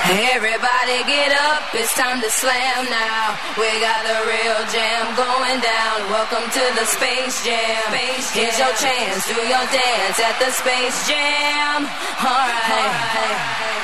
Everybody get up, it's time to slam now. We got the real jam going down. Welcome to the Space Jam. Here's your chance, do your dance at the Space Jam. Alright.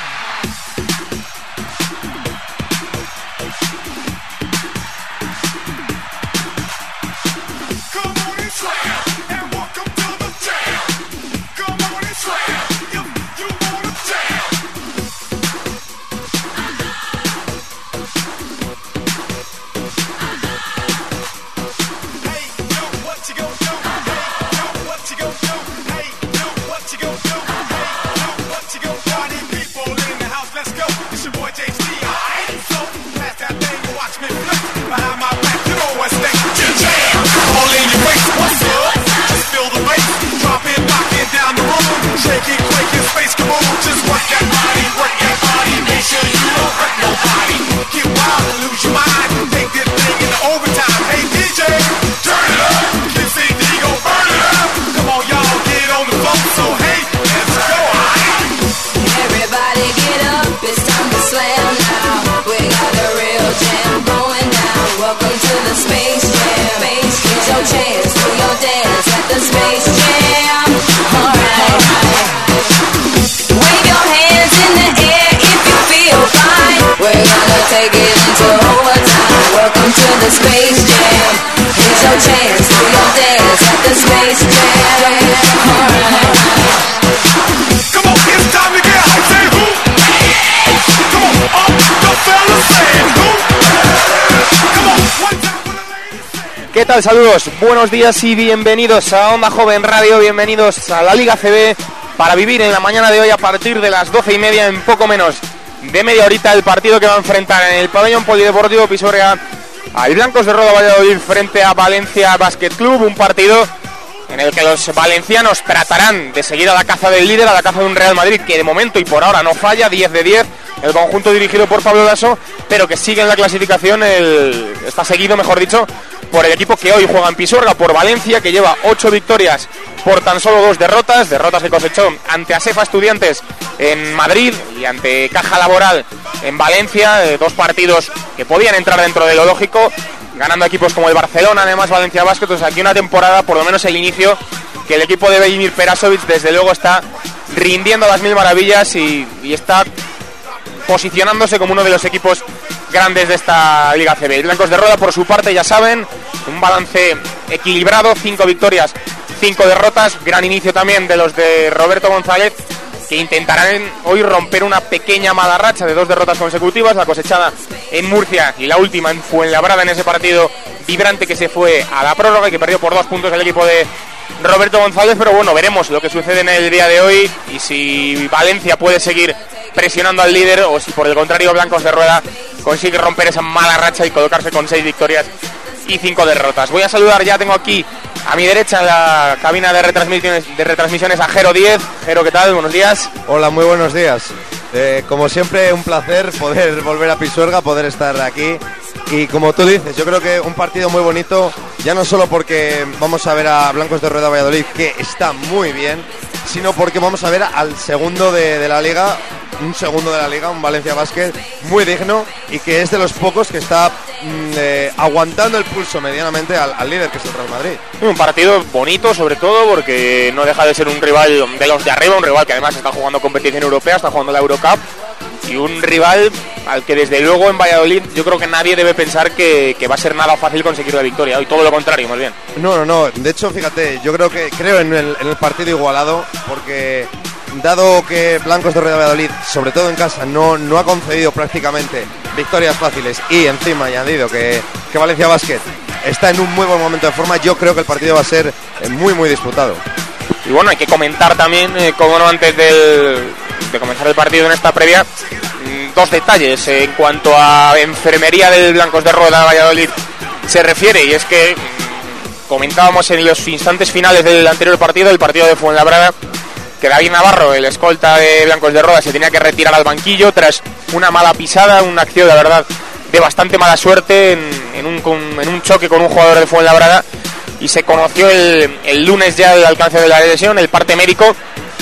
Take it into overtime. Welcome to the Space Jam. Here's your chance, do your dance at the Space Jam. Come on, it's time to get high. Say who? Come on, all the fellas saying who? Come on, one time for the ladies. ¿Qué tal? Saludos, buenos días y bienvenidos a Onda Joven Radio, bienvenidos a la Liga CB para vivir en la mañana de hoy a partir de las 12:30 en poco menos de media horita el partido que va a enfrentar en el pabellón polideportivo Pisuerga al Blancos de Roda Valladolid frente a Valencia Basket Club, un partido en el que los valencianos tratarán de seguir a la caza del líder, a la caza de un Real Madrid que de momento y por ahora no falla, 10 de 10, el conjunto dirigido por Pablo Laso, pero que sigue en la clasificación, está seguido, mejor dicho, por el equipo que hoy juega en Pisuerga, por Valencia, que lleva 8 victorias por tan solo 2 derrotas que cosechó ante Asefa Estudiantes en Madrid y ante Caja Laboral en Valencia, 2 partidos que podían entrar dentro de lo lógico, ganando equipos como el Barcelona, además Valencia Basket. Entonces aquí una temporada, por lo menos el inicio, que el equipo de Velimir Perasovic desde luego está rindiendo a las mil maravillas y está posicionándose como uno de los equipos grandes de esta Liga CB. El Blancos de Roda, por su parte, ya saben, un balance equilibrado, 5 victorias, 5 derrotas, gran inicio también de los de Roberto González, que intentarán hoy romper una pequeña mala racha de 2 derrotas consecutivas, la cosechada en Murcia y la última en Fuenlabrada, en ese partido vibrante que se fue a la prórroga y que perdió por 2 puntos el equipo de Roberto González. Pero bueno, veremos lo que sucede en el día de hoy y si Valencia puede seguir presionando al líder o si por el contrario Blancos de Rueda consigue romper esa mala racha y colocarse con 6 victorias y 5 derrotas. Voy a saludar, ya tengo aquí a mi derecha en la cabina de retransmisiones a Jero 10. Jero, ¿qué tal? Buenos días. Hola, muy buenos días. Como siempre, un placer poder volver a Pisuerga, poder estar aquí. Y como tú dices, yo creo que un partido muy bonito, ya no solo porque vamos a ver a Blancos de Rueda Valladolid, que está muy bien, sino porque vamos a ver al segundo de la Liga, un Valencia Basket muy digno y que es de los pocos que está aguantando el pulso medianamente al líder, que es el Real Madrid. Un partido bonito, sobre todo porque no deja de ser un rival de los de arriba, un rival que además está jugando competición europea, está jugando la Eurocup, y un rival al que desde luego en Valladolid yo creo que nadie debe pensar que va a ser nada fácil conseguir la victoria, y todo lo contrario, más bien. No, de hecho, fíjate, yo creo en el partido igualado, porque dado que Blancos de Rueda Valladolid, sobre todo en casa, no ha concedido prácticamente victorias fáciles y encima añadido que Valencia Basket está en un muy buen momento de forma, yo creo que el partido va a ser muy muy disputado. Y bueno, hay que comentar también, como no, antes de comenzar el partido en esta previa, 2 detalles en cuanto a enfermería del Blancos de Rueda Valladolid se refiere, y es que comentábamos en los instantes finales del anterior partido, el partido de Fuenlabrada, que David Navarro, el escolta de Blancos de Roda, se tenía que retirar al banquillo tras una mala pisada, una acción, la verdad, de bastante mala suerte en un choque con un jugador de Fuenlabrada, y se conoció el lunes ya el alcance de la lesión, el parte médico,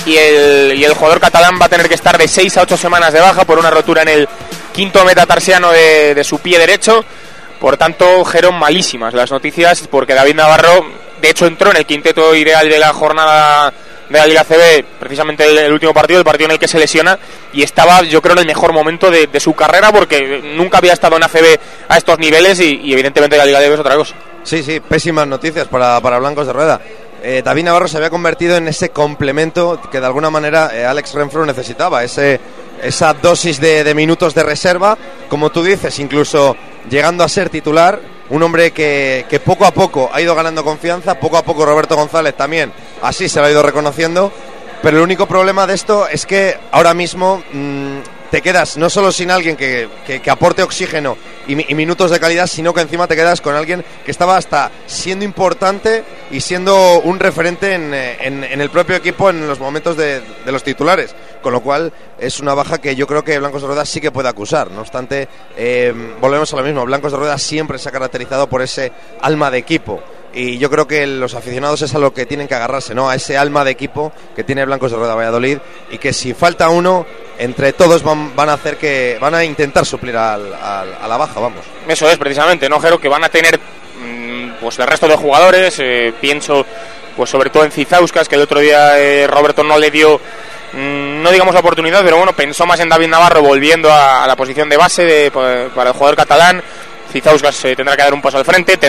y el jugador catalán va a tener que estar de 6 a 8 semanas de baja por una rotura en el quinto metatarsiano de su pie derecho. Por tanto, Jerón, malísimas las noticias, porque David Navarro, de hecho, entró en el quinteto ideal de la jornada de la Liga CB, precisamente el último partido, el partido en el que se lesiona, y estaba, yo creo, en el mejor momento de su carrera, porque nunca había estado en ACB a estos niveles, y evidentemente la Liga CB es otra cosa. Sí, pésimas noticias para Blancos de Rueda. David Navarro se había convertido en ese complemento que de alguna manera Alex Renfro necesitaba, esa dosis de minutos de reserva, como tú dices, incluso llegando a ser titular, un hombre que poco a poco ha ido ganando confianza, poco a poco Roberto González también así se lo ha ido reconociendo, pero el único problema de esto es que ahora mismo te quedas no solo sin alguien que aporte oxígeno y minutos de calidad, sino que encima te quedas con alguien que estaba hasta siendo importante y siendo un referente en el propio equipo en los momentos de los titulares, con lo cual es una baja que yo creo que Blancos de Rueda sí que puede acusar. No obstante, volvemos a lo mismo, Blancos de Rueda siempre se ha caracterizado por ese alma de equipo, y yo creo que los aficionados es a lo que tienen que agarrarse, ¿no? A ese alma de equipo que tiene Blancos de Rueda Valladolid, y que si falta uno, entre todos van a intentar suplir a la baja, vamos. Eso es, precisamente, ¿no, Jero? Que van a tener pues el resto de jugadores, pienso pues sobre todo en Cizauskas, que el otro día Roberto no le dio, no digamos la oportunidad, pero bueno, pensó más en David Navarro volviendo a la posición de base para el jugador catalán. Cizauskas tendrá que dar un paso al frente,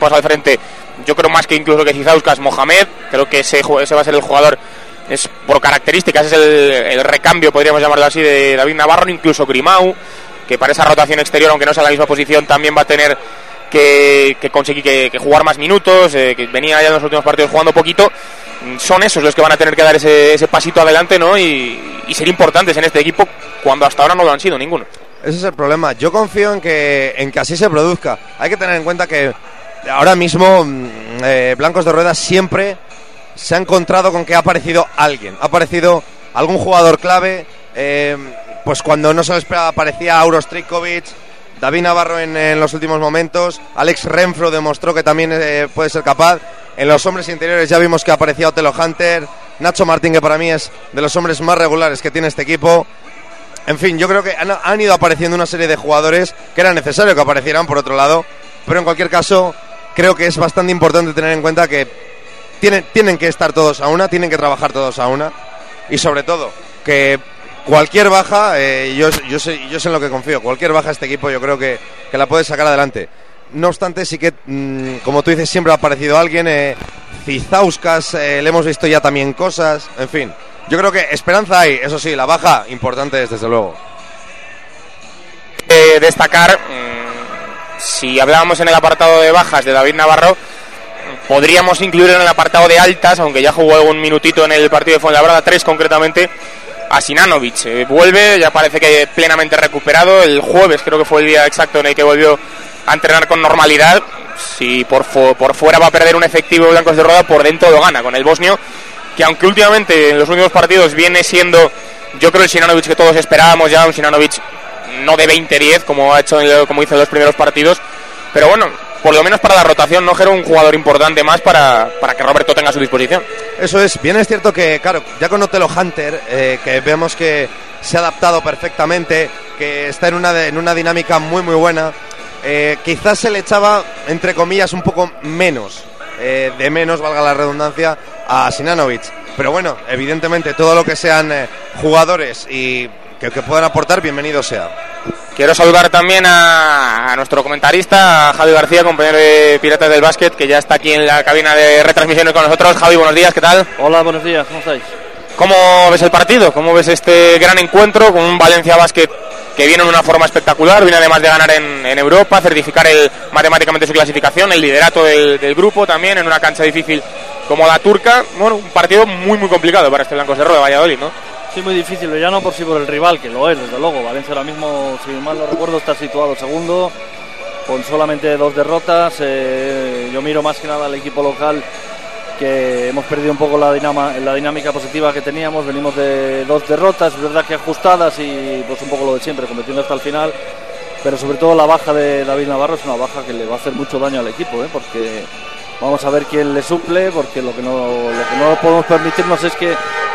yo creo más que incluso que Cizauskas, Mohamed. Creo que ese va a ser el jugador, es por características, es el recambio, podríamos llamarlo así, de David Navarro. Incluso Grimau, que para esa rotación exterior, aunque no sea en la misma posición, también va a tener que conseguir que jugar más minutos, que venía ya en los últimos partidos jugando poquito. Son esos los que van a tener que dar ese pasito adelante, ¿no? Y ser importantes en este equipo, cuando hasta ahora no lo han sido ninguno. Ese es el problema. Yo confío en que así se produzca. Hay que tener en cuenta que ahora mismo Blancos de Rueda siempre se ha encontrado con que ha aparecido alguien. Ha aparecido algún jugador clave. Pues cuando no se lo esperaba aparecía Auro Strikovic, David Navarro en los últimos momentos. Alex Renfro demostró que también puede ser capaz. En los hombres interiores ya vimos que aparecía Otelo Hunter, Nacho Martín, que para mí es de los hombres más regulares que tiene este equipo. En fin, yo creo que han ido apareciendo una serie de jugadores que era necesario que aparecieran, por otro lado, pero en cualquier caso creo que es bastante importante tener en cuenta que tienen que estar todos a una, tienen que trabajar todos a una, y sobre todo que cualquier baja, yo sé en lo que confío, cualquier baja este equipo yo creo que la puede sacar adelante. No obstante, sí que, como tú dices, siempre ha aparecido alguien. Cizauskas, le hemos visto ya también cosas, en fin. Yo creo que esperanza hay, eso sí, la baja importante es desde luego. Destacar, si hablábamos en el apartado de bajas de David Navarro, podríamos incluir en el apartado de altas, aunque ya jugó algún minutito en el partido de Fuenlabrada, 3 concretamente, a Sinanovic. Vuelve, ya parece que plenamente recuperado. El jueves creo que fue el día exacto en el que volvió a entrenar con normalidad. Si por fuera va a perder un efectivo Blancos de Rueda, por dentro lo gana con el bosnio, que aunque últimamente en los últimos partidos viene siendo, yo creo, el Sinanovic que todos esperábamos ya, un Sinanovic no de 20-10 como hizo en los primeros partidos, pero bueno, por lo menos para la rotación, no era un jugador importante más para que Roberto tenga a su disposición. Eso es, bien es cierto que, claro, ya con Otelo Hunter, que vemos que se ha adaptado perfectamente, que está en una dinámica muy muy buena, quizás se le echaba, entre comillas, un poco menos, de menos, valga la redundancia, a Sinanovic. Pero bueno, evidentemente todo lo que sean jugadores y que puedan aportar, bienvenido sea. Quiero saludar también a nuestro comentarista, a Javi García, compañero de Piratas del Básquet, que ya está aquí en la cabina de retransmisiones con nosotros. Javi, buenos días, ¿qué tal? Hola, buenos días, ¿cómo estáis? ¿Cómo ves el partido? ¿Cómo ves este gran encuentro con un Valencia Básquet que viene en una forma espectacular? Viene además de ganar en Europa, certificar matemáticamente su clasificación, el liderato del grupo también, en una cancha difícil como la turca. Bueno, un partido muy muy complicado para este Blancos de Rueda, Valladolid, ¿no? Sí, muy difícil, ya no por sí por el rival, que lo es, desde luego. Valencia ahora mismo, si mal no recuerdo, está situado segundo, con solamente 2 derrotas. Yo miro más que nada al equipo local, que hemos perdido un poco la dinámica positiva que teníamos. Venimos de 2 derrotas, es verdad que ajustadas y pues un poco lo de siempre, competiendo hasta el final. Pero sobre todo la baja de David Navarro es una baja que le va a hacer mucho daño al equipo, porque vamos a ver quién le suple, porque lo que no podemos permitirnos es que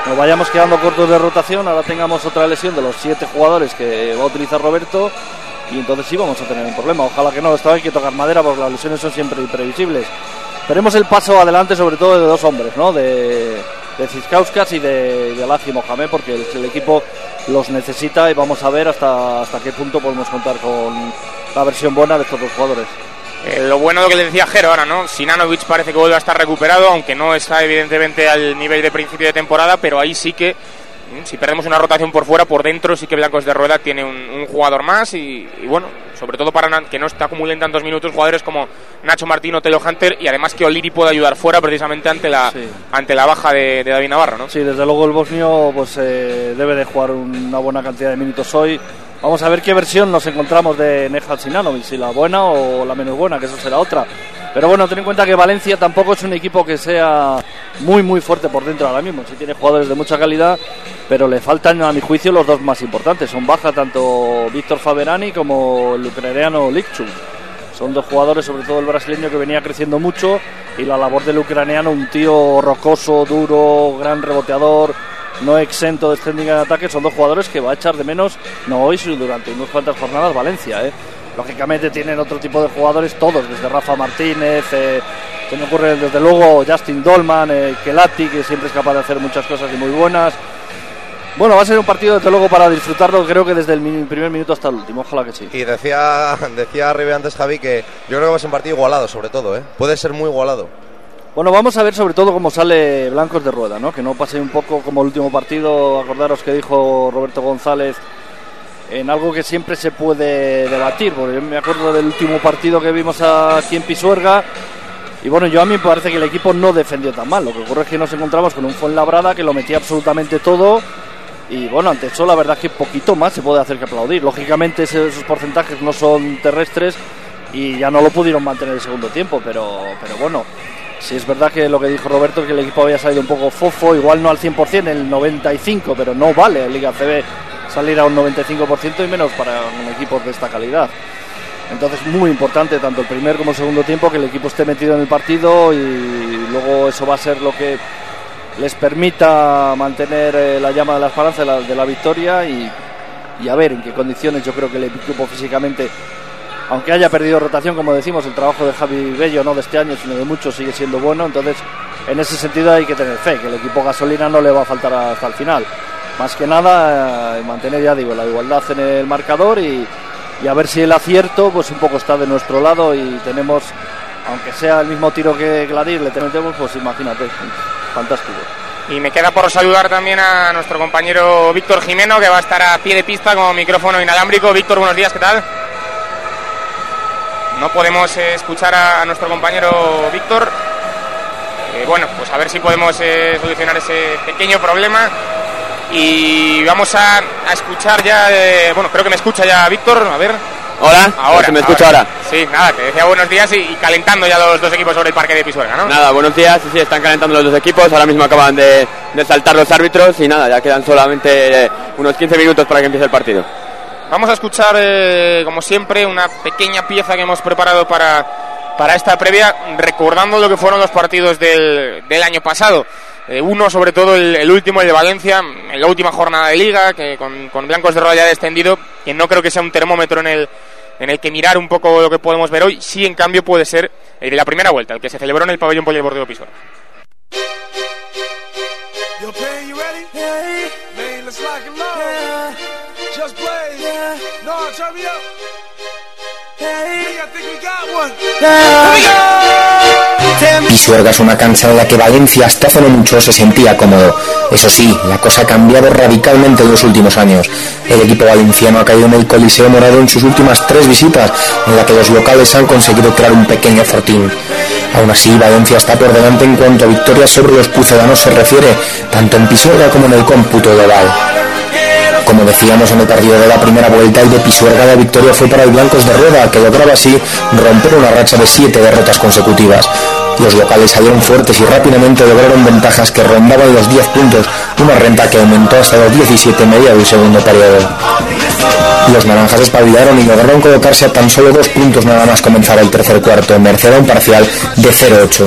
nos vayamos quedando cortos de rotación, ahora tengamos otra lesión de los 7 jugadores que va a utilizar Roberto, y entonces sí vamos a tener un problema. Ojalá que no, esta vez hay que tocar madera porque las lesiones son siempre imprevisibles. Esperemos el paso adelante, sobre todo de 2 hombres, ¿no? De Ziskauskas y de Alaji Mohamed, porque el equipo los necesita, y vamos a ver hasta qué punto podemos contar con la versión buena de estos 2 jugadores. Lo bueno de lo que le decía Jero ahora, ¿no? Sinanovic parece que vuelve a estar recuperado, aunque no está evidentemente al nivel de principio de temporada, pero ahí sí que, si perdemos una rotación por fuera, por dentro sí que Blancos de Rueda tiene un jugador más, y bueno, sobre todo para que no se acumulen tantos minutos jugadores como Nacho Martín o Telo Hunter, y además que O'Leary puede ayudar fuera precisamente ante la baja de David Navarro, ¿no? Sí, desde luego el bosnio pues debe de jugar una buena cantidad de minutos hoy. Vamos a ver qué versión nos encontramos de Nejad Sinanovic, si la buena o la menos buena, que eso será otra. Pero bueno, ten en cuenta que Valencia tampoco es un equipo que sea muy fuerte por dentro ahora mismo. Sí tiene jugadores de mucha calidad, pero le faltan, a mi juicio, los 2 más importantes. Son baja tanto Víctor Faberani como el ucraniano Likchuk. Son 2 jugadores, sobre todo el brasileño, que venía creciendo mucho, y la labor del ucraniano, un tío rocoso, duro, gran reboteador, no exento de standing en ataque. Son 2 jugadores que va a echar de menos, no hoy, sino durante unas cuantas jornadas, Valencia, Lógicamente tienen otro tipo de jugadores todos, desde Rafa Martínez, se me ocurre desde luego Justin Dolman, Kelati, que siempre es capaz de hacer muchas cosas y muy buenas. Bueno, va a ser un partido desde luego para disfrutarlo, creo que desde el primer minuto hasta el último, ojalá que sí. Y decía Ribe antes, Javi, que yo creo que va a ser un partido igualado, sobre todo, puede ser muy igualado. Bueno, vamos a ver sobre todo cómo sale Blancos de Rueda, ¿no? Que no pase un poco como el último partido. Acordaros que dijo Roberto González en algo que siempre se puede debatir, porque yo me acuerdo del último partido que vimos aquí en Pisuerga, y bueno, a mí me parece que el equipo no defendió tan mal. Lo que ocurre es que nos encontramos con un Fuenlabrada que lo metía absolutamente todo, y bueno, ante eso la verdad es que poquito más se puede hacer que aplaudir. Lógicamente esos porcentajes no son terrestres y ya no lo pudieron mantener el segundo tiempo, pero bueno, sí es verdad que lo que dijo Roberto es que el equipo había salido un poco fofo, igual no al 100%, el 95%, pero no vale en Liga CB salir a un 95% y menos para un equipo de esta calidad. Entonces muy importante tanto el primer como el segundo tiempo que el equipo esté metido en el partido, y luego eso va a ser lo que les permita mantener la llama de la esperanza de la victoria, y a ver en qué condiciones. Yo creo que el equipo físicamente, aunque haya perdido rotación, como decimos, el trabajo de Javi Bello, no de este año sino de muchos, sigue siendo bueno. Entonces en ese sentido hay que tener fe, que el equipo gasolina no le va a faltar hasta el final. Más que nada mantener, ya digo, la igualdad en el marcador, y a ver si el acierto pues un poco está de nuestro lado, y tenemos, aunque sea el mismo tiro que Gladir, le tenemos, pues imagínate, fantástico. Y me queda por saludar también a nuestro compañero Víctor Jimeno, que va a estar a pie de pista con micrófono inalámbrico. Víctor, buenos días, ¿qué tal? No podemos escuchar a nuestro compañero Víctor. Bueno, pues a ver si podemos solucionar ese pequeño problema. Y vamos a escuchar ya, bueno, creo que me escucha ya Víctor, a ver. Hola, ahora, ¿me escucha ahora? Sí, nada, te decía buenos días y calentando ya los 2 equipos sobre el parque de Pisuerga, ¿no? Nada, buenos días, sí, están calentando los 2 equipos, ahora mismo acaban de saltar los árbitros y nada, ya quedan solamente unos 15 minutos para que empiece el partido. Vamos a escuchar, como siempre, una pequeña pieza que hemos preparado para esta previa, recordando lo que fueron los partidos del año pasado. Uno, sobre todo el último, el de Valencia, en la última jornada de Liga, que con Blancos de Rueda ya descendido, que no creo que sea un termómetro en el que mirar un poco lo que podemos ver hoy. Sí, en cambio, puede ser el de la primera vuelta, el que se celebró en el pabellón polideportivo Pisuerga. Pisuerga es una cancha en la que Valencia hasta hace no mucho se sentía cómodo. Eso sí, la cosa ha cambiado radicalmente en los últimos años. El equipo valenciano ha caído en el Coliseo Morado en sus últimas 3 visitas, en la que los locales han conseguido crear un pequeño fortín. Aún así, Valencia está por delante en cuanto a victorias sobre los pucelanos se refiere, tanto en Pisuerga como en el cómputo global. Como decíamos en el partido de la primera vuelta, el de Pisuerga, la victoria fue para el Blancos de Rueda, que lograba así romper una racha de 7 derrotas consecutivas. Los locales salieron fuertes y rápidamente lograron ventajas que rondaban los 10 puntos, una renta que aumentó hasta los 17 media del segundo periodo. Los naranjas espabilaron y lograron colocarse a tan solo 2 puntos nada más comenzar el tercer cuarto, merced a un parcial de 0-8.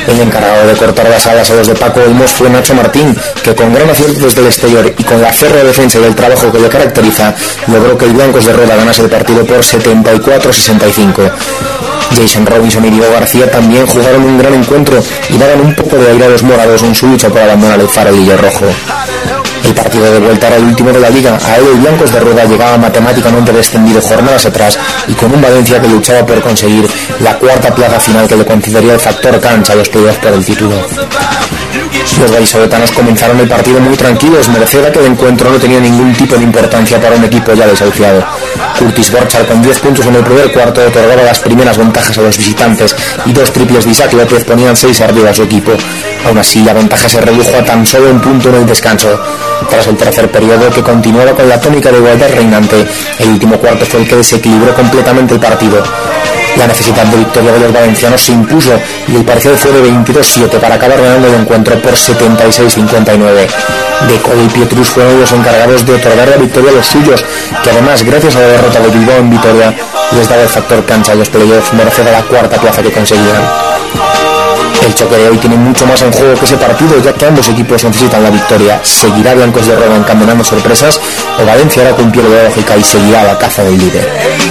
El encargado de cortar las alas a los de Paco Olmos fue Nacho Martín, que con gran acierto desde el exterior y con la férrea defensa y el trabajo que le caracteriza, logró que el Blancos de Rueda ganase el partido por 74-65. Jason Robinson y Diego García también jugaron un gran encuentro y daban un poco de aire a los morados en su lucha por abandonar el farolillo rojo. El partido de vuelta era el último de la liga. A él el Blancos de Rueda llegaba matemáticamente descendido jornadas atrás y con un Valencia que luchaba por conseguir la cuarta plaza final que le concedería el factor cancha a los playoffs por el título. Los vallisoletanos comenzaron el partido muy tranquilos, merced a que el encuentro no tenía ningún tipo de importancia para un equipo ya desahuciado. Curtis Borchard con 10 puntos en el primer cuarto otorgaba las primeras ventajas a los visitantes y 2 triples de Isaac López ponían 6 arriba a su equipo. Aún así, la ventaja se redujo a tan solo un punto en el descanso. Tras el tercer periodo, que continuaba con la tónica de igualdad reinante, el último cuarto fue el que desequilibró completamente el partido. La necesidad de victoria de los valencianos se impuso y el parcial fue de 22-7 para acabar ganando el encuentro por 76-59. Deco y Pietrus fueron los encargados de otorgar la victoria a los suyos, que además, gracias a la derrota de Bilbao en Vitoria, les daba el factor cancha a los playoffs merced a la cuarta plaza que conseguían. El choque de hoy tiene mucho más en juego que ese partido, ya que ambos equipos necesitan la victoria. ¿Seguirá Blancos de Rueda encadenando sorpresas o Valencia hará cumplir la lógica y seguirá a la caza del líder?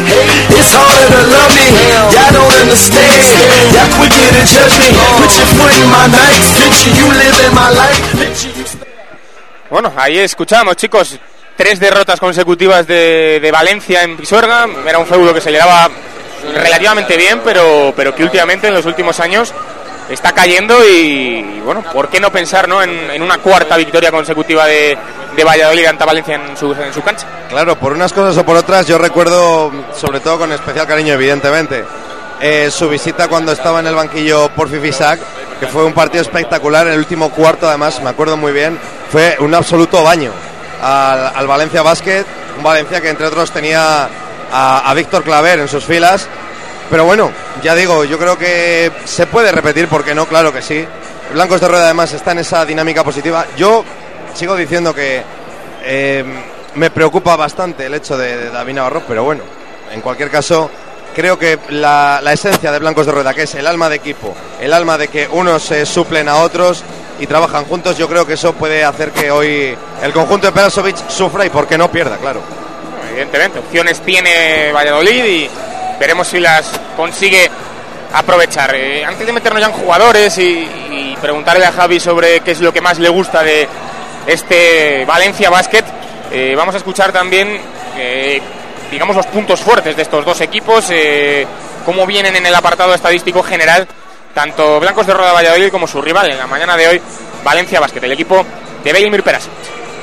Bueno, ahí escuchamos, chicos, 3 derrotas consecutivas de Valencia en Pisuerga. Era un feudo que se le daba relativamente bien, pero que últimamente en los últimos años está cayendo y bueno, ¿por qué no pensar, ¿no?, en una cuarta victoria consecutiva de Valladolid ante Valencia en su cancha? Claro, por unas cosas o por otras, yo recuerdo, sobre todo con especial cariño, evidentemente, su visita cuando estaba en el banquillo por Fifisac, que fue un partido espectacular. En el último cuarto, además, me acuerdo muy bien, fue un absoluto baño al Valencia Basket, un Valencia que entre otros tenía a Víctor Claver en sus filas. Pero bueno, ya digo, yo creo que se puede repetir, ¿por qué no? Claro que sí. Blancos de Rueda además está en esa dinámica positiva. Yo sigo diciendo que me preocupa bastante el hecho de David Navarro, pero bueno, en cualquier caso, creo que la esencia de Blancos de Rueda, que es el alma de equipo, el alma de que unos se suplen a otros y trabajan juntos, yo creo que eso puede hacer que hoy el conjunto de Perasovic sufra y por qué no pierda, claro. Evidentemente, opciones tiene Valladolid y veremos si las consigue aprovechar. Antes de meternos ya en jugadores y preguntarle a Javi sobre qué es lo que más le gusta de este Valencia Basket, vamos a escuchar también, digamos, los puntos fuertes de estos dos equipos, cómo vienen en el apartado estadístico general, tanto Blancos de Rueda Valladolid como su rival en la mañana de hoy, Valencia Basket, el equipo de Velimir Perasovic.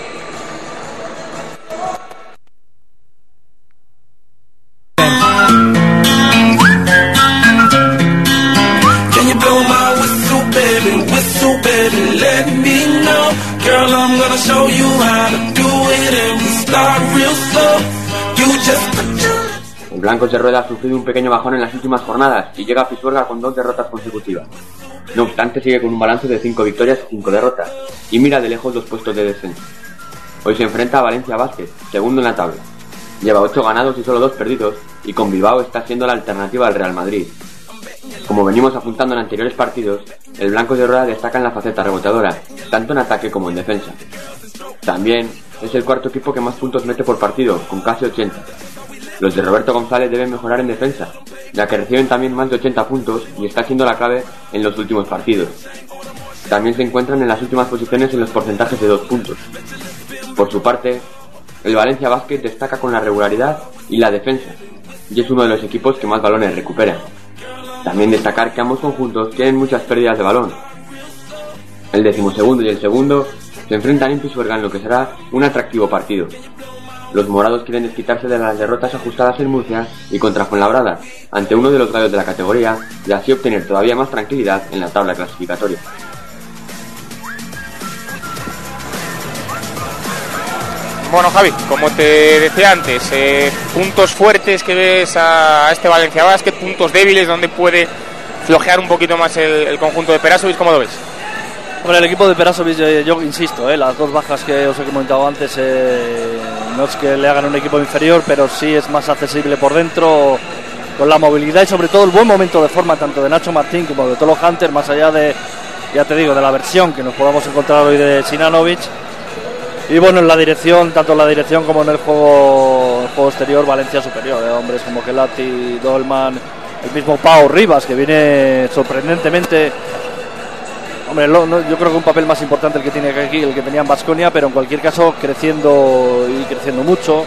El Blancos de Rueda ha sufrido un pequeño bajón en las últimas jornadas y llega a Pisuerga con 2 derrotas consecutivas. No obstante, sigue con un balance de 5 victorias y 5 derrotas y mira de lejos los puestos de descenso. Hoy se enfrenta a Valencia Basket, segundo en la tabla. Lleva 8 ganados y solo 2 perdidos y con Bilbao está siendo la alternativa al Real Madrid. Como venimos apuntando en anteriores partidos, el Blancos de Rueda destaca en la faceta reboteadora, tanto en ataque como en defensa. También es el cuarto equipo que más puntos mete por partido, con casi 80. Los de Roberto González deben mejorar en defensa, ya que reciben también más de 80 puntos y está siendo la clave en los últimos partidos. También se encuentran en las últimas posiciones en los porcentajes de 2 puntos. Por su parte, el Valencia Basket destaca con la regularidad y la defensa, y es uno de los equipos que más balones recupera. También destacar que ambos conjuntos tienen muchas pérdidas de balón. El 12º y el segundo se enfrentan en Pisuerga en lo que será un atractivo partido. Los morados quieren desquitarse de las derrotas ajustadas en Murcia y contra Fuenlabrada, ante uno de los gallos de la categoría, y así obtener todavía más tranquilidad en la tabla clasificatoria. Bueno, Javi, como te decía antes, puntos fuertes que ves a este Valencia Basket, puntos débiles donde puede flojear un poquito más el conjunto de Perasovic, ¿cómo lo ves? Bueno, el equipo de Perasovic, yo insisto, las 2 bajas que os he comentado antes, no es que le hagan un equipo inferior, pero sí es más accesible por dentro. con la movilidad y sobre todo el buen momento de forma tanto de Nacho Martín como de Tolo Hunter, más allá de, ya te digo, de la versión que nos podamos encontrar hoy de Sinanovic. Y bueno, en la dirección, tanto en la dirección como en el juego exterior, Valencia superior, hombres como Gelati, Dolman, el mismo Pau Rivas, que viene sorprendentemente. Hombre, yo creo que un papel más importante el que tiene aquí, el que tenía en Baskonia, pero en cualquier caso creciendo mucho.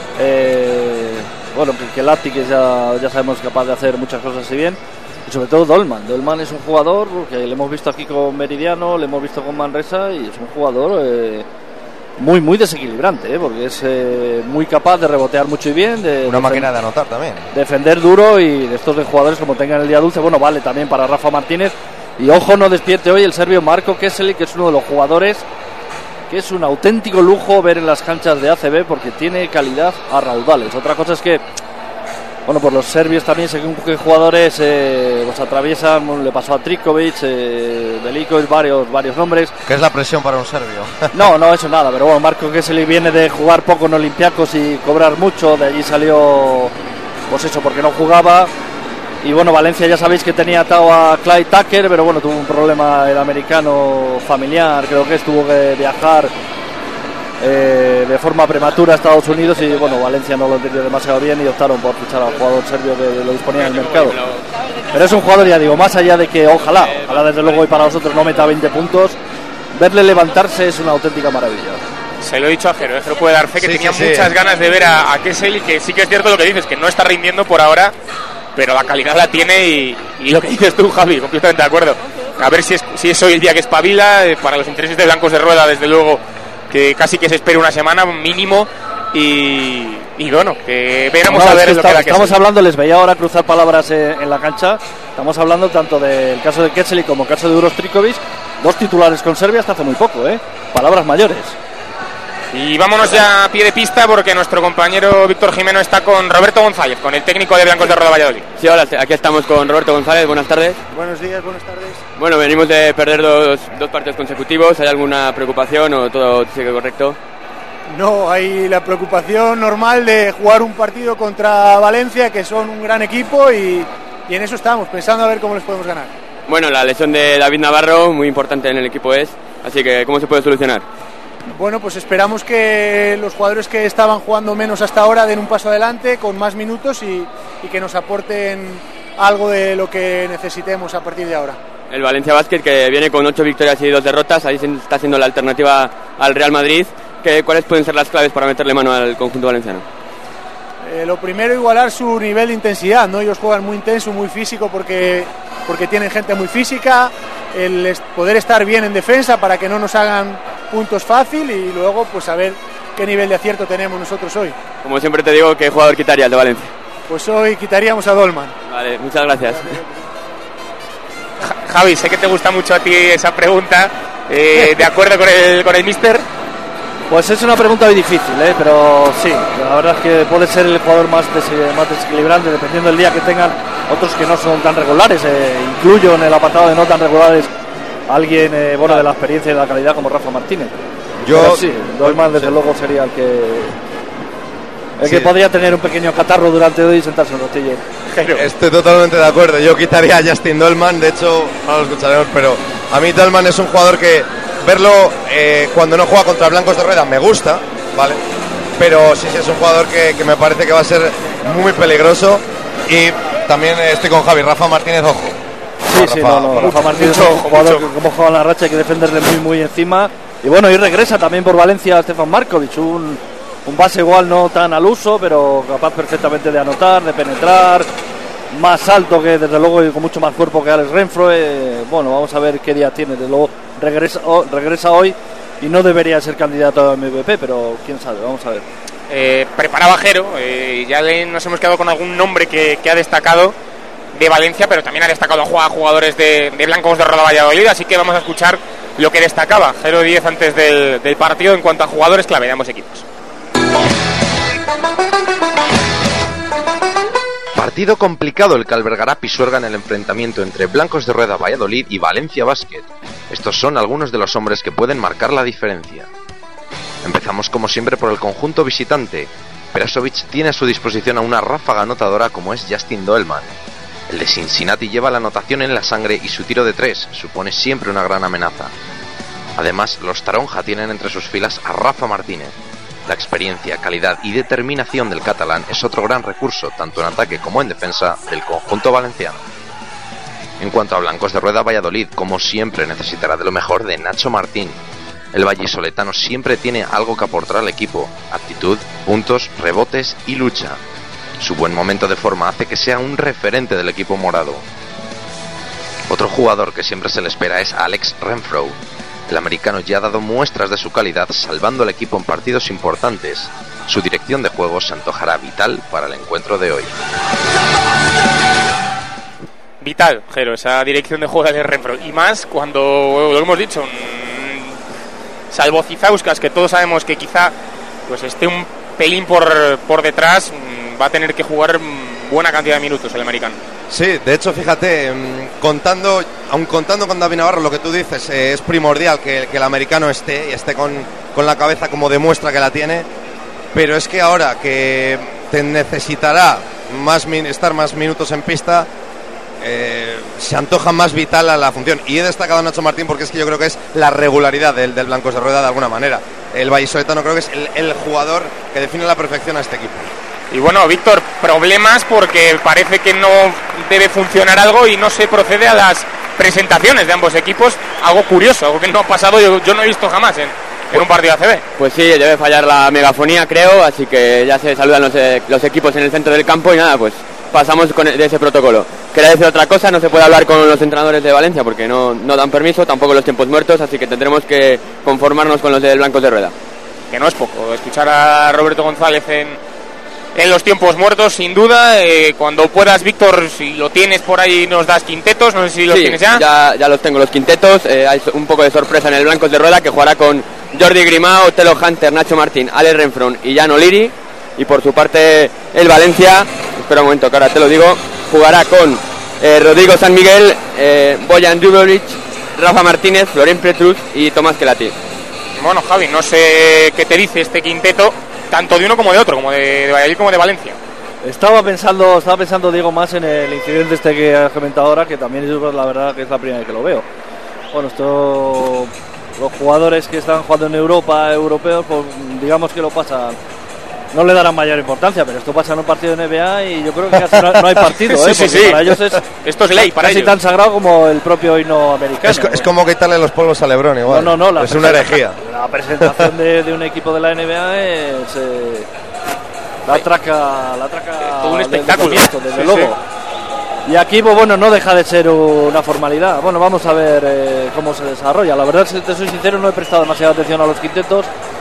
Bueno, que Lati, que ya sabemos, es capaz de hacer muchas cosas así bien. Y sobre todo Dolman. Dolman es un jugador que le hemos visto aquí con Meridiano, le hemos visto con Manresa, y es un jugador muy, muy desequilibrante, porque es muy capaz de rebotear mucho y bien. Una máquina de anotar también. Defender duro, y de estos de jugadores como tengan el día dulce, bueno, vale también para Rafa Martínez. Y ojo, no despierte hoy el serbio Marko Keseli, que es uno de los jugadores que es un auténtico lujo ver en las canchas de ACB, porque tiene calidad a raudales. Otra cosa es que, bueno, por los serbios también, según qué jugadores los atraviesan, le pasó a Trikovic, Velikovic, varios nombres. ¿Qué es la presión para un serbio? No, eso nada, pero bueno, Marko Keseli viene de jugar poco en Olympiacos y cobrar mucho, de allí salió, pues eso, porque no jugaba. Y bueno, Valencia ya sabéis que tenía atado a Clyde Tucker, pero bueno, tuvo un problema el americano familiar, creo que tuvo que viajar de forma prematura a Estados Unidos, y bueno, Valencia no lo entendió demasiado bien y optaron por fichar al jugador serbio que lo disponía en el mercado. Pero es un jugador, ya digo, más allá de que ojalá desde luego hoy para nosotros no meta 20 puntos, verle levantarse es una auténtica maravilla. Se lo he dicho a Jero, Jero puede dar fe que tenía muchas ganas de ver a Kessel, y que sí que es cierto lo que dices, que no está rindiendo por ahora, pero la calidad la tiene, y lo que dices tú, Javi, completamente de acuerdo. A ver si es hoy el día que espabila, para los intereses de Blancos de Rueda, desde luego, que casi que se espere una semana mínimo, y bueno, que veremos a ver lo que da Kessel. Estamos hablando, les veía ahora cruzar palabras en la cancha, estamos hablando tanto del caso de Kessel como el caso de Uros Trikovic, dos titulares con Serbia hasta hace muy poco, palabras mayores. Y vámonos ya a pie de pista, porque nuestro compañero Víctor Jimeno está con Roberto González, con el técnico de Blancos de Rueda Valladolid. Sí, hola, aquí estamos con Roberto González, buenas tardes. Buenos días, buenas tardes. Bueno, venimos de perder dos partidos consecutivos, ¿hay alguna preocupación o todo sigue correcto? No, hay la preocupación normal de jugar un partido contra Valencia, que son un gran equipo, y en eso estamos, pensando a ver cómo les podemos ganar. Bueno, la lesión de David Navarro, muy importante en el equipo así que ¿cómo se puede solucionar? Bueno, pues esperamos que los jugadores que estaban jugando menos hasta ahora den un paso adelante con más minutos y que nos aporten algo de lo que necesitemos a partir de ahora. El Valencia Basket, que viene con 8 victorias y 2 derrotas, ahí se está haciendo la alternativa al Real Madrid. ¿Cuáles pueden ser las claves para meterle mano al conjunto valenciano? Lo primero, igualar su nivel de intensidad, ¿no? Ellos juegan muy intenso, muy físico, porque tienen gente muy física, el poder estar bien en defensa para que no nos hagan puntos fácil, y luego pues a ver qué nivel de acierto tenemos nosotros hoy. Como siempre te digo, ¿qué jugador quitarías de Valencia? Pues hoy quitaríamos a Dolman. Vale, muchas gracias. Javi, sé que te gusta mucho a ti esa pregunta, ¿de acuerdo con el míster? Pues es una pregunta muy difícil, pero sí, la verdad es que puede ser el jugador más desequilibrante, dependiendo del día que tengan otros que no son tan regulares. Incluyo en el apartado de no tan regulares a alguien de la experiencia y de la calidad como Rafa Martínez. Pero sí, Dolman desde luego sería el que podría tener un pequeño catarro durante hoy y sentarse un ratillo. Estoy totalmente de acuerdo, yo quitaría a Justin Dolman, de hecho no lo escucharemos, pero a mí Dolman es un jugador que verlo cuando no juega contra Blancos de Rueda me gusta, ¿vale? Pero sí es un jugador que me parece que va a ser muy peligroso. Y también estoy con Javi, Rafa Martínez, ojo. Rafa Martínez es un jugador que, como juega en la racha, hay que defenderle muy muy encima. Y bueno, y regresa también por Valencia Stefan Markovic, un base igual no tan al uso, pero capaz perfectamente de anotar, de penetrar, más alto, que desde luego, y con mucho más cuerpo que Alex Renfroe. Bueno, vamos a ver qué día tiene. Desde luego regresa hoy y no debería ser candidato a MVP, pero quién sabe, vamos a ver. Preparaba Jero, ya nos hemos quedado con algún nombre que ha destacado de Valencia, pero también ha destacado a jugadores de Blancos de Rueda Valladolid, así que vamos a escuchar lo que destacaba Jero Díez antes del partido en cuanto a jugadores clave de ambos equipos. Partido complicado el que albergará Pisuerga en el enfrentamiento entre Blancos de Rueda Valladolid y Valencia Basket. Estos son algunos de los hombres que pueden marcar la diferencia. Empezamos como siempre por el conjunto visitante. Perasovic tiene a su disposición a una ráfaga anotadora como es Justin Doelman. El de Cincinnati lleva la anotación en la sangre y su tiro de 3 supone siempre una gran amenaza. Además, los Taronja tienen entre sus filas a Rafa Martínez. La experiencia, calidad y determinación del catalán es otro gran recurso, tanto en ataque como en defensa, del conjunto valenciano. En cuanto a Blancos de Rueda, Valladolid, como siempre, necesitará de lo mejor de Nacho Martín. El vallisoletano siempre tiene algo que aportar al equipo: actitud, puntos, rebotes y lucha. Su buen momento de forma hace que sea un referente del equipo morado. Otro jugador que siempre se le espera es Alex Renfrew. El americano ya ha dado muestras de su calidad, salvando al equipo en partidos importantes. Su dirección de juego se antojará vital para el encuentro de hoy. Vital, Jero, esa dirección de juego de Renfrew. Y más cuando, lo hemos dicho, salvo Cizauskas, que todos sabemos que quizá pues esté un pelín por detrás, va a tener que jugar buena cantidad de minutos el americano. Sí, de hecho, fíjate, aun contando con David Navarro, lo que tú dices, es primordial que el americano esté con la cabeza como demuestra que la tiene, pero es que ahora que te necesitará estar más minutos en pista, se antoja más vital a la función. Y he destacado a Nacho Martín porque es que yo creo que es la regularidad del Blancos de Rueda de alguna manera. El vallisoletano creo que es el jugador que define a la perfección a este equipo. Y bueno, Víctor, problemas porque parece que no debe funcionar algo y no se procede a las presentaciones de ambos equipos. Algo curioso, algo que no ha pasado, yo no he visto jamás en un partido ACB. Pues sí, debe fallar la megafonía, creo, así que ya se saludan los equipos en el centro del campo y nada, pues pasamos de ese protocolo. Quería decir otra cosa, no se puede hablar con los entrenadores de Valencia porque no dan permiso, tampoco los tiempos muertos, así que tendremos que conformarnos con los de Blancos de Rueda. Que no es poco, escuchar a Roberto González en los tiempos muertos, sin duda. Cuando puedas, Víctor, si lo tienes por ahí, nos das quintetos, no sé si los tienes ya. Ya los tengo los quintetos, hay un poco de sorpresa en el Blancos de Rueda, que jugará con Jordi Grimao, Telo Hunter, Nacho Martín, Alex Renfrew y Jan O'Leary. Y por su parte el Valencia, espera un momento que ahora te lo digo, jugará con Rodrigo San Miguel, Bojan Dubrovic, Rafa Martínez, Florent Petrus y Tomás Kelati. Bueno, Javi, no sé qué te dice este quinteto, tanto de uno como de otro, como de Valladolid como de Valencia. Estaba pensando, Diego, más en el incidente este que has comentado ahora, que también es la verdad que es la primera vez que lo veo. Bueno, los jugadores que están jugando en Europa, europeos, pues digamos que lo pasan, no le darán mayor importancia, pero esto pasa en un partido de NBA y yo creo que casi no hay partido, sí. Para ellos esto es ley, para casi ellos. Tan sagrado como el propio hino americano. Es como quitarle los polvos a LeBron igual. No, es una herejía. La presentación de un equipo de la NBA es la traca todo un espectáculo, desde luego. Y aquí, pues bueno, no deja de ser una formalidad. Bueno, vamos a ver cómo se desarrolla. La verdad, si te soy sincero, no he prestado demasiada atención a los quintetos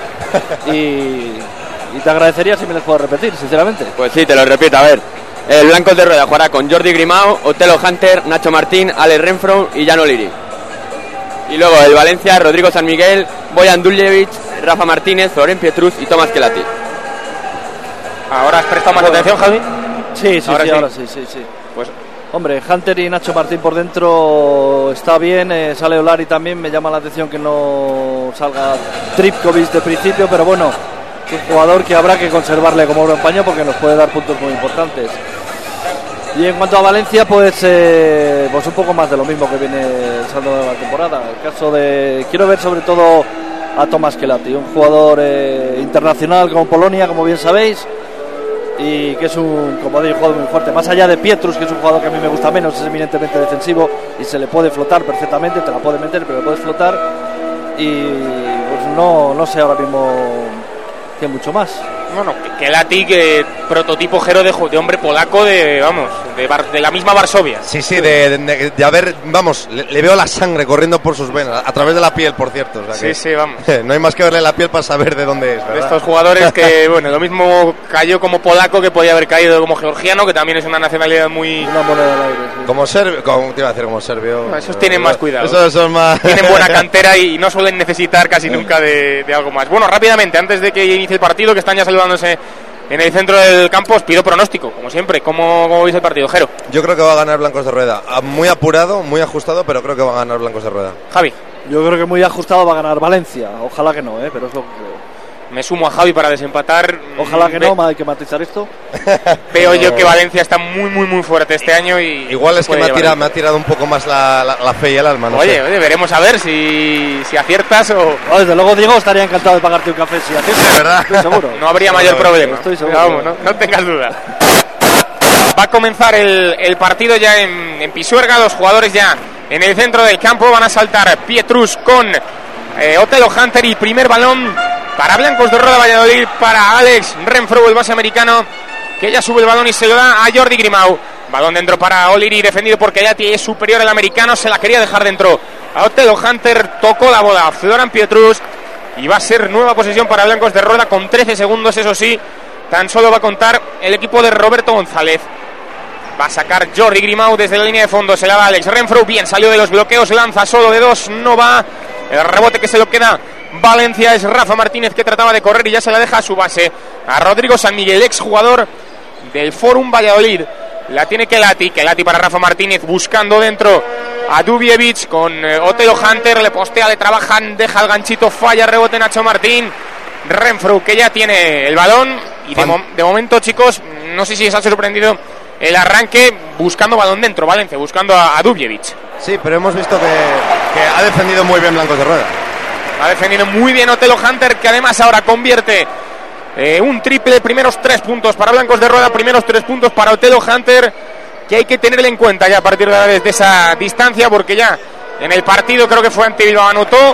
y te agradecería si me les puedo repetir, sinceramente. Pues sí, te lo repito, a ver. El Blancos de Rueda jugará con Jordi Grimao, Otelo Hunter, Nacho Martín, Alex Renfrew y Jan O'Leary. Y luego el Valencia, Rodrigo San Miguel, Bojan Dubrovic, Rafa Martínez, Florent Petrus y Tomás Kelati. ¿Ahora has prestado más atención, Javi? Sí. Ahora sí. Pues hombre, Hunter y Nacho Martín por dentro está bien, sale O'Leary también, me llama la atención que no salga Tripkovic de principio, pero bueno, es un jugador que habrá que conservarle como oro en paño porque nos puede dar puntos muy importantes. Y en cuanto a Valencia, pues un poco más de lo mismo que viene usando la temporada. El caso de, quiero ver sobre todo a Tomás Kelati, un jugador internacional con Polonia, como bien sabéis, y que es un jugador muy fuerte. Más allá de Pietrus, que es un jugador que a mí me gusta menos, es eminentemente defensivo y se le puede flotar perfectamente, te la puede meter, pero le puedes flotar. Y pues no sé ahora mismo que mucho más. Bueno, Kelati, que prototipo Jero de hombre polaco de la misma Varsovia. Sí, de haber, vamos, le veo la sangre corriendo por sus venas, a través de la piel, por cierto. O sea sí, vamos. No hay más que verle la piel para saber de dónde es, ¿verdad? De estos jugadores que, bueno, lo mismo cayó como polaco que podía haber caído como georgiano, que también es una nacionalidad muy... Una moneda del aire, sí. Como serbio, como te iba a decir, como serbio. No, esos tienen más cuidado. Esos son más... Tienen buena cantera y no suelen necesitar casi nunca de algo más. Bueno, rápidamente, antes de que inicie el partido, que están ya saludándose en el centro del campo, os pido pronóstico, como siempre. ¿Cómo veis el partido, Jero? Yo creo que va a ganar Blancos de Rueda. Muy apurado, muy ajustado, pero creo que va a ganar Blancos de Rueda. Javi. Yo creo que muy ajustado va a ganar Valencia. Ojalá que no, pero es lo que creo. Me sumo a Javi para desempatar. Ojalá que no, hay que matizar esto. Veo yo que Valencia está muy fuerte este año y... Igual es que me ha tirado un poco más la fe y el alma, no sé. Oye, veremos a ver si aciertas o... No, desde luego, Diego, estaría encantado de pagarte un café si aciertas. De verdad. Estoy seguro. No habría mayor problema. Estoy seguro. Vamos, no tengas duda. Va a comenzar el partido ya en Pisuerga. Los jugadores ya en el centro del campo. Van a saltar Pietrus con Otelo Hunter y primer balón para Blancos de Roda Valladolid, para Alex Renfrew, el base americano, que ya sube el balón y se lo da a Jordi Grimau. Balón dentro para O'Leary, defendido por Kayati, es superior el americano, se la quería dejar dentro a Otelo Hunter, tocó la bola Florian Pietrus y va a ser nueva posesión para Blancos de Roda con 13 segundos, eso sí, tan solo va a contar el equipo de Roberto González. Va a sacar Jordi Grimau desde la línea de fondo, se la da Alex Renfrew, bien, salió de los bloqueos, lanza solo de 2, no va, el rebote que se lo queda Valencia, es Rafa Martínez que trataba de correr y ya se la deja a su base a Rodrigo San Miguel, ex jugador del Fórum Valladolid. La tiene Kelati para Rafa Martínez, buscando dentro a Dubjevic con Otelo Hunter, le postea, le trabajan, deja el ganchito, falla, rebote Nacho Martín. Renfrew que ya tiene el balón y de momento, chicos, no sé si os ha sorprendido el arranque, buscando balón dentro Valencia, buscando a Dubjevic. Sí, pero hemos visto que ha defendido muy bien Blancos de Rueda. Ha defendido muy bien Otelo Hunter, que además ahora convierte un triple, primeros 3 puntos para Blancos de Rueda, primeros 3 puntos para Otelo Hunter, que hay que tenerle en cuenta ya a partir de ahora desde esa distancia, porque ya en el partido creo que fue ante Bilbao, anotó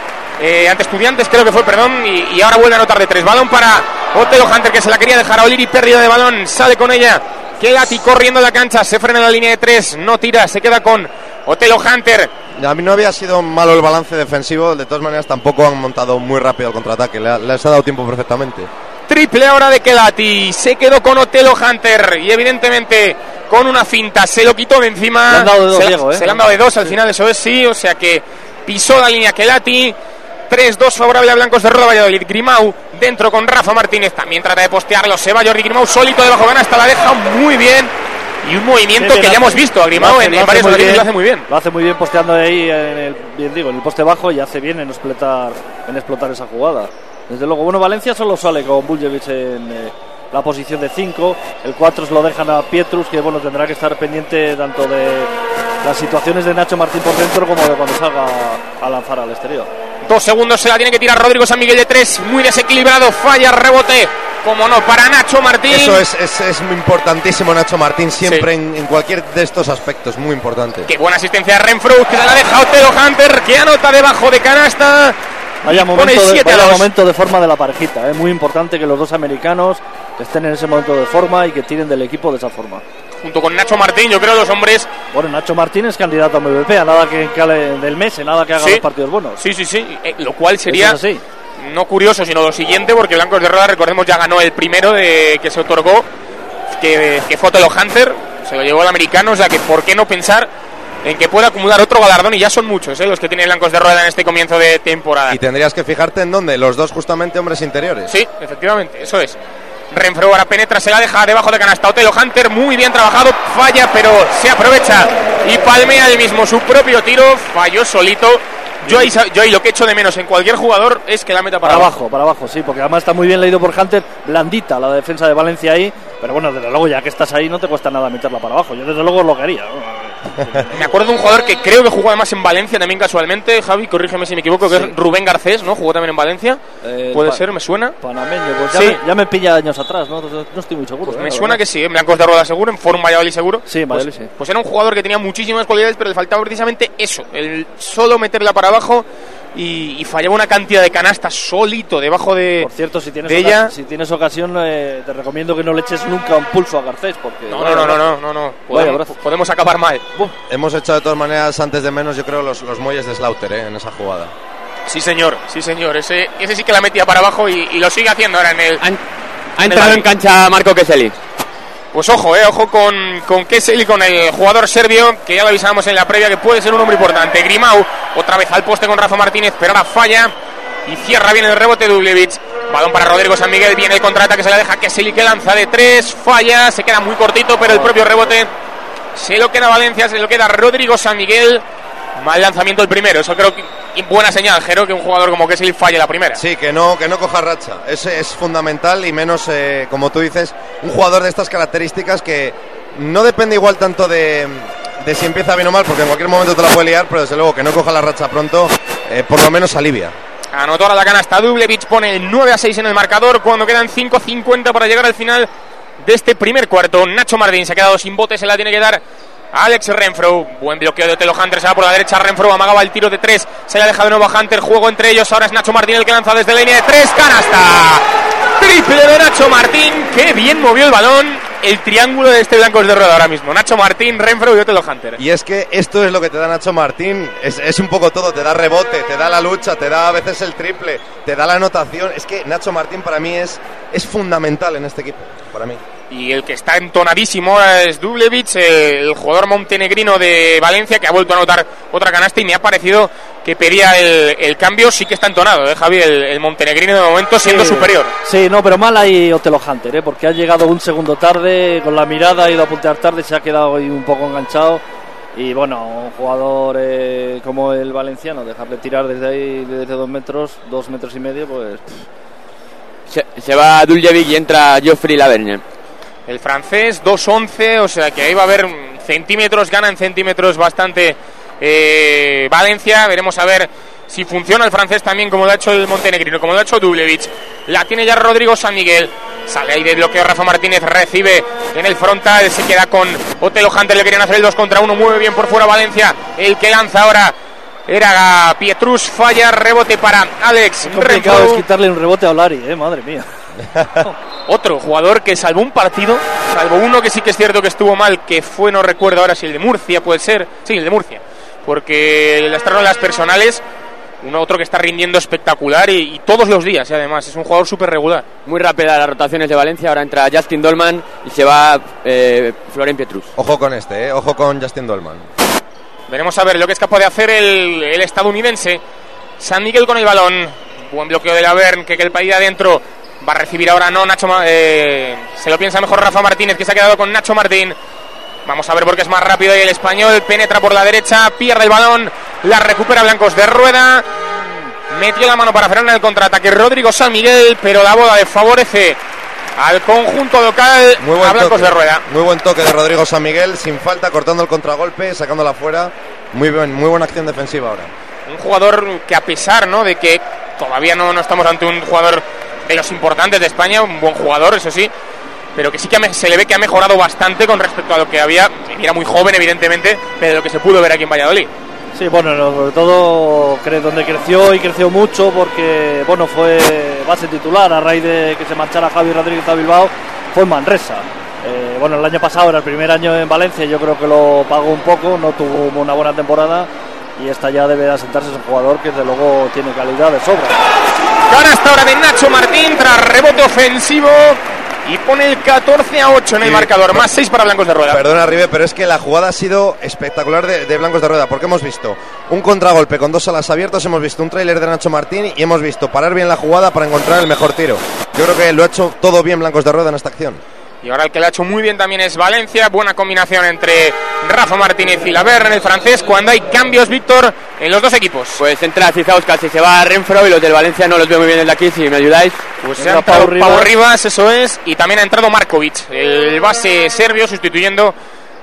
ante Estudiantes creo que fue, perdón, y ahora vuelve a anotar de 3. Balón para Otelo Hunter, que se la quería dejar a O'Leary, pérdida de balón, sale con ella Kelati corriendo a la cancha, se frena en la línea de 3, no tira, se queda con Otelo Hunter. A mí no había sido malo el balance defensivo, de todas maneras tampoco han montado muy rápido el contraataque, les ha dado tiempo perfectamente. Triple ahora de Kelati, se quedó con Otelo Hunter y evidentemente con una finta se lo quitó de encima. Le han dado de 2, Diego, se le han dado de 2 al final, eso es, sí, o sea que pisó la línea Kelati. 3-2 favorable a Blancos de Roda Valladolid. Grimau dentro con Rafa Martínez, también trata de postearlo, se va Jordi Grimau solito debajo de canasta, la deja muy bien. Y un movimiento que ya hemos visto a Grimau en varias ocasiones, lo hace muy bien. Lo hace muy bien posteando ahí en el poste bajo, y hace bien en explotar esa jugada. Desde luego, bueno, Valencia solo sale con Buljevic en la posición de 5. El 4 se lo dejan a Pietrus, que bueno, tendrá que estar pendiente tanto de las situaciones de Nacho Martín por dentro como de cuando salga a lanzar al exterior. 2 segundos, se la tiene que tirar Rodrigo San Miguel de 3, muy desequilibrado, falla, rebote, como no, para Nacho Martín. Eso es muy importantísimo, Nacho Martín, siempre sí. en cualquier de estos aspectos, muy importante. Qué buena asistencia de Renfrew, que se la deja Otelo Hunter, que anota debajo de canasta. Vaya momento de forma de la parejita, muy importante que los dos americanos estén en ese momento de forma y que tiren del equipo de esa forma. Junto con Nacho Martín, yo creo los hombres. Bueno, Nacho Martín es candidato a MVP, a nada que cale del mes, nada que haga los partidos buenos. Sí, lo cual sería no curioso, sino lo siguiente, porque Blancos de Roda, recordemos, ya ganó el primero que se otorgó, que fue Otelo Hunter, se lo llevó el americano, o sea que por qué no pensar en que pueda acumular otro galardón, y ya son muchos los que tienen Blancos de Rueda en este comienzo de temporada. Y tendrías que fijarte en dónde, los dos justamente hombres interiores. Sí, efectivamente, eso es. Renfrew ahora penetra, se la deja debajo de canasta. Otelo Hunter, muy bien trabajado, falla, pero se aprovecha y palmea el mismo su propio tiro, falló solito. Yo ahí lo que echo de menos en cualquier jugador es que la meta para abajo. Para abajo, sí, porque además está muy bien leído por Hunter, blandita la defensa de Valencia ahí, pero bueno, desde luego ya que estás ahí no te cuesta nada meterla para abajo, yo desde luego lo quería. Me acuerdo de un jugador que creo que jugó además en Valencia también casualmente, Javi, corrígeme si me equivoco, que es Rubén Garcés, ¿no? Jugó también en Valencia, puede ser, me suena. Panameño, pues ya me pilla años atrás, no estoy muy seguro. Pues me suena que sí, en Blancos de Rueda seguro, en Fórum Valladolid seguro. Sí, Valladolid sí. Pues era un jugador que tenía muchísimas cualidades, pero le faltaba precisamente eso, el solo meterla para abajo. Y fallaba una cantidad de canastas solito debajo de. Por cierto, si tienes ocasión, te recomiendo que no le eches nunca un pulso a Garcés, porque no. Podemos acabar mal. Hemos hecho de todas maneras antes de menos, yo creo, los muelles de Slaughter en esa jugada. Sí, señor. Ese sí que la metía para abajo y lo sigue haciendo ahora en el. Ha entrado en cancha Marco Keseli. Pues ojo con Keseli, con el jugador serbio, que ya lo avisábamos en la previa, que puede ser un hombre importante. Grimau, otra vez al poste con Rafa Martínez, pero ahora falla y cierra bien el rebote Dubjevic. Balón para Rodrigo San Miguel, viene el contraataque que se la deja Keseli, que lanza de 3, falla, se queda muy cortito, pero el propio rebote se lo queda Valencia, se lo queda Rodrigo San Miguel. Mal lanzamiento el primero, eso creo que y buena señal, Jero, que un jugador como Kessel falle la primera. Sí, que no coja racha. Es fundamental y menos, como tú dices, un jugador de estas características que no depende igual tanto de si empieza bien o mal, porque en cualquier momento te la puede liar, pero desde luego que no coja la racha pronto, por lo menos alivia. Anotó ahora la canasta Dubljevic, pone el 9-6 en el marcador cuando quedan 5:50 para llegar al final de este primer cuarto. Nacho Martín se ha quedado sin bote, se la tiene que dar Alex Renfro. Buen bloqueo de Otelo Hunter, se va por la derecha, Renfro amagaba el tiro de 3, se le ha dejado de nuevo a Hunter, juego entre ellos, ahora es Nacho Martín el que lanza desde la línea de 3, canasta, triple de Nacho Martín, qué bien movió el balón. El triángulo de este Blancos de Rueda ahora mismo, Nacho Martín, Renfro y Otelo Hunter. Y es que esto es lo que te da Nacho Martín, es un poco todo, te da rebote, te da la lucha, te da a veces el triple, te da la anotación. Es que Nacho Martín para mí es fundamental en este equipo, para mí. Y el que está entonadísimo es Dubljevic, el jugador montenegrino de Valencia, que ha vuelto a anotar otra canasta y me ha parecido que pedía el cambio. Sí que está entonado, Javi, el montenegrino de momento siendo superior. Sí, no, pero mal ahí Otelo Hunter, porque ha llegado un segundo tarde, con la mirada, ha ido a puntear tarde, se ha quedado ahí un poco enganchado. Y bueno, un jugador como el valenciano, dejarle tirar desde ahí, desde 2 metros y medio, pues... Se va Dubljevic y entra Geoffrey Lavergne. El francés, 2-11, o sea que ahí va a haber centímetros, gana en centímetros bastante Valencia. Veremos a ver si funciona el francés también, como lo ha hecho el montenegrino, como lo ha hecho Dubljevic. La tiene ya Rodrigo San Miguel. Sale ahí de bloqueo Rafa Martínez, recibe en el frontal, se queda con Otelo Hunter, le querían hacer el 2 contra 1, mueve bien por fuera Valencia. El que lanza ahora era Pietrus, falla, rebote para Alex. Es complicado es quitarle un rebote a Olari, madre mía. Otro jugador que salvó un partido, salvo uno que sí que es cierto que estuvo mal, que fue, no recuerdo ahora si el de Murcia puede ser, sí, el de Murcia, porque lastraron las personales. Otro que está rindiendo espectacular y todos los días, y además es un jugador súper regular. Muy rápida las rotaciones de Valencia. Ahora entra Justin Dolman y se va Florent Pietrus. Ojo con ojo con Justin Dolman. Veremos a ver lo que es capaz de hacer el estadounidense. San Miguel con el balón, buen bloqueo de Laverne, que el país de adentro va a recibir ahora, no, se lo piensa mejor Rafa Martínez, que se ha quedado con Nacho Martín. Vamos a ver porque es más rápido y el español penetra por la derecha, pierde el balón, la recupera Blancos de Rueda. Metió la mano para frenar el contraataque Rodrigo San Miguel, pero la bola le favorece al conjunto local, a Blancos de Rueda. Muy buen toque de Rodrigo San Miguel, sin falta, cortando el contragolpe, sacándola fuera. Muy buena acción defensiva ahora. Un jugador que, a pesar, ¿no?, de que todavía no estamos ante un jugador de los importantes de España, un buen jugador, eso sí, pero que sí que se le ve que ha mejorado bastante con respecto a lo que había. Era muy joven, evidentemente, pero lo que se pudo ver aquí en Valladolid. Sí, bueno, sobre todo donde creció mucho, porque bueno, fue base titular a raíz de que se marchara Javi Rodríguez a Bilbao, fue en Manresa. Bueno, el año pasado era el primer año en Valencia, yo creo que lo pagó un poco, no tuvo una buena temporada, y esta ya debe de asentarse. Es un jugador que desde luego tiene calidad de sobra. Canasta ahora de Nacho Martín tras rebote ofensivo y pone el 14-8 en el marcador, más 6 para Blancos de Rueda. Perdona, Ribe, pero es que la jugada ha sido espectacular de Blancos de Rueda, porque hemos visto un contragolpe con 2 alas abiertas, hemos visto un tráiler de Nacho Martín y hemos visto parar bien la jugada para encontrar el mejor tiro. Yo creo que lo ha hecho todo bien Blancos de Rueda en esta acción. Y ahora el que lo ha hecho muy bien también es Valencia. Buena combinación entre Rafa Martínez y Laverne, el francés, cuando hay cambios, Víctor, en los dos equipos. Pues entra Cizauskas y se va a Renfro, y los del Valencia no los veo muy bien desde aquí, si me ayudáis. Pues se ha entrado Pau Rivas, eso es, y también ha entrado Markovic, el base serbio, sustituyendo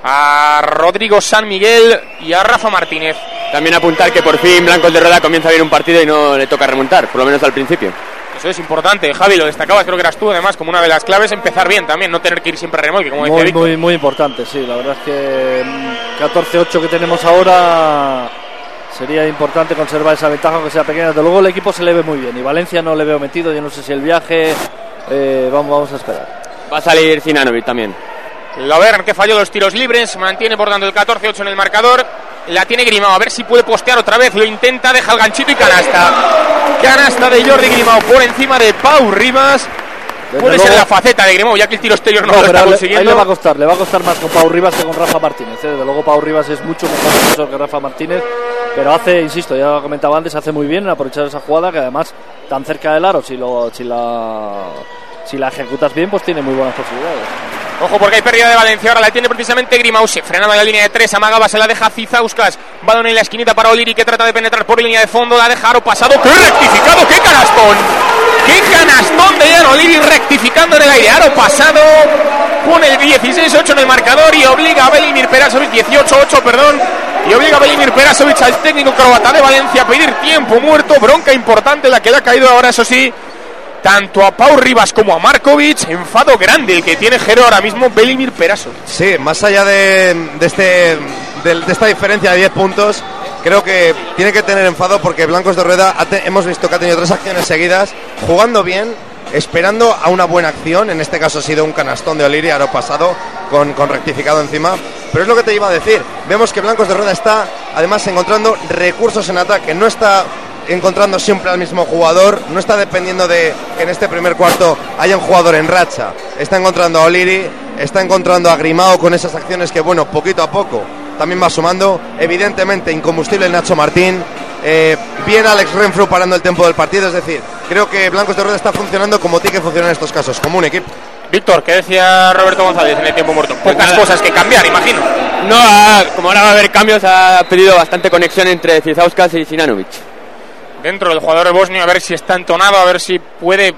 a Rodrigo San Miguel y a Rafa Martínez. También apuntar que por fin Blancos de Rueda comienza a ver un partido y no le toca remontar, por lo menos al principio. Eso es importante, Javi, lo destacabas, creo que eras tú, además, como una de las claves, empezar bien también, no tener que ir siempre a remolque, como decía Víctor. Muy importante, sí, la verdad es que 14-8 que tenemos ahora, sería importante conservar esa ventaja, aunque sea pequeña. Desde luego el equipo se le ve muy bien, y Valencia no le veo metido, yo no sé si el viaje, vamos a esperar. Va a salir Zinanovic también. Laverne, que falló los tiros libres, mantiene por tanto el 14-8 en el marcador. La tiene Grimao, a ver si puede postear otra vez, lo intenta, deja el ganchito y canasta. Canasta de Jordi Grimao por encima de Pau Rivas. Puede ser la faceta de Grimao, ya que el tiro exterior no lo está consiguiendo. Ahí le va a costar más con Pau Rivas que con Rafa Martínez. Desde luego Pau Rivas es mucho mejor defensor que Rafa Martínez, pero hace, insisto, ya lo comentaba antes, hace muy bien en aprovechar esa jugada, que además tan cerca del aro, si la ejecutas bien, pues tiene muy buenas posibilidades. Ojo, porque hay pérdida de Valencia, ahora la tiene precisamente Grimao, se frenaba en la línea de 3, amagaba, se la deja Cizauskas, Balón en la esquinita para O'Leary, que trata de penetrar por línea de fondo. La deja Aro pasado. ¡Qué rectificado! ¡Qué canastón! ¡Qué canastón de Ian O'Leary rectificando en el aire! Aro pasado. Pone el 16-8 en el marcador y obliga a Velimir Perasovic, 18-8, perdón. Y obliga a Velimir Perasovic, al técnico croata de Valencia, a pedir tiempo muerto. Bronca importante la que le ha caído ahora, eso sí, tanto a Pau Rivas como a Markovic. Enfado grande el que tiene Jero ahora mismo Velimir Perasovic. Sí, más allá de esta diferencia de 10 puntos, creo que tiene que tener enfado porque Blancos de Rueda hemos visto que ha tenido 3 acciones seguidas, jugando bien, esperando a una buena acción. En este caso ha sido un canastón de O'Leary, aro pasado, con rectificado encima. Pero es lo que te iba a decir, vemos que Blancos de Rueda está además encontrando recursos en ataque, no está encontrando siempre al mismo jugador, no está dependiendo de que en este primer cuarto haya un jugador en racha. Está encontrando a O'Leary, está encontrando a Grimao con esas acciones que, bueno, poquito a poco también va sumando. Evidentemente incombustible Nacho Martín, bien Alex Renfrew parando el tiempo del partido. Es decir, creo que Blancos de Rueda está funcionando como tiene que funcionar en estos casos, como un equipo. Víctor, ¿qué decía Roberto González en el tiempo muerto? Pocas cosas que cambiar, imagino. No, como ahora va a haber cambios, ha pedido bastante conexión entre Cizauskas y Sinanovic. Dentro del jugador bosnio, a ver si está entonado, a ver si puede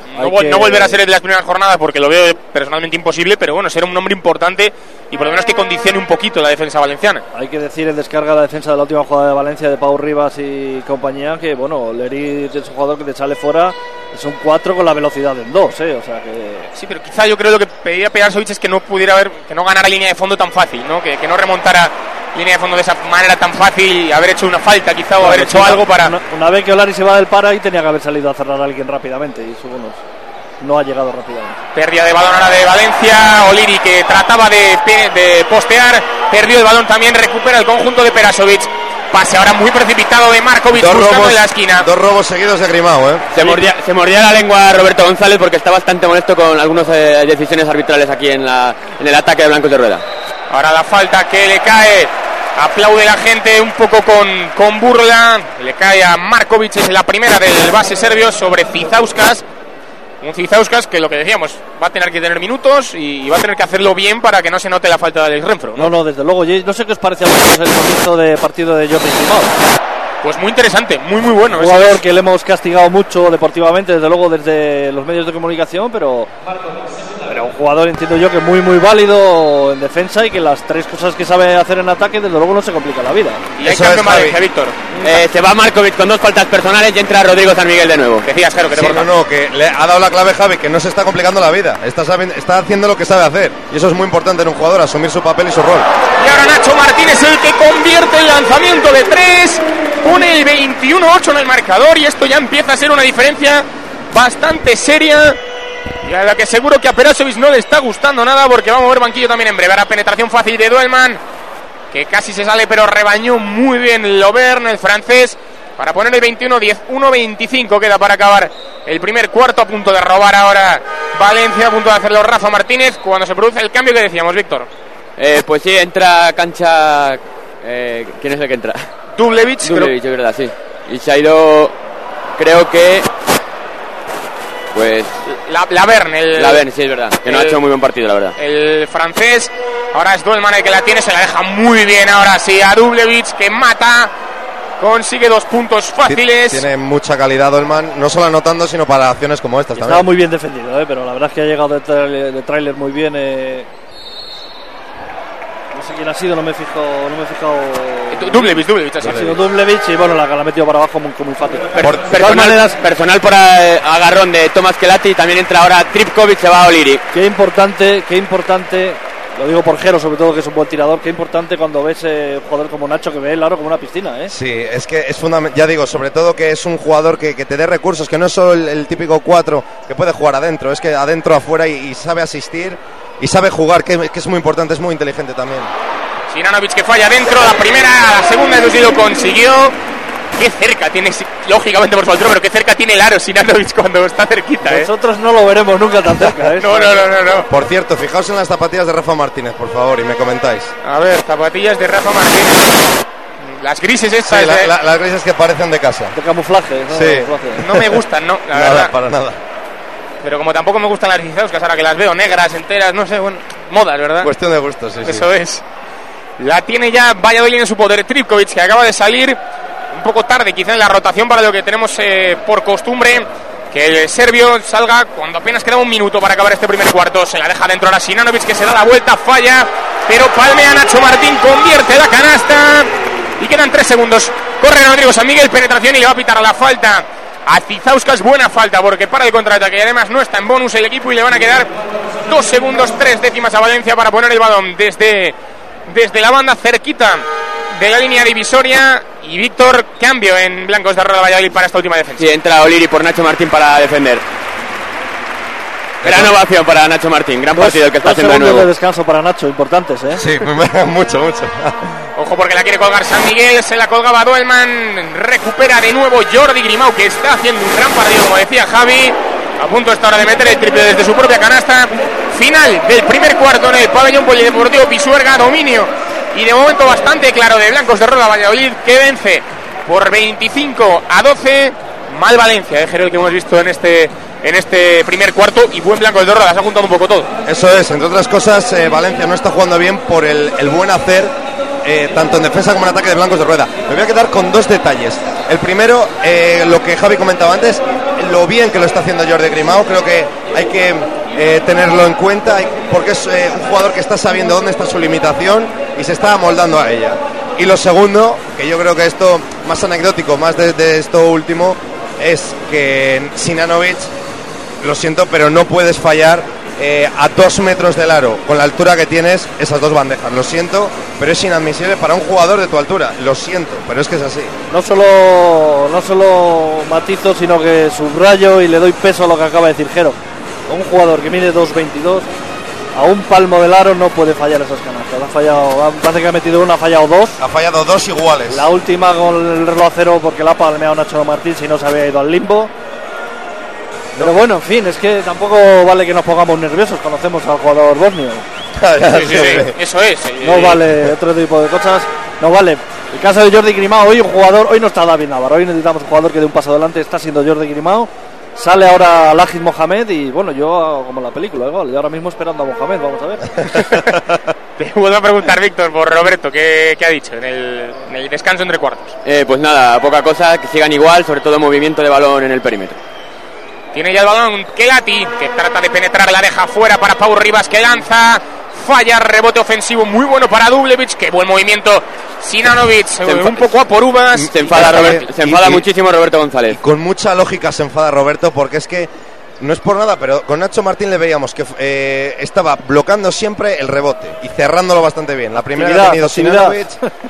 no volver a ser el de las primeras jornadas, porque lo veo personalmente imposible, pero bueno, será un nombre importante y por lo menos que condicione un poquito la defensa valenciana. Hay que decir en descarga la defensa de la última jugada de Valencia de Pau Rivas y compañía, que bueno, O'Leary es un jugador que te sale fuera, es un 4 con la velocidad del 2, o sea que... Sí, pero quizá yo creo lo que pedía Perasovic es que no pudiera haber, que no ganara línea de fondo tan fácil, ¿no? Que no remontara línea de fondo de esa manera tan fácil y haber hecho una falta quizá o haber hecho algo para... Una vez que O'Leary se va del para y tenía que haber salido a cerrar a alguien rápidamente y eso bueno, no ha llegado rápidamente. Pérdida de balón ahora de Valencia. O'Leary, que trataba de postear, perdió el balón también, recupera el conjunto de Perasovic. Pase ahora muy precipitado de Markovic buscando en la esquina. 2 robos seguidos de Grimao, Se mordía la lengua Roberto González porque está bastante molesto con algunas decisiones arbitrales aquí en el ataque de Blancos de Rueda. Ahora la falta que le cae, aplaude la gente un poco con burla, le cae a Markovic, es la primera del base serbio sobre Cizauskas. Un Cizauskas que, lo que decíamos, va a tener que tener minutos y va a tener que hacerlo bien para que no se note la falta de Alex Renfrew, ¿no? No, desde luego. Yo no sé qué os parece a vosotros el comienzo de partido de Jordi Grimao. Pues muy interesante, muy bueno. Un jugador que le hemos castigado mucho deportivamente, desde luego desde los medios de comunicación, pero un jugador, entiendo yo, que muy válido en defensa y que las 3 cosas que sabe hacer en ataque, desde luego no se complica la vida. Y hay cambio en Valencia, Víctor. Se va Markovic con 2 faltas personales y entra Rodrigo San Miguel de nuevo. Decías, Jero, que te corta. Que le ha dado la clave Javi, que no se está complicando la vida, está haciendo lo que sabe hacer y eso es muy importante en un jugador, asumir su papel y su rol. Y ahora Nacho Martín es el que convierte el lanzamiento de 3, pone el 21-8 en el marcador y esto ya empieza a ser una diferencia bastante seria y a la que seguro que a Perasovic no le está gustando nada, porque va a mover banquillo también en breve. Ahora penetración fácil de Duelman, que casi se sale pero rebañó muy bien Loverne, el francés, para poner el 21-10, 1-25 queda para acabar el primer cuarto. A punto de robar ahora Valencia, a punto de hacerlo Rafa Martínez, cuando se produce el cambio que decíamos, Víctor. Pues sí, entra cancha... ¿quién es el que entra? Dublevich, es verdad, sí. Y se ha ido, creo que... Pues... Laverne, sí, es verdad. Que no ha hecho muy buen partido, la verdad. El francés, ahora es Duelman el que la tiene, se la deja muy bien ahora sí a Dublevich, que mata, consigue 2 puntos fáciles. Tiene mucha calidad Duelman, no solo anotando, sino para acciones como estas también. Estaba muy bien defendido, pero la verdad es que ha llegado de tráiler muy bien. No sé quién ha sido, no me he fijado. Dublevich ha sido Dublevich y bueno, la ha metido para abajo muy fácil. Personal por agarrón de Tomás Kelati, también entra ahora Tripkovic, se va a O'Leary. Qué importante, lo digo por Jero sobre todo, que es un buen tirador, qué importante cuando ves un jugador como Nacho que ve el aro como una piscina, Sí, es que es fundamental, ya digo, sobre todo que es un jugador que te dé recursos, que no es solo el típico 4 que puede jugar adentro, es que adentro, afuera y sabe asistir y sabe jugar, que es muy importante, es muy inteligente también. Sinanovic que falla dentro, la primera, la segunda sí lo consiguió. Qué cerca tiene, lógicamente por su altura, pero qué cerca tiene el aro Sinanovic cuando está cerquita. Nosotros no lo veremos nunca tan cerca. No. Por cierto, fijaos en las zapatillas de Rafa Martínez, por favor, y me comentáis. A ver, zapatillas de Rafa Martínez. Las grises estas. Sí, las grises que parecen de casa. De camuflaje, ¿no? Sí. No me gustan, no, la verdad. Verdad. Para nada. Pero como tampoco me gustan las Cizauskas, ahora que las veo negras, enteras, no sé, bueno, modas, ¿verdad? Cuestión de gustos, sí. Eso es. La tiene ya Valladolid en su poder. Tripkovic, que acaba de salir un poco tarde, quizá en la rotación, para lo que tenemos por costumbre, que el serbio salga cuando apenas queda un minuto para acabar este primer cuarto. Se la deja dentro ahora Sinanovic, que se da la vuelta, falla, pero palmea Nacho Martín, convierte la canasta y quedan 3 segundos. Corre Rodrigo San Miguel, penetración, y le va a pitar la falta a Cizauskas. Buena falta porque para el contraataque, y además no está en bonus el equipo, y le van a quedar 2 segundos 3 décimas a Valencia para poner el balón desde la banda, cerquita de la línea divisoria. Y Víctor, cambio en Blancos de Roda Valladolid para esta última defensa. Sí, entra O'Leary por Nacho Martín para defender. Gran ovación para Nacho Martín, gran partido el que está haciendo de nuevo. De descanso para Nacho, importantes, ¿eh? Sí, mucho. Ojo porque la quiere colgar San Miguel, se la colgaba Doelman, recupera de nuevo Jordi Grimau, que está haciendo un gran partido, como decía Javi, a punto esta hora de meter el triple desde su propia canasta. Final del primer cuarto en el pabellón polideportivo Pisuerga, dominio y de momento bastante claro de Blancos de Roda Valladolid, que vence por 25-12. Mal Valencia, Gerol, que hemos visto en este primer cuarto, y buen Blancos de Roda, se ha juntado un poco todo. Eso es, entre otras cosas, Valencia no está jugando bien por el buen hacer, tanto en defensa como en ataque de Blancos de Rueda. Me voy a quedar con 2 detalles. El primero, lo que Javi comentaba antes, lo bien que lo está haciendo Jordi Grimau. Creo que hay que tenerlo en cuenta, porque es un jugador que está sabiendo dónde está su limitación y se está amoldando a ella. Y lo segundo, que yo creo que esto, más anecdótico, más de esto último, es que Sinanovic, lo siento, pero no puedes fallar a 2 metros del aro, con la altura que tienes, esas 2 bandejas. Lo siento, pero es inadmisible para un jugador de tu altura. Lo siento, pero es que es así. No solo matizo, sino que subrayo y le doy peso a lo que acaba de decir Jero. Un jugador que mide 2.22, a un palmo del aro no puede fallar esas canastas. Ha fallado, parece que ha metido una, ha fallado 2. Ha fallado 2 iguales. La última con el reloj a 0 porque la ha palmeado Nacho Martín, si no se había ido al limbo. Pero bueno, en fin, es que tampoco vale que nos pongamos nerviosos, conocemos al jugador bosnio. Sí, eso es. No vale otro tipo de cosas, no vale. El caso de Jordi Grimau, hoy no está David Navarro, hoy necesitamos un jugador que dé un paso adelante, está siendo Jordi Grimau. Sale ahora Lajid Mohamed y bueno, yo como la película de gol, y ahora mismo esperando a Mohamed, vamos a ver. Te vuelvo a preguntar, Víctor, por Roberto, ¿qué ha dicho en el descanso entre cuartos? Pues nada, poca cosa, que sigan igual, sobre todo movimiento de balón en el perímetro. Tiene ya el balón Kelati, que trata de penetrar, la deja fuera para Pau Rivas, que lanza, falla, rebote ofensivo muy bueno para Dubljevic, que buen movimiento Sinanovic, un poco a por uvas. Se enfada muchísimo Roberto González. Y con mucha lógica se enfada Roberto, porque es que no es por nada, pero con Nacho Martín le veíamos que estaba bloqueando siempre el rebote y cerrándolo bastante bien. La primera que ha tenido Sinanovic,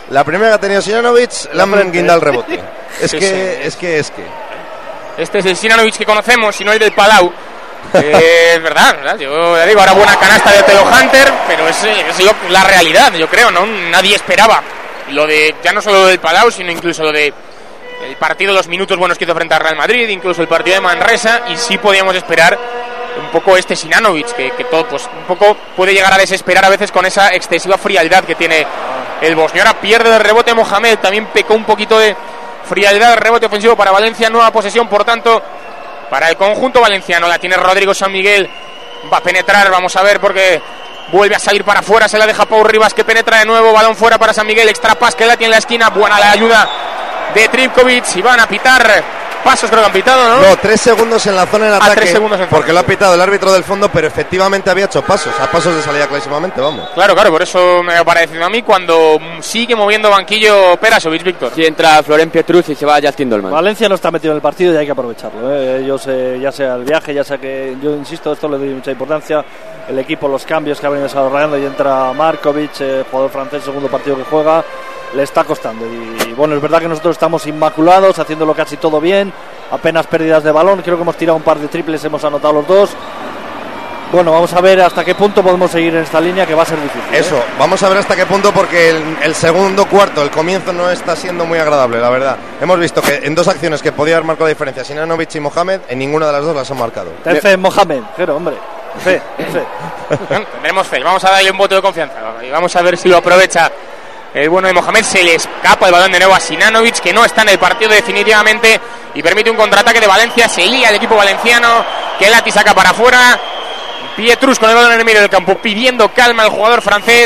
le han guindado el rebote. Es que este es el Sinanovic que conocemos y no el del Palau. Es verdad. Yo le digo, ahora buena canasta de Telo Hunter, pero es la realidad, yo creo, ¿no? Nadie esperaba lo de, ya no solo del Palau, sino incluso lo de el partido, los minutos buenos que hizo frente al Real Madrid, incluso el partido de Manresa, y sí podíamos esperar un poco este Sinanovic, que todo, pues un poco puede llegar a desesperar a veces con esa excesiva frialdad que tiene el bosnio. Ahora pierde el rebote Mohamed, también pecó un poquito de frialdad, rebote ofensivo para Valencia, nueva posesión, por tanto, para el conjunto valenciano. La tiene Rodrigo San Miguel, va a penetrar, vamos a ver, porque vuelve a salir para afuera, se la deja Pau Rivas, que penetra de nuevo, balón fuera para San Miguel, extra pas que la tiene en la esquina, buena la ayuda de Tripkovic, y van a pitar pasos, creo que han pitado, ¿no? No, 3 segundos en la zona en ataque, 3 segundos en porque lo ha pitado el árbitro del fondo, pero efectivamente había hecho pasos, a pasos de salida clarísimamente, vamos. Claro, por eso me ha parecido a mí, cuando sigue moviendo banquillo Perasovic, Víctor. Sí, entra Florent Pietrus y se va Justin Dolman. Valencia no está metido en el partido y hay que aprovecharlo, Ellos, ya sea el viaje, ya sea que, yo insisto, esto le doy mucha importancia, el equipo, los cambios que ha venido desarrollando, y entra Markovic, jugador francés, segundo partido que juega, le está costando, y bueno, es verdad que nosotros estamos inmaculados, haciéndolo casi todo bien, apenas pérdidas de balón, creo que hemos tirado un par de triples, hemos anotado los 2. Bueno, vamos a ver hasta qué punto podemos seguir en esta línea, que va a ser difícil. Eso, vamos a ver hasta qué punto, porque el segundo cuarto, el comienzo no está siendo muy agradable, la verdad. Hemos visto que en 2 acciones que podía haber marcado la diferencia, Sinanovic y Mohamed, en ninguna de las 2 las han marcado. Ten fe en Mohamed, pero hombre, fe. Tendremos fe, vamos a darle un voto de confianza y vamos a ver si lo aprovecha el bueno de Mohamed. Se le escapa el balón de nuevo a Sinanovic, que no está en el partido definitivamente, y permite un contraataque de Valencia. Se lía el equipo valenciano, que Lati saca para afuera, Pietrus con el balón en el medio del campo pidiendo calma al jugador francés,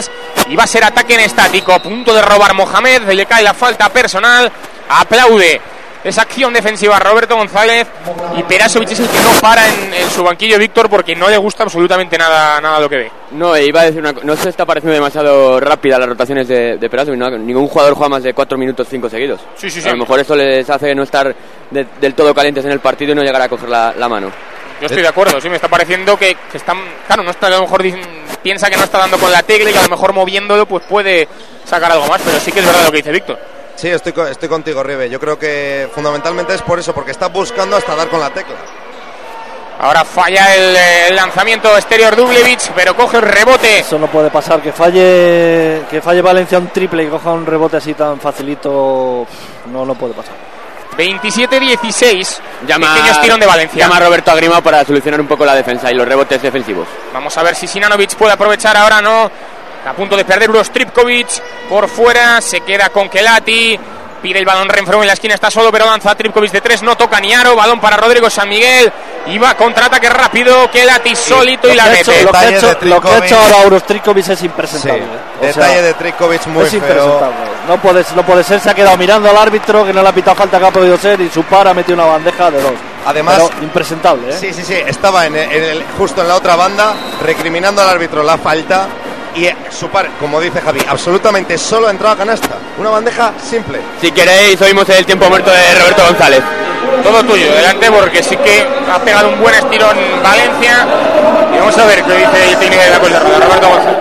y va a ser ataque en estático. A punto de robar Mohamed, le cae la falta personal, aplaude esa acción defensiva Roberto González, y Perasovic es el que no para en su banquillo, Víctor, porque no le gusta absolutamente nada lo que ve. No, iba a decir no se está pareciendo demasiado rápida las rotaciones de Perasovic, ¿no? Ningún jugador juega más de 4 minutos 5 seguidos. Sí. A lo mejor eso les hace no estar del todo calientes en el partido y no llegar a coger la mano. Yo estoy de acuerdo, sí, me está pareciendo que están, claro, no está, a lo mejor piensa que no está dando con la tecla y que a lo mejor moviéndolo pues puede sacar algo más, pero sí que es verdad lo que dice Víctor. Sí, estoy contigo, Ribe. Yo creo que fundamentalmente es por eso, porque está buscando hasta dar con la tecla. Ahora falla el lanzamiento exterior Dubljevic, pero coge el rebote. Eso no puede pasar, que falle Valencia un triple y coja un rebote así tan facilito. No puede pasar. 27-16, pequeño estirón de Valencia. Llama a Roberto Agrimao para solucionar un poco la defensa y los rebotes defensivos. Vamos a ver si Sinanovic puede aprovechar ahora, no. A punto de perder Uros Tripkovic por fuera, se queda con Kelati, pide el balón Renfro en la esquina, está solo, pero lanza Tripkovic de 3, no toca ni aro, balón para Rodrigo San Miguel, y va contraataque rápido, Kelati solito y la mete. Lo que ha hecho ahora Uros Tripkovic es impresentable. Sí, detalle de Tripkovic muy feo. No puede ser, se ha quedado mirando al árbitro, que no le ha pitado falta que ha podido ser, y su par ha metido una bandeja de 2. Además, pero impresentable, ¿eh? Sí, estaba justo en la otra banda, recriminando al árbitro la falta. Y su par, como dice Javi, absolutamente solo ha entrado a canasta. Una bandeja simple. Si queréis, oímos el tiempo muerto de Roberto González. Todo tuyo, delante, porque sí que ha pegado un buen estirón Valencia. Y vamos a ver qué dice el técnico de la Costa Roda, Roberto González.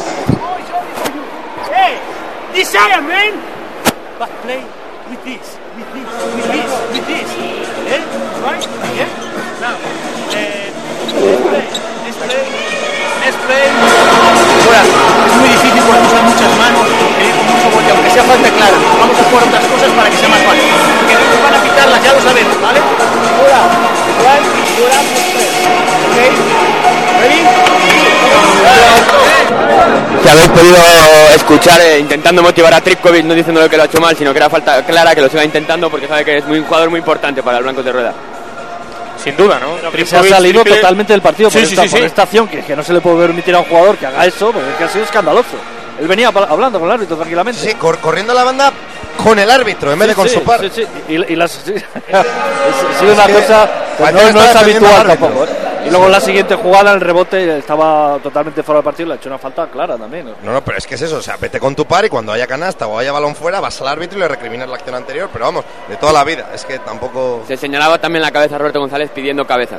Hey, desire, man. But play with this. Yeah? Right? Yeah? Now, let's play. Ahora, es muy difícil porque usan muchas manos, con mucho golpe, aunque sea falta clara. Vamos a jugar otras cosas para que sea más fácil. Que no van a pitarlas, ya lo sabemos, ¿vale? Ahora, Si habéis podido escuchar intentando motivar a Tripkovic, no diciéndole que lo ha hecho mal, sino que era falta clara, que lo siga intentando porque sabe que es un jugador muy importante para el Blancos de Rueda. Sin duda, ¿no? Que se ha salido totalmente del partido por esta acción, que no se le puede permitir a un jugador que haga eso, porque es que ha sido escandaloso. Él venía hablando con el árbitro tranquilamente. Sí, corriendo a la banda con el árbitro en vez de con su par. Sí. Y ha sido una cosa que no es habitual tampoco, ¿eh? Y luego en la siguiente jugada, el rebote estaba totalmente fuera del partido, le ha hecho una falta clara también, ¿no? No, pero es que es eso, o sea, vete con tu par y cuando haya canasta o haya balón fuera, vas al árbitro y le recriminas la acción anterior, pero vamos, de toda la vida, es que tampoco... Se señalaba también la cabeza a Roberto González pidiendo cabeza.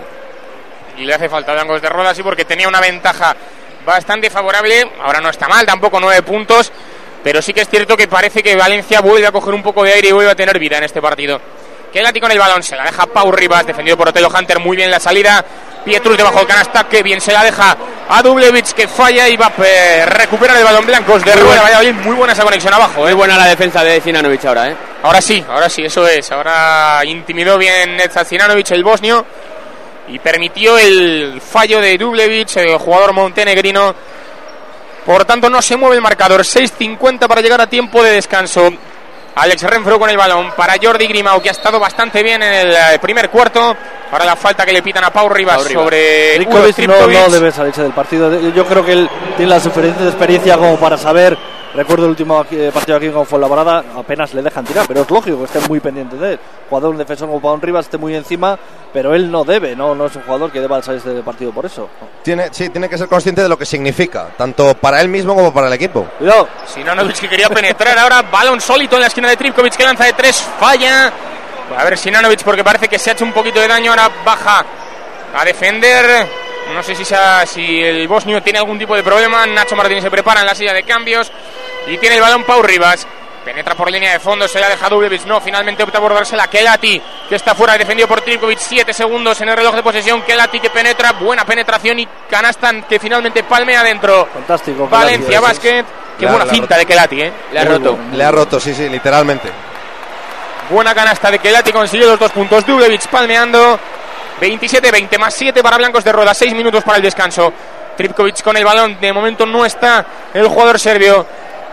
Y le hace falta Blancos de Rueda, sí, porque tenía una ventaja bastante favorable, ahora no está mal, tampoco 9 puntos, pero sí que es cierto que parece que Valencia vuelve a coger un poco de aire y vuelve a tener vida en este partido. Kelati con el balón, se la deja Pau Rivas, defendido por Otelo Hunter, muy bien la salida. Pietrus debajo del canasta, que bien se la deja a Dubljevic, que falla y va a recuperar el balón Blancos de Rueda. Valladolid, muy buena esa conexión abajo. Muy buena la defensa de Sinanovic ahora, ¿eh? Ahora sí, eso es. Ahora intimidó bien Nedsat Sinanovic, el bosnio, y permitió el fallo de Dubljevic, el jugador montenegrino. Por tanto, no se mueve el marcador. 6:50 para llegar a tiempo de descanso. Alex Renfro con el balón para Jordi Grimau, que ha estado bastante bien en el primer cuarto. Ahora la falta que le pitan a Pau Rivas sobre Tripkovic. No debe salirse del partido. Yo creo que él tiene la suficiente experiencia como para saber. Recuerdo el último partido aquí con Fuenlabrada, apenas le dejan tirar, pero es lógico que esté muy pendiente de él. Jugador, un defensor como Pau Rivas esté muy encima, pero él no debe, no es un jugador que deba salirse del partido por eso. Tiene que ser consciente de lo que significa, tanto para él mismo como para el equipo. Cuidado. Sinanovic, que quería penetrar ahora, balón sólido en la esquina de Tripkovic, que lanza de 3, falla. A ver Sinanovic, porque parece que se ha hecho un poquito de daño, ahora baja a defender. No sé si el bosnio tiene algún tipo de problema. Nacho Martín se prepara en la silla de cambios y tiene el balón Pau Rivas. Penetra por línea de fondo, se la deja Dubljevic. No, finalmente opta por dársela a Kelati, que está fuera, defendido por Tripkovic. 7 segundos en el reloj de posesión. Kelati, que penetra, buena penetración y canasta que finalmente palmea adentro. Fantástico. Valencia Basket. Qué buena finta de Kelati, ¿eh? Le ha roto, sí, literalmente. Buena canasta de Kelati, consiguió los 2 puntos. Dubljevic palmeando. 27-20 más 7 para Blancos de Rueda. 6 minutos para el descanso. Tripkovic con el balón. De momento no está el jugador serbio.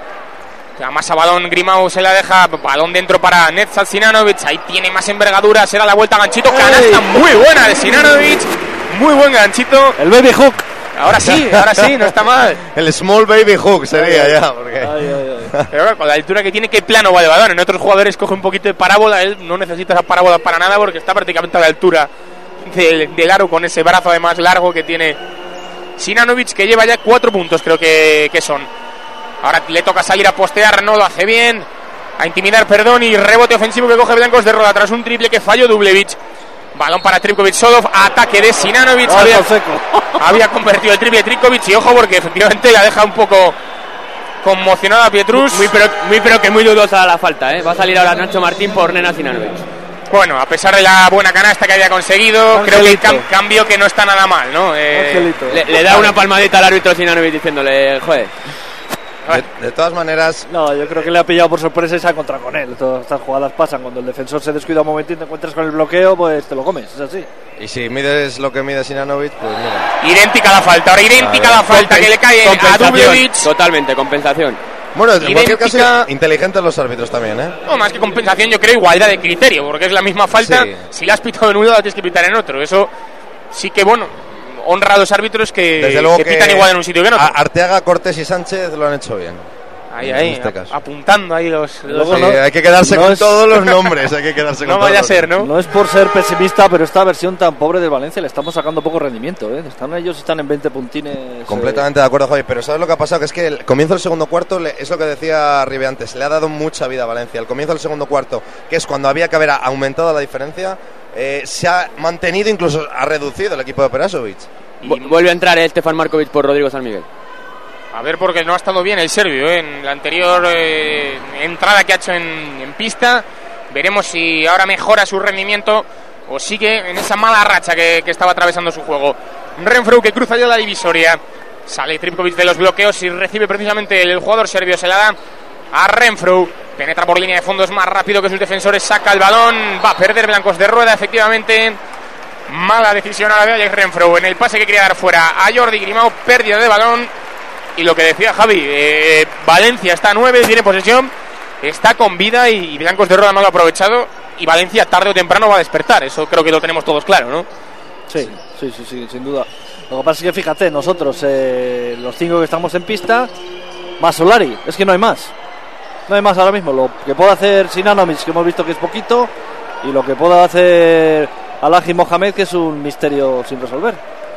Amasa balón, Grimau se la deja. Balón dentro para Nedsat Sinanovic. Ahí tiene más envergadura. Será la vuelta a ganchito. Canasta muy buena de Sinanovic. Muy buen ganchito. El baby hook. Ahora sí, no está mal. El small baby hook sería ya. Porque... Pero claro, con la altura que tiene, ¿qué plano va de balón? En otros jugadores coge un poquito de parábola, él no necesita esa parábola para nada porque está prácticamente a la altura del aro, con ese brazo además largo que tiene Sinanovic, que lleva ya 4 puntos, creo que son. Ahora le toca salir a postear, no lo hace bien. A intimidar, y rebote ofensivo que coge Blancos de Roda tras un triple que falló Dubljevic. Balón para Tripkovic-Solov, ataque de Sinanovic. Había convertido el triple de Tripkovic y ojo porque efectivamente la deja un poco conmocionada a Pietrus. Muy dudosa la falta, ¿eh? Va a salir ahora Nacho Martín por Nena Sinanovic. Bueno, a pesar de la buena canasta que había conseguido, creo que el cambio que no está nada mal, ¿no? Le da una palmadita al árbitro Sinanovic diciéndole, joder. De todas maneras... No, yo creo que le ha pillado por sorpresa y se ha encontrado con él. Todas estas jugadas pasan. Cuando el defensor se descuida un momentito y te encuentras con el bloqueo, pues te lo comes, es así. Y si mides lo que mide Sinanovic, pues mira. Idéntica la falta, ahora idéntica la falta que le cae a Dubljevic. Totalmente, compensación. Bueno, en cualquier caso, inteligentes los árbitros también, ¿eh? No, más que compensación, yo creo igualdad de criterio, porque es la misma falta. Sí. Si la has pitado en un lado, la tienes que pitar en otro. Eso sí que, bueno, honra a los árbitros que pitan igual en un sitio que en otro. Arteaga, Cortés y Sánchez lo han hecho bien. Ahí, este apuntando ahí los sí, hay que quedarse con todos los nombres. Hay que quedarse con no vaya a ser, ¿no? No es por ser pesimista, pero esta versión tan pobre del Valencia le estamos sacando poco rendimiento, ¿eh? Están en 20 puntines. Completamente de acuerdo, Javi. Pero ¿sabes lo que ha pasado? Que es que el comienzo del segundo cuarto, es lo que decía Ribe antes, le ha dado mucha vida a Valencia. El comienzo del segundo cuarto, que es cuando había que haber aumentado la diferencia, se ha mantenido, incluso ha reducido el equipo de Perasovic. Vuelve a entrar Stefan Markovic por Rodrigo San Miguel. A ver, porque no ha estado bien el serbio, en la anterior entrada que ha hecho en pista. Veremos si ahora mejora su rendimiento o sigue en esa mala racha que estaba atravesando su juego. Renfrew que cruza ya la divisoria. Sale Tripkovic de los bloqueos y recibe precisamente el jugador serbio. Se la da a Renfrew. Penetra por línea de fondo, es más rápido que sus defensores. Saca el balón, va a perder Blancos de Rueda, efectivamente. Mala decisión ahora de Alex Renfrew en el pase que quería dar fuera a Jordi Grimao. Pérdida de balón. Y lo que decía Javi, Valencia está a 9, tiene posesión, está con vida y Blancos de Roda no lo ha aprovechado. Y Valencia tarde o temprano va a despertar, eso creo que lo tenemos todos claro, ¿no? Sí, sin duda. Lo que pasa es que fíjate, nosotros, los 5 que estamos en pista, más Solari, es que no hay más. No hay más ahora mismo. Lo que puede hacer Sinanovic, que hemos visto que es poquito, y lo que pueda hacer Alhaji Mohamed, que es un misterio sin resolver.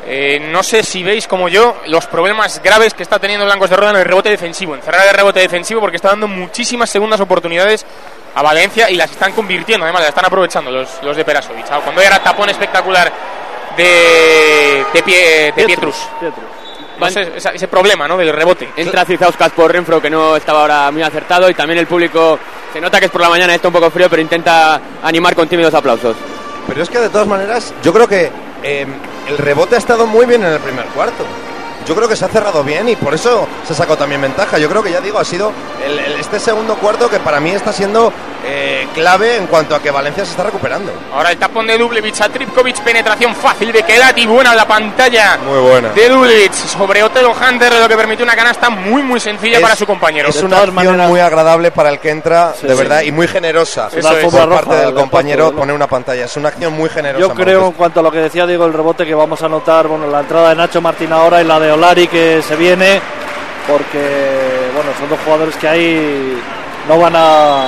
No sé si veis como yo los problemas graves que está teniendo Blancos de Roda en el rebote defensivo, en cerrar el rebote defensivo, porque está dando muchísimas segundas oportunidades a Valencia y las están convirtiendo, además las están aprovechando los de Perasovic. Cuando era tapón espectacular de Pietrus. No sé, ese problema, ¿no?, del rebote. Entra Cizauskas por Renfrew, que no estaba ahora muy acertado, y también el público se nota que es por la mañana, está un poco frío, pero intenta animar con tímidos aplausos. Pero es que de todas maneras yo creo que el rebote ha estado muy bien en el primer cuarto. Yo creo que se ha cerrado bien y por eso se sacó también ventaja. Yo creo que, ya digo, ha sido este segundo cuarto que para mí está siendo clave en cuanto a que Valencia se está recuperando. Ahora el tapón de Dubljevic a Tripkovic, penetración fácil de Kelati, buena la pantalla. Muy buena. De Dubljevic sobre Otelo Hunter, lo que permite una canasta muy sencilla para su compañero. Es una acción muy agradable para el que entra, de verdad, y muy generosa por parte del compañero poner una pantalla. Es una acción muy generosa. Yo creo, en cuanto a lo que decía Diego, el rebote, que vamos a notar, bueno, la entrada de Nacho Martín ahora y la de Olari que se viene, porque bueno, son dos jugadores que ahí no van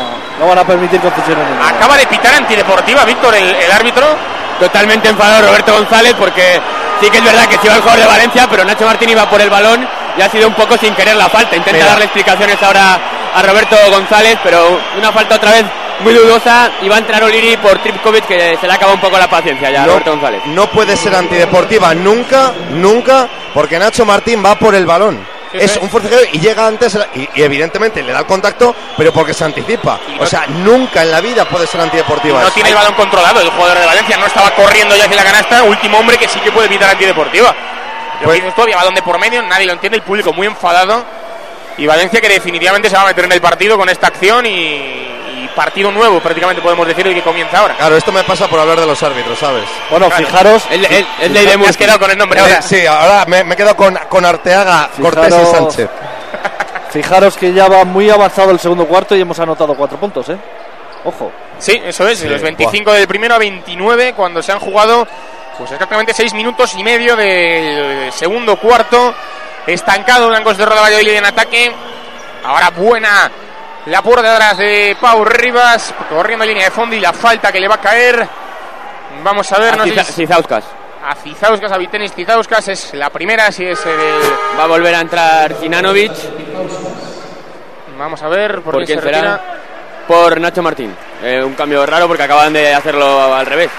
a permitir confusiones. Acaba de pitar antideportiva, Víctor, el árbitro. Totalmente enfadado Roberto González, porque sí que es verdad que se iba el jugador de Valencia, pero Nacho Martín iba por el balón y ha sido un poco sin querer la falta. Intenta darle explicaciones ahora a Roberto González, pero una falta otra vez muy dudosa, y va a entrar Oliri por Tripkovic, que se le acaba un poco la paciencia ya, Roberto González. No puede ser antideportiva nunca, porque Nacho Martín va por el balón. Es un forcejeo y llega antes y evidentemente le da el contacto, pero porque se anticipa. O sea, nunca en la vida puede ser antideportiva. No tiene el balón controlado el jugador de Valencia, no estaba corriendo ya hacia la canasta. Último hombre que sí que puede evitar antideportiva. Todavía balón de por medio, nadie lo entiende, el público muy enfadado. Y Valencia que definitivamente se va a meter en el partido con esta acción y partido nuevo, prácticamente podemos decir, el que comienza ahora. Claro, esto me pasa por hablar de los árbitros, ¿sabes? Bueno, claro. Fijaros, me has quedado con el nombre ahora. Sí, ahora me he quedado con Arteaga, Cortés y Sánchez. Fijaros que ya va muy avanzado el segundo cuarto y hemos anotado 4 puntos, Ojo. Sí, eso es, los 25 del primero a 29, cuando se han jugado Pues exactamente 6 minutos y medio del segundo cuarto. Estancado Blancos de Roda Valladolid en ataque. Ahora buena la puerta de atrás de Pau Rivas, corriendo en línea de fondo y la falta que le va a caer. Vamos a ver. Cizauskas. A Cizauskas, a Vitenis Cizauskas, es la primera, si es Va a volver a entrar Zinanovic. Vamos a ver por qué se retira. Por Nacho Martín. Un cambio raro porque acaban de hacerlo al revés.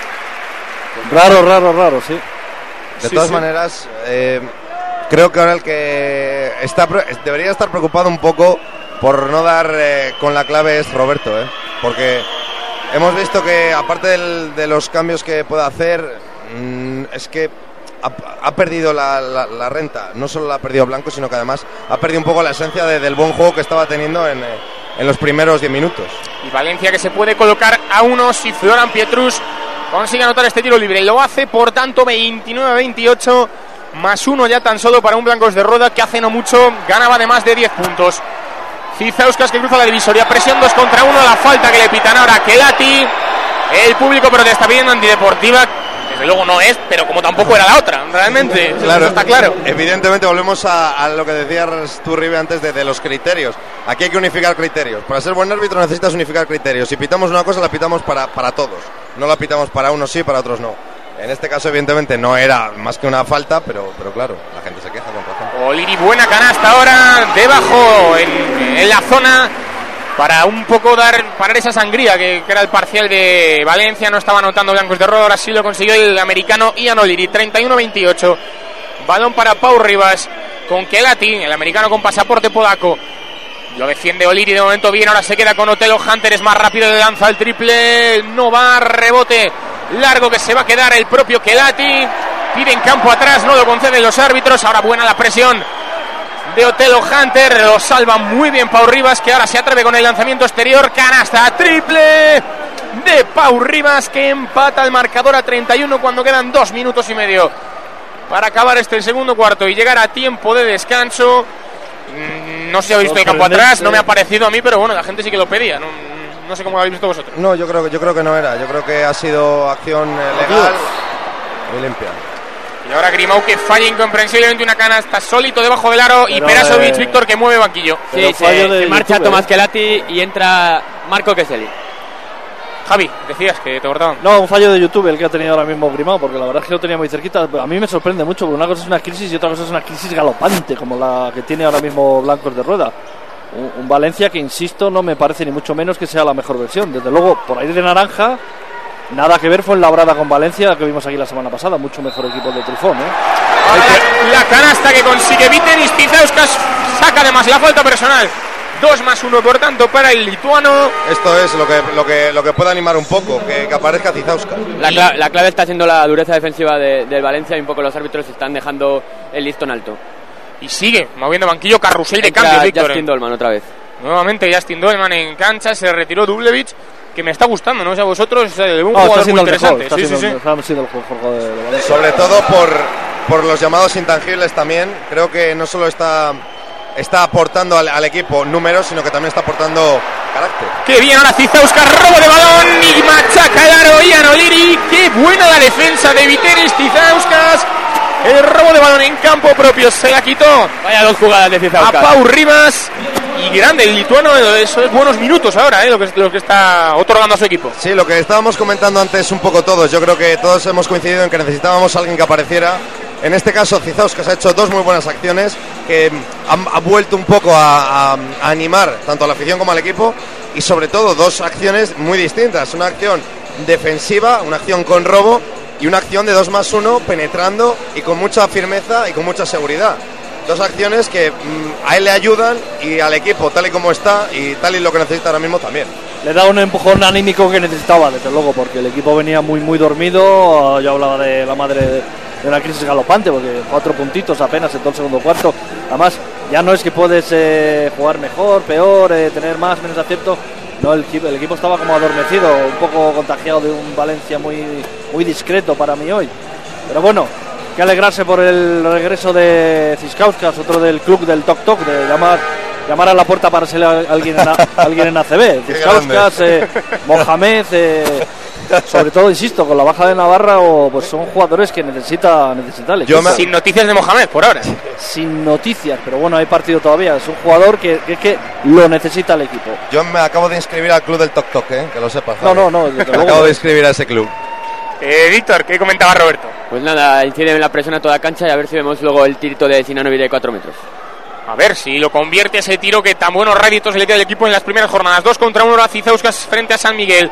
Raro, sí. De todas maneras, creo que ahora el que debería estar preocupado un poco por no dar con la clave es Roberto, porque hemos visto que aparte de los cambios que puede hacer, es que ha perdido la renta. No solo la ha perdido Blanco, sino que además ha perdido un poco la esencia del buen juego que estaba teniendo en los primeros 10 minutos. Y Valencia, que se puede colocar a 1 si Florian Pietrus consigue anotar este tiro libre. Lo hace, por tanto, 29-28, más 1 ya tan solo para un Blancos de Roda que hace no mucho ganaba de más de 10 puntos. Cizauskas, que cruza la divisoria, presión 2 contra 1, la falta que le pitan ahora Kelati. El público pero te está pidiendo antideportiva. Desde luego no es, pero como tampoco era la otra, realmente. Claro, eso está claro. Evidentemente volvemos a lo que decías tú, Ribe, antes de los criterios. Aquí hay que unificar criterios. Para ser buen árbitro necesitas unificar criterios. Si pitamos una cosa, la pitamos para todos. No la pitamos para unos sí, para otros no. En este caso, evidentemente, no era más que una falta, pero claro, la gente se queja con razón. Oliri, buena canasta ahora, debajo en la zona, para un poco parar esa sangría que era el parcial de Valencia. No estaba anotando Blancos de Roda, ahora sí lo consiguió el americano Ian Oliri. 31-28, balón para Pau Rivas con Kelati, el americano con pasaporte polaco. Lo defiende Oliri de momento bien, ahora se queda con Otelo Hunter, es más rápido, le lanza el triple, no va, rebote largo que se va a quedar el propio Kelati. Pide en campo atrás, no lo conceden los árbitros. Ahora buena la presión de Otelo Hunter, lo salva muy bien Pau Rivas, que ahora se atreve con el lanzamiento exterior. Canasta, triple de Pau Rivas, que empata el marcador a 31 cuando quedan 2 minutos y medio para acabar el segundo cuarto y llegar a tiempo de descanso. No sé si habéis visto el campo atrás, no me ha parecido a mí, pero bueno, la gente sí que lo pedía. No sé cómo lo habéis visto vosotros. No, yo creo que no era. Yo creo que ha sido acción legal y limpia. Y ahora Grimau, que falla incomprensiblemente una canasta solito debajo del aro. Pero y Perasovic, Víctor, que mueve banquillo. Sí, se marcha Tomás Kelati y entra Marco Keseli. Javi, decías que te cortaban. No, un fallo de YouTube el que ha tenido ahora mismo Grimau, porque la verdad es que lo tenía muy cerquita. A mí me sorprende mucho, porque una cosa es una crisis y otra cosa es una crisis galopante, como la que tiene ahora mismo Blancos de Rueda. Un Valencia que, insisto, no me parece ni mucho menos que sea la mejor versión. Desde luego, por ahí de naranja, nada que ver fue en Labrada con Valencia, que vimos aquí la semana pasada. Mucho mejor equipo de Trifón, La canasta que consigue Vitenis Cizauskas saca además la falta personal. 2+1, por tanto, para el lituano. Esto es lo que puede animar un poco, que aparezca Cizauskas. La clave está siendo la dureza defensiva del Valencia, y un poco los árbitros están dejando el listón alto. Y sigue moviendo banquillo, carrusel de cambios, Víctor. Justin Dolman otra vez. Nuevamente Justin Dolman en cancha, se retiró Dublevic, que me está gustando, no sé a vosotros, un jugador muy interesante. Sobre todo por los llamados intangibles también. Creo que no solo está aportando al equipo números, sino que también está aportando carácter. Qué bien ahora Cizauskas, robo de balón y machaca el aro Ian Oliri. Qué buena la defensa de Vitenis Cizauskas. El robo de balón en campo propio se la quitó. Vaya 2 jugadas de Cizauskas. A Pau Rivas. Y grande el lituano, eso es buenos minutos ahora, lo que está otorgando a su equipo. Sí, lo que estábamos comentando antes un poco todos. Yo creo que todos hemos coincidido en que necesitábamos a alguien que apareciera. En este caso Cizauskas ha hecho 2 muy buenas acciones que ha vuelto un poco a animar tanto a la afición como al equipo, y sobre todo 2 acciones muy distintas. Una acción defensiva, una acción con robo, y una acción de 2+1 penetrando y con mucha firmeza y con mucha seguridad. 2 acciones que a él le ayudan y al equipo tal y como está y tal y lo que necesita ahora mismo también. Le da un empujón anímico que necesitaba, desde luego, porque el equipo venía muy dormido. Yo hablaba de la madre de una crisis galopante, porque 4 puntitos apenas en todo el segundo cuarto. Además, ya no es que puedes jugar mejor, peor, tener más, menos acierto. No, el equipo estaba como adormecido, un poco contagiado de un Valencia muy discreto para mí hoy. Pero bueno, que alegrarse por el regreso de Cizauskas, otro del club del Toc Toc, de llamar a la puerta para ser alguien en ACB. Cizauskas, Mohamed, Sobre todo, insisto, con la baja de Navarra, pues son jugadores que necesita el equipo. Sin noticias de Mohamed por ahora. Sin noticias, pero bueno, hay partido todavía. Es un jugador que lo necesita el equipo. Yo me acabo de inscribir al club del Toc Toc, que lo sepas. No, me acabo de inscribir a ese club. Víctor, ¿qué comentaba Roberto? Pues nada, incide la presión a toda cancha y a ver si vemos luego el tirito de Sinanovic de 4 metros. A ver si lo convierte ese tiro que tan buenos réditos le queda al equipo en las primeras jornadas. 2 contra 1 a Cizauskas frente a San Miguel.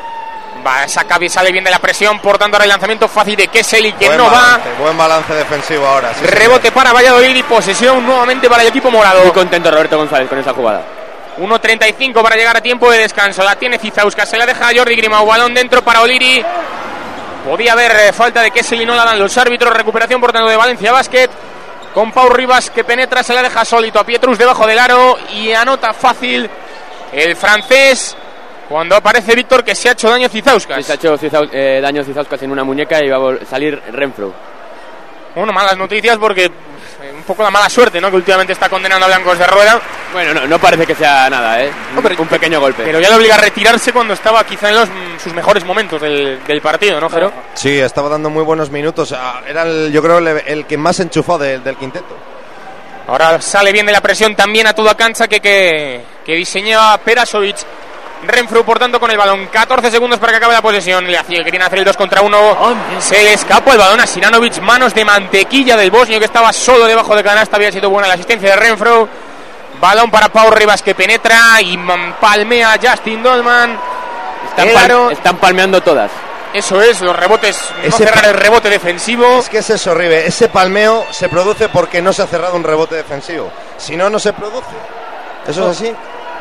Sale bien de la presión, por tanto ahora el lanzamiento fácil de Kessel que no va. Buen balance defensivo ahora. Sí, rebote para Valladolid y posesión nuevamente para el equipo morado. Muy contento Roberto González con esa jugada. 1.35 para llegar a tiempo de descanso. La tiene Cizauskas, se la deja a Jordi Grimau. Balón dentro para O'Leary. Podía haber falta de Kessel y no la dan los árbitros. Recuperación por tanto de Valencia Basket. Con Pau Rivas que penetra, se la deja solito a Pietrus debajo del aro y anota fácil el francés. Cuando aparece Víctor que se ha hecho daño Cizauskas. Sí, se ha hecho daño Cizauskas en una muñeca y va a salir Renfrew. Bueno, malas noticias porque un poco la mala suerte, ¿no? Que últimamente está condenando a Blancos de Rueda. Bueno, no parece que sea nada, un pequeño golpe. Pero ya le obliga a retirarse cuando estaba quizá en sus mejores momentos del partido, ¿no, Jero? Sí, estaba dando muy buenos minutos. Era yo creo el que más enchufó del quinteto. Ahora sale bien de la presión también a toda cancha que diseñaba Perasovic. Renfrew por tanto con el balón, 14 segundos para que acabe la posesión. Querían hacer el 2 contra 1. Se le escapó el balón a Sinanovic, manos de mantequilla del bosnio que estaba solo debajo de canasta. Había sido buena la asistencia de Renfrew. Balón para Pau Rivas que penetra y palmea a Justin Dolman. Están palmeando todas. Eso es, los rebotes, no cerrar el rebote defensivo. Es que ese es horrible, ese palmeo se produce porque no se ha cerrado un rebote defensivo. Si no, no se produce. Eso es así.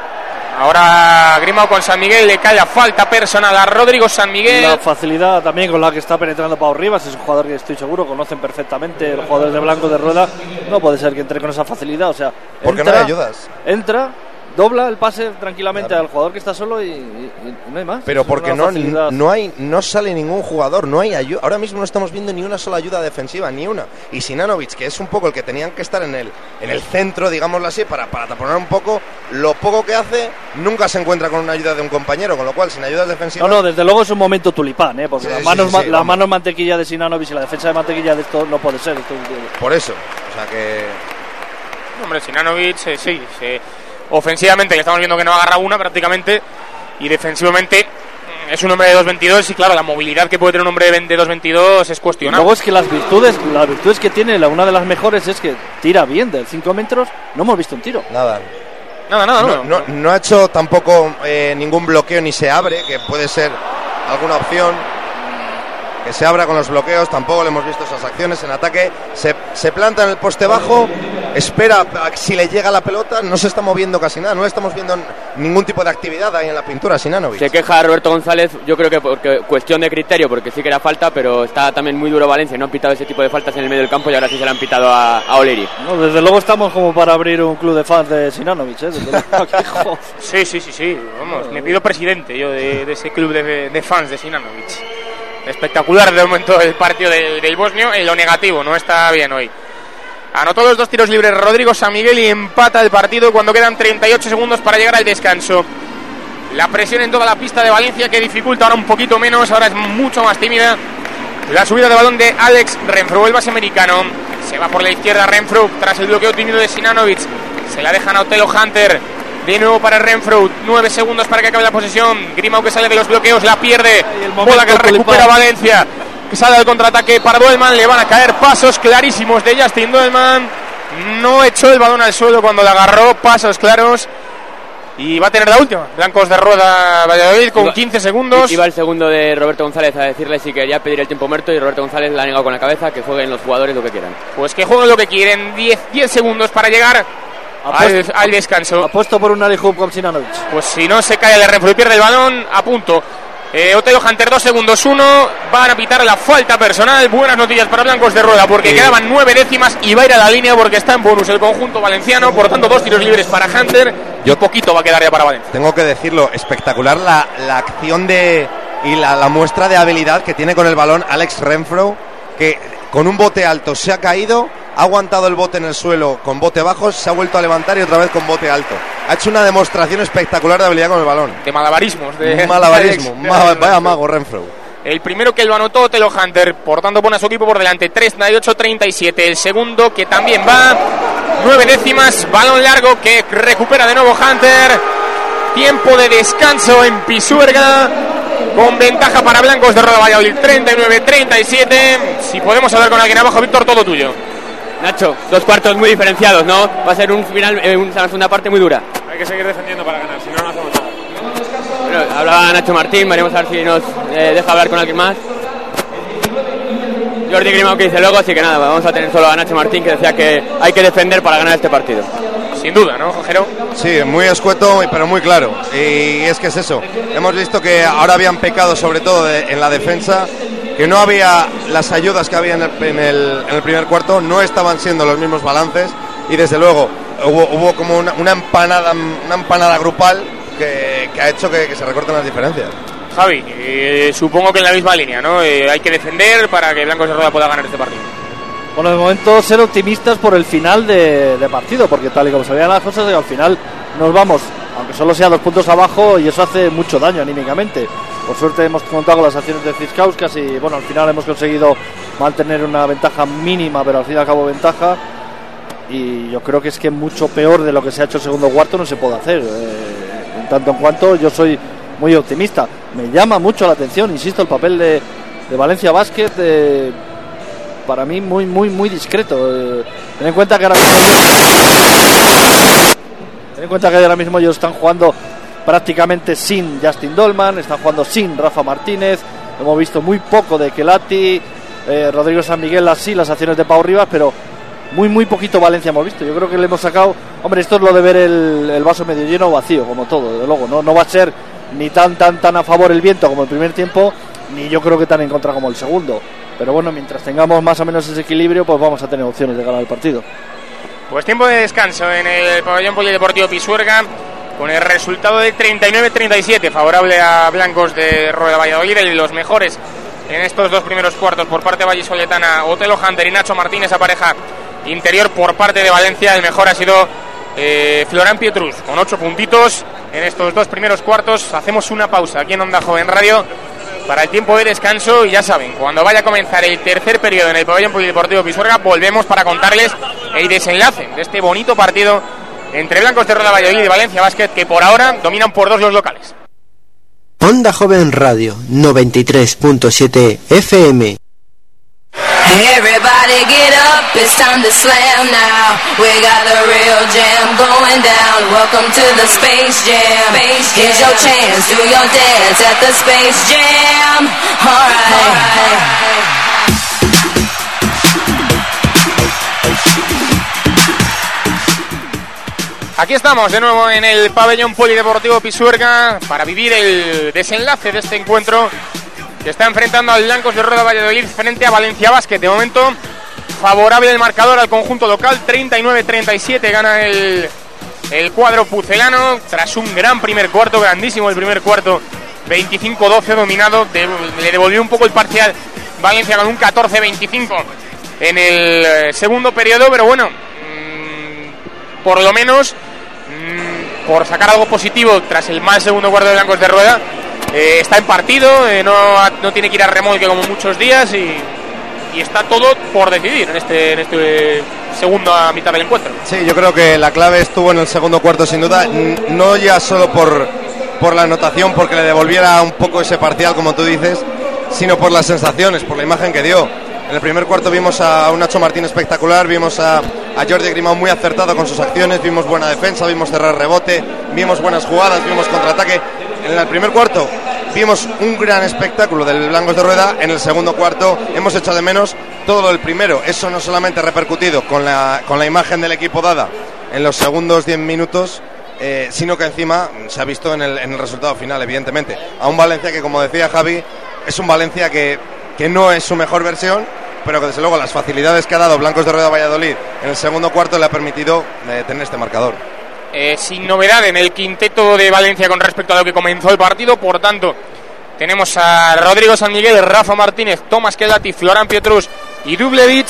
Ahora Grimau con San Miguel, le cae la falta personal a Rodrigo San Miguel. La facilidad también con la que está penetrando Pau Rivas, es un jugador que estoy seguro conocen perfectamente los jugadores de Blancos de Rueda. No puede ser que entre con esa facilidad, o sea, porque no le ayudas. Entra, dobla el pase tranquilamente al jugador que está solo y no hay más. Pero porque no sale ningún jugador, no hay ayuda. Ahora mismo no estamos viendo ni una sola ayuda defensiva, ni una. Y Sinanovic, que es un poco el que tenían que estar en el centro, digámoslo así, para taponar un poco, lo poco que hace, nunca se encuentra con una ayuda de un compañero, con lo cual sin ayudas defensivas. No, desde luego es un momento tulipán, porque sí, las manos mantequilla de Sinanovic y la defensa de mantequilla de esto no puede ser. Por eso, o sea que. Hombre, Sinanovic, sí. Ofensivamente le estamos viendo que no agarra una prácticamente y defensivamente es un hombre de 2.22 y claro, la movilidad que puede tener un hombre de 2.22 es cuestionable. Luego es que las virtudes que tiene, una de las mejores es que tira bien del 5 metros, no hemos visto un tiro. Nada, no ha hecho tampoco ningún bloqueo ni se abre, que puede ser alguna opción. Que se abra con los bloqueos, tampoco le hemos visto esas acciones en ataque. Se planta en el poste bajo, espera a si le llega la pelota, no se está moviendo casi nada, no estamos viendo ningún tipo de actividad ahí en la pintura. Sinanovic. Se queja Roberto González, yo creo que porque cuestión de criterio, porque sí que era falta, pero está también muy duro Valencia, no han pitado ese tipo de faltas en el medio del campo y ahora sí se le han pitado a O'Leary. No, desde luego estamos como para abrir un club de fans de Sinanovic, Sí, vamos, me pido presidente yo de ese club de fans de Sinanovic. Espectacular de momento el partido del bosnio. En lo negativo, no está bien hoy. Anotó los 2 tiros libres Rodrigo San Miguel y empata el partido cuando quedan 38 segundos para llegar al descanso. La presión en toda la pista de Valencia que dificulta ahora un poquito menos, ahora es mucho más tímida. La subida de balón de Alex Renfrew, el base americano. Se va por la izquierda Renfrew tras el bloqueo tímido de Sinanovic. Se la dejan a Otelo Hunter. De nuevo para Renfrew, 9 segundos para que acabe la posesión. Grimau que sale de los bloqueos, la pierde. Bola que recupera Valencia. Que sale al contraataque para Dolman. Le van a caer pasos clarísimos de Justin Dolman. No echó el balón al suelo cuando la agarró. Pasos claros. Y va a tener la última. Blancos de Rueda Valladolid con 15 segundos. Iba el segundo de Roberto González a decirle si quería pedir el tiempo muerto y Roberto González le ha negado con la cabeza que jueguen los jugadores lo que quieran. Pues que jueguen lo que quieren. 10 segundos para llegar al descanso. Apuesto por un alley hoop con Sinanovic. Pues si no se cae el Renfrew y pierde el balón, a punto. Otelo Hunter 2 segundos 1. Van a pitar la falta personal. Buenas noticias para Blancos de Rueda porque quedaban 9 décimas y va a ir a la línea porque está en bonus el conjunto valenciano. Por tanto 2 tiros libres para Hunter. Y poquito va a quedar ya para Valencia. Tengo que decirlo, espectacular la acción y la muestra de habilidad que tiene con el balón Alex Renfrew, que con un bote alto se ha caído, ha aguantado el bote en el suelo con bote bajo, se ha vuelto a levantar y otra vez con bote alto. Ha hecho una demostración espectacular de habilidad con el balón. De malabarismos. Vaya mago Renfrew. El primero que lo anotó Telo Hunter, por tanto pone a su equipo por delante, 38-37. El segundo que también va, 9 décimas, balón largo que recupera de nuevo Hunter. Tiempo de descanso en Pisuerga, con ventaja para Blancos de Roda Valladolid, 39-37. Si podemos hablar con alguien abajo, Víctor, todo tuyo. Nacho, 2 cuartos muy diferenciados, ¿no? Va a ser un final, una segunda parte muy dura. Hay que seguir defendiendo para ganar, si no, no hacemos nada. Bueno, hablaba Nacho Martín, veremos a ver si nos deja hablar con alguien más. Jordi Grimao que dice luego, así que nada, vamos a tener solo a Nacho Martín, que decía que hay que defender para ganar este partido. Sin duda, ¿no, Jero? Sí, muy escueto, pero muy claro. Y es que es eso. Hemos visto que ahora habían pecado sobre todo en la defensa, que no había las ayudas que había en el primer cuarto, no estaban siendo los mismos balances y desde luego hubo como una empanada grupal que ha hecho que se recorten las diferencias. Javi, supongo que en la misma línea, ¿no? Hay que defender para que Blancos de Roda pueda ganar este partido. Bueno, de momento ser optimistas por el final de partido, porque tal y como se veían las cosas, al final nos vamos, aunque solo sea 2 puntos abajo, y eso hace mucho daño anímicamente. Por suerte hemos contado con las acciones de Ziskauskas y bueno, al final hemos conseguido mantener una ventaja mínima, pero al fin y al cabo ventaja. Y yo creo que es que mucho peor de lo que se ha hecho el segundo cuarto no se puede hacer. En tanto en cuanto yo soy muy optimista. Me llama mucho la atención, insisto, el papel de Valencia Basket. Para mí muy discreto. Ten en cuenta que ahora mismo ellos están jugando prácticamente sin Justin Dolman, están jugando sin Rafa Martínez. Hemos visto muy poco de Kelati, Rodrigo San Miguel, así las acciones de Pau Rivas, pero muy poquito Valencia hemos visto. Yo creo que le hemos sacado, hombre, esto es lo de ver el vaso medio lleno o vacío, como todo, desde luego. No va a ser ni tan a favor el viento como el primer tiempo, ni yo creo que tan en contra como el segundo. Pero bueno, mientras tengamos más o menos ese equilibrio, pues vamos a tener opciones de ganar el partido. Pues tiempo de descanso en el pabellón polideportivo Pisuerga, con el resultado de 39-37, favorable a Blancos de Rueda Valladolid. Y los mejores en estos 2 primeros cuartos por parte de vallisoletana, Otelo Hunter y Nacho Martín, esa pareja interior por parte de Valencia. El mejor ha sido Florán Pietrus, con 8 puntitos en estos 2 primeros cuartos. Hacemos una pausa aquí en Onda Joven Radio para el tiempo de descanso, y ya saben, cuando vaya a comenzar el tercer periodo en el pabellón polideportivo Pisuerga, volvemos para contarles el desenlace de este bonito partido entre Blancos de Roda Valladolid y Valencia Basket, que por ahora dominan por 2 los locales. Onda Joven Radio 93.7 FM. Everybody get up, it's time to slam now. We got the real jam going down. Welcome to the Space Jam. Here's your chance, do your dance at the Space Jam. Alright. Aquí estamos de nuevo en el pabellón polideportivo Pisuerga para vivir el desenlace de este encuentro que está enfrentando al Blancos de Roda Valladolid frente a Valencia Basket. De momento, favorable el marcador al conjunto local, 39-37 gana el cuadro pucelano, tras un gran primer cuarto, grandísimo el primer cuarto, 25-12 dominado, le devolvió un poco el parcial Valencia con un 14-25 en el segundo periodo, pero bueno, por lo menos, por sacar algo positivo tras el mal segundo cuarto de Blancos de Rueda, está en partido, no tiene que ir a remolque como muchos días y está todo por decidir en este segunda mitad del encuentro. Sí, yo creo que la clave estuvo en el segundo cuarto sin duda, no ya solo por la anotación, porque le devolviera un poco ese parcial como tú dices, sino por las sensaciones, por la imagen que dio. En el primer cuarto vimos a un Nacho Martín espectacular, vimos a Jordi Grimao muy acertado con sus acciones, vimos buena defensa, vimos cerrar rebote, vimos buenas jugadas, vimos contraataque. En el primer cuarto vimos un gran espectáculo del Blancos de Rueda. En el segundo cuarto hemos echado de menos todo lo del primero. Eso no solamente ha repercutido con la imagen del equipo dada en los segundos 10 minutos, sino que encima se ha visto en el resultado final, evidentemente. A un Valencia que, como decía Javi, es un Valencia que no es su mejor versión, pero que desde luego las facilidades que ha dado Blancos de Rueda Valladolid en el segundo cuarto le ha permitido tener este marcador. Sin novedad en el quinteto de Valencia con respecto a lo que comenzó el partido, por tanto tenemos a Rodrigo San Miguel, Rafa Martínez, Tomás Kelati, Florán Pietrus y Dublevich.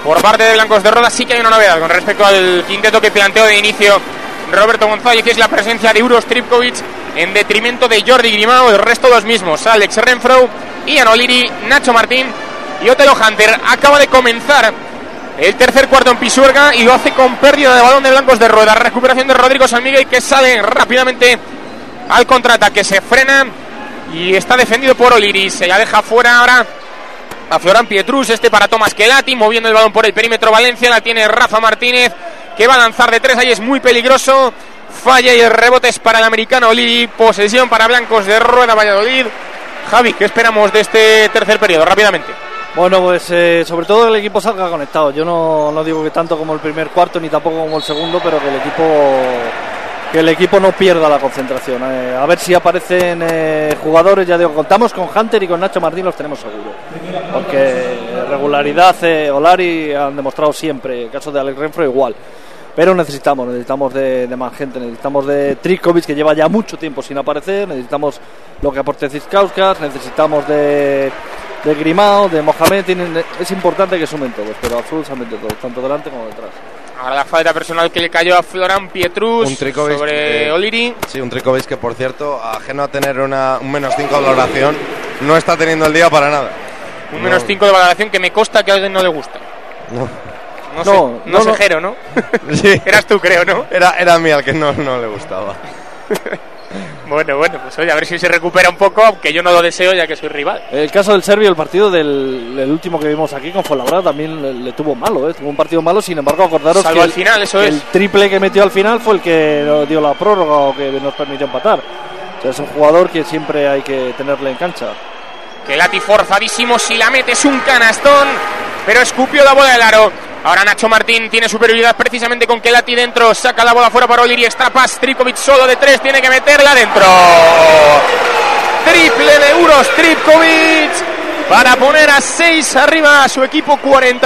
por parte de Blancos de Roda. Sí que hay una novedad con respecto al quinteto que planteó de inicio Roberto González, y es la presencia de Uros Tripkovic en detrimento de Jordi Grimao. El resto los mismos: Alex Renfro, Ian O'Leary, Nacho Martín y Otelo Hunter. Acaba de comenzar el tercer cuarto en Pisuerga y lo hace con pérdida de balón de Blancos de Rueda. Recuperación de Rodrigo San Miguel, que sale rápidamente al contraataque, se frena y está defendido por O'Leary. Se la deja fuera ahora a Florán Pietrus, para Tomás Kelati, moviendo el balón por el perímetro Valencia. La tiene Rafa Martínez, que va a lanzar de 3, ahí es muy peligroso, falla y el rebote es para el americano O'Leary. Posesión para Blancos de Rueda Valladolid. Javi, ¿qué esperamos de este tercer periodo? Rápidamente. Bueno, pues sobre todo el equipo salga conectado. Yo no digo que tanto como el primer cuarto ni tampoco como el segundo, pero que el equipo no pierda la concentración. A ver si aparecen jugadores. Ya digo, contamos con Hunter y con Nacho Martín, los tenemos seguro, porque regularidad O'Leary han demostrado siempre. El caso de Alex Renfro igual, pero necesitamos de más gente. Necesitamos de Tripkovic, que lleva ya mucho tiempo sin aparecer. Necesitamos lo que aporte Zizkauskas, necesitamos de Grimao, de Mohamed. Es importante que sumen todos, pero absolutamente todos, tanto delante como detrás. Ahora la falta personal que le cayó a Florán Pietrus sobre O'Leary. Sí, un Tripkovic que, por cierto, ajeno a tener un menos 5 de valoración, no está teniendo el día para nada. Un menos 5 de valoración que me consta que a alguien no le gusta. No sé, Jero, ¿no? Sí. Eras tú, creo, ¿no? Era a mí al que no le gustaba. Bueno, pues oye, a ver si se recupera un poco, aunque yo no lo deseo ya que soy rival. El caso del serbio, el partido del último que vimos aquí con Fuenlabrada también le tuvo malo, tuvo un partido malo. Sin embargo, acordaros salvo que al final, eso es. El triple que metió al final fue el que dio la prórroga o que nos permitió empatar. O sea, es un jugador que siempre hay que tenerle en cancha. Kelati forzadísimo, si la mete es un canastón, pero escupió la bola del aro. Ahora Nacho Martín tiene superioridad precisamente con Kelati dentro, saca la bola fuera para O'Leary, extra pass, Tripkovic solo de 3, tiene que meterla dentro. Triple de Uros Tripkovic para poner a 6 arriba a su equipo,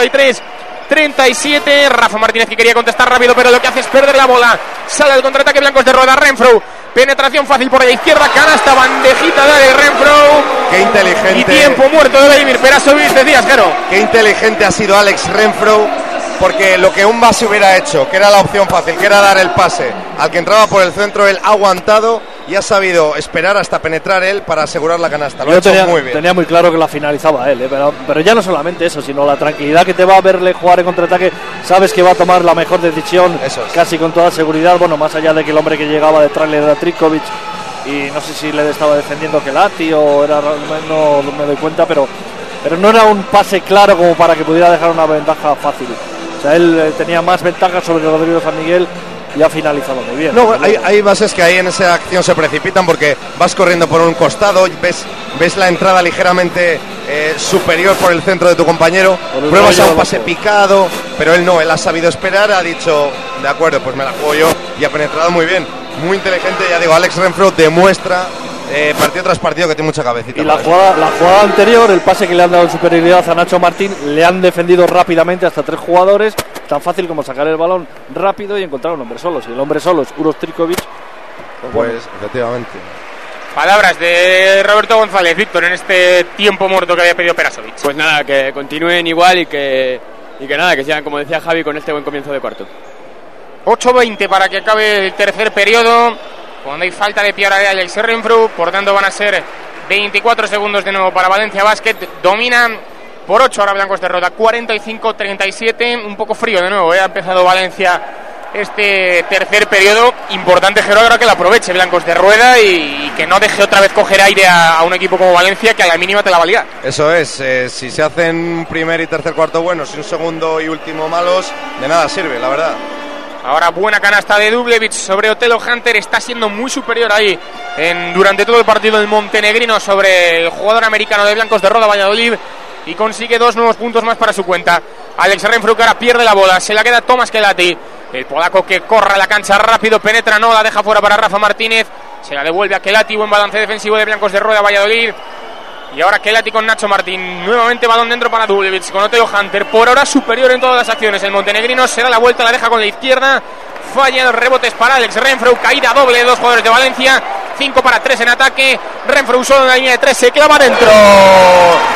43-37. Rafa Martínez, que quería contestar rápido, pero lo que hace es perder la bola. Sale el contraataque Blancos de Rueda. Renfro, penetración fácil por la izquierda, canasta, bandejita de Renfro. Qué inteligente. Y tiempo muerto de Vladimir Perasovic, decías, Jero. Qué inteligente ha sido Alex Renfro, porque lo que un base hubiera hecho, que era la opción fácil, que era dar el pase al que entraba por el centro, él ha aguantado y ha sabido esperar hasta penetrar él para asegurar la canasta. Lo ha hecho muy bien. Tenía muy claro que la finalizaba él, pero ya no solamente eso, sino la tranquilidad que te va a verle jugar en contraataque. Sabes que va a tomar la mejor decisión, casi con toda seguridad. Bueno, más allá de que el hombre que llegaba detrás le era Tripkovic, y no sé si le estaba defendiendo Kelati o era, no me doy cuenta, pero no era un pase claro como para que pudiera dejar una ventaja fácil. O sea, él tenía más ventaja sobre Rodrigo San Miguel y ha finalizado muy bien. No, hay bases que ahí en esa acción se precipitan porque vas corriendo por un costado, ves la entrada ligeramente superior por el centro de tu compañero, pruebas a un pase picado, pero él no, él ha sabido esperar, ha dicho, de acuerdo, pues me la juego yo, y ha penetrado muy bien, muy inteligente. Ya digo, Alex Renfro demuestra partido tras partido que tiene mucha cabecita. Y la jugada anterior, el pase que le han dado en superioridad a Nacho Martín, le han defendido rápidamente hasta 3 jugadores, tan fácil como sacar el balón rápido y encontrar un hombre solo. Si el hombre solo es Uros Tripkovic, pues bueno, efectivamente. Palabras de Roberto González, Víctor, en este tiempo muerto que había pedido Perasovic. Pues nada, que continúen igual y que nada, que sigan, como decía Javi, con este buen comienzo de cuarto. 8:20 para que acabe el tercer periodo, cuando hay falta de pie ahora de Alex Renfro, por tanto van a ser 24 segundos de nuevo para Valencia Basket. Dominan por 8 ahora Blancos de Roda, 45-37, un poco frío de nuevo, ha empezado Valencia este tercer periodo. Importante, Jero, ahora que lo aproveche Blancos de Rueda y que no deje otra vez coger aire a un equipo como Valencia, que a la mínima te la va a liar. Eso es, si se hacen un primer y tercer cuarto buenos y un segundo y último malos, de nada sirve, la verdad. Ahora buena canasta de Dubljevic sobre Otelo Hunter, está siendo muy superior ahí durante todo el partido el montenegrino sobre el jugador americano de Blancos de Roda Valladolid, y consigue 2 nuevos puntos más para su cuenta. Alex Renfro, que ahora pierde la bola, se la queda Tomás Kelati, el polaco que corre a la cancha rápido, penetra, no, la deja fuera para Rafa Martínez, se la devuelve a Kelati, buen balance defensivo de Blancos de Rueda Valladolid. Y ahora Kelati con Nacho Martín, nuevamente balón dentro para Dubljevic con Otelo Hunter, por ahora superior en todas las acciones. El montenegrino se da la vuelta, la deja con la izquierda, falla los rebotes para Alex Renfro, caída doble de 2 jugadores de Valencia, 5 para 3 en ataque. Renfro usó en la línea de 3, se clava dentro.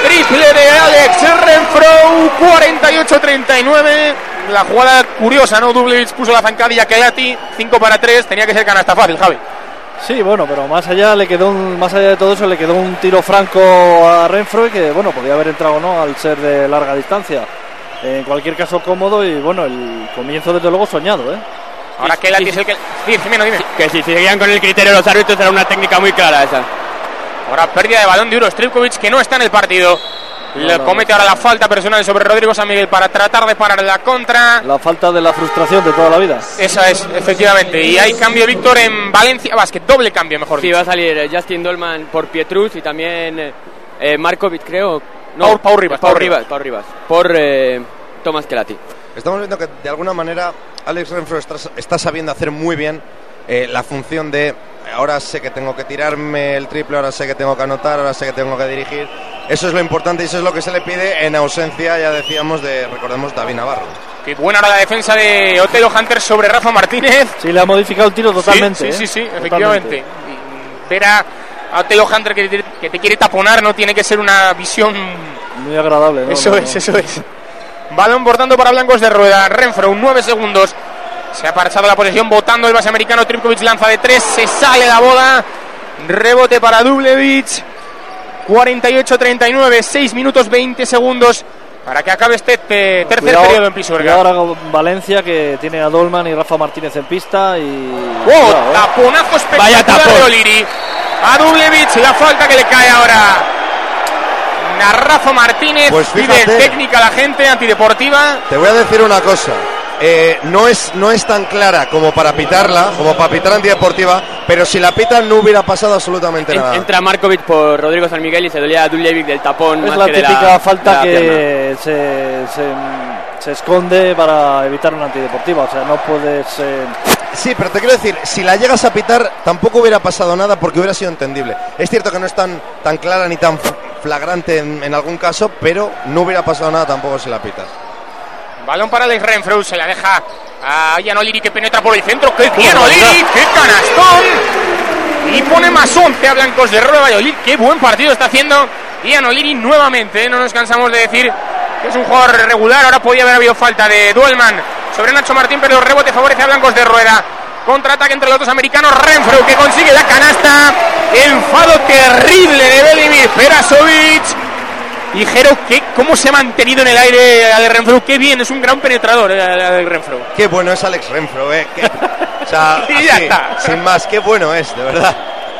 Triple de Alex Renfrew, 48-39. La jugada curiosa, ¿no? Dublevich puso la zancadilla que Lati, 5-3, tenía que ser canasta fácil, Javi. Sí, bueno, pero más allá de todo eso le quedó un tiro franco a Renfrew que, bueno, podía haber entrado o no al ser de larga distancia. En cualquier caso cómodo y, bueno, el comienzo desde luego soñado, ¿eh? Ahora que Lati es el que... Sí, Jimeno, dime. Que si seguían con el criterio de los árbitros era una técnica muy clara esa. Ahora pérdida de balón de Uroš Trivković, que no está en el partido. Comete ahora la falta personal sobre Rodrigo San Miguel para tratar de parar la contra. La falta de la frustración de toda la vida. Esa es, efectivamente. Y hay cambio, Víctor, en Valencia Basket. Doble cambio, mejor dicho. Sí, va a salir Justin Dolman por Pietrus y también Markovic, creo. No, Pau Rivas. Por Tomás Kelati. Estamos viendo que de alguna manera Alex Renfrew está sabiendo hacer muy bien la función de ahora sé que tengo que tirarme el triple, ahora sé que tengo que anotar, ahora sé que tengo que dirigir. Eso es lo importante y eso es lo que se le pide en ausencia, ya decíamos, recordemos, David Navarro. Qué buena ahora la defensa de Otelo Hunter sobre Rafa Martínez. Sí, le ha modificado el tiro totalmente. Sí, efectivamente. Ver a Otelo Hunter que te quiere taponar no tiene que ser una visión muy agradable, ¿no? Eso es. Balón por tanto para blancos de rueda. Renfrew, 9 segundos. Se ha parchado la posesión votando el base americano. Trivković lanza de 3, se sale la bola. Rebote para Dublevich. 48-39, 6 minutos 20 segundos para que acabe este tercer periodo en Pisuerga. Ahora Valencia, que tiene a Dolman y Rafa Martínez en pista y... Taponazo espectacular de O'Leary. A Dublevich, la falta que le cae ahora a Rafa Martínez. Pues fíjate, pide técnica a la gente, antideportiva. Te voy a decir una cosa. No es tan clara como para pitarla, como para pitar antideportiva, pero si la pitan no hubiera pasado absolutamente nada. Entra Markovic por Rodrigo San Miguel y se dolía a Dubljevic del tapón. Es más la que típica falta de la que se esconde para evitar una antideportiva, o sea, no puedes... Sí, pero te quiero decir, si la llegas a pitar tampoco hubiera pasado nada porque hubiera sido entendible. Es cierto que no es tan clara ni tan flagrante en algún caso, pero no hubiera pasado nada tampoco si la pitas. Balón para Alex Renfrew, se la deja a Ian O'Leary que penetra por el centro. ¡Qué bien O'Leary! ¡Qué canastón! Y pone más 11 a blancos de rueda Valladolid. ¡Qué buen partido está haciendo Ian O'Leary nuevamente! No nos cansamos de decir que es un jugador regular. Ahora podía haber habido falta de Dolman sobre Nacho Martín, pero el rebote favorece a blancos de rueda. Contraataque entre los dos americanos. Renfrew que consigue la canasta. Enfado terrible de Velimir Perasovic. Y Jero, ¿cómo se ha mantenido en el aire Alex Renfrew? Qué bien, es un gran penetrador Alex Renfrew. Qué bueno es Alex Renfrew, o sea, y ya está. Sin más, qué bueno es, de verdad.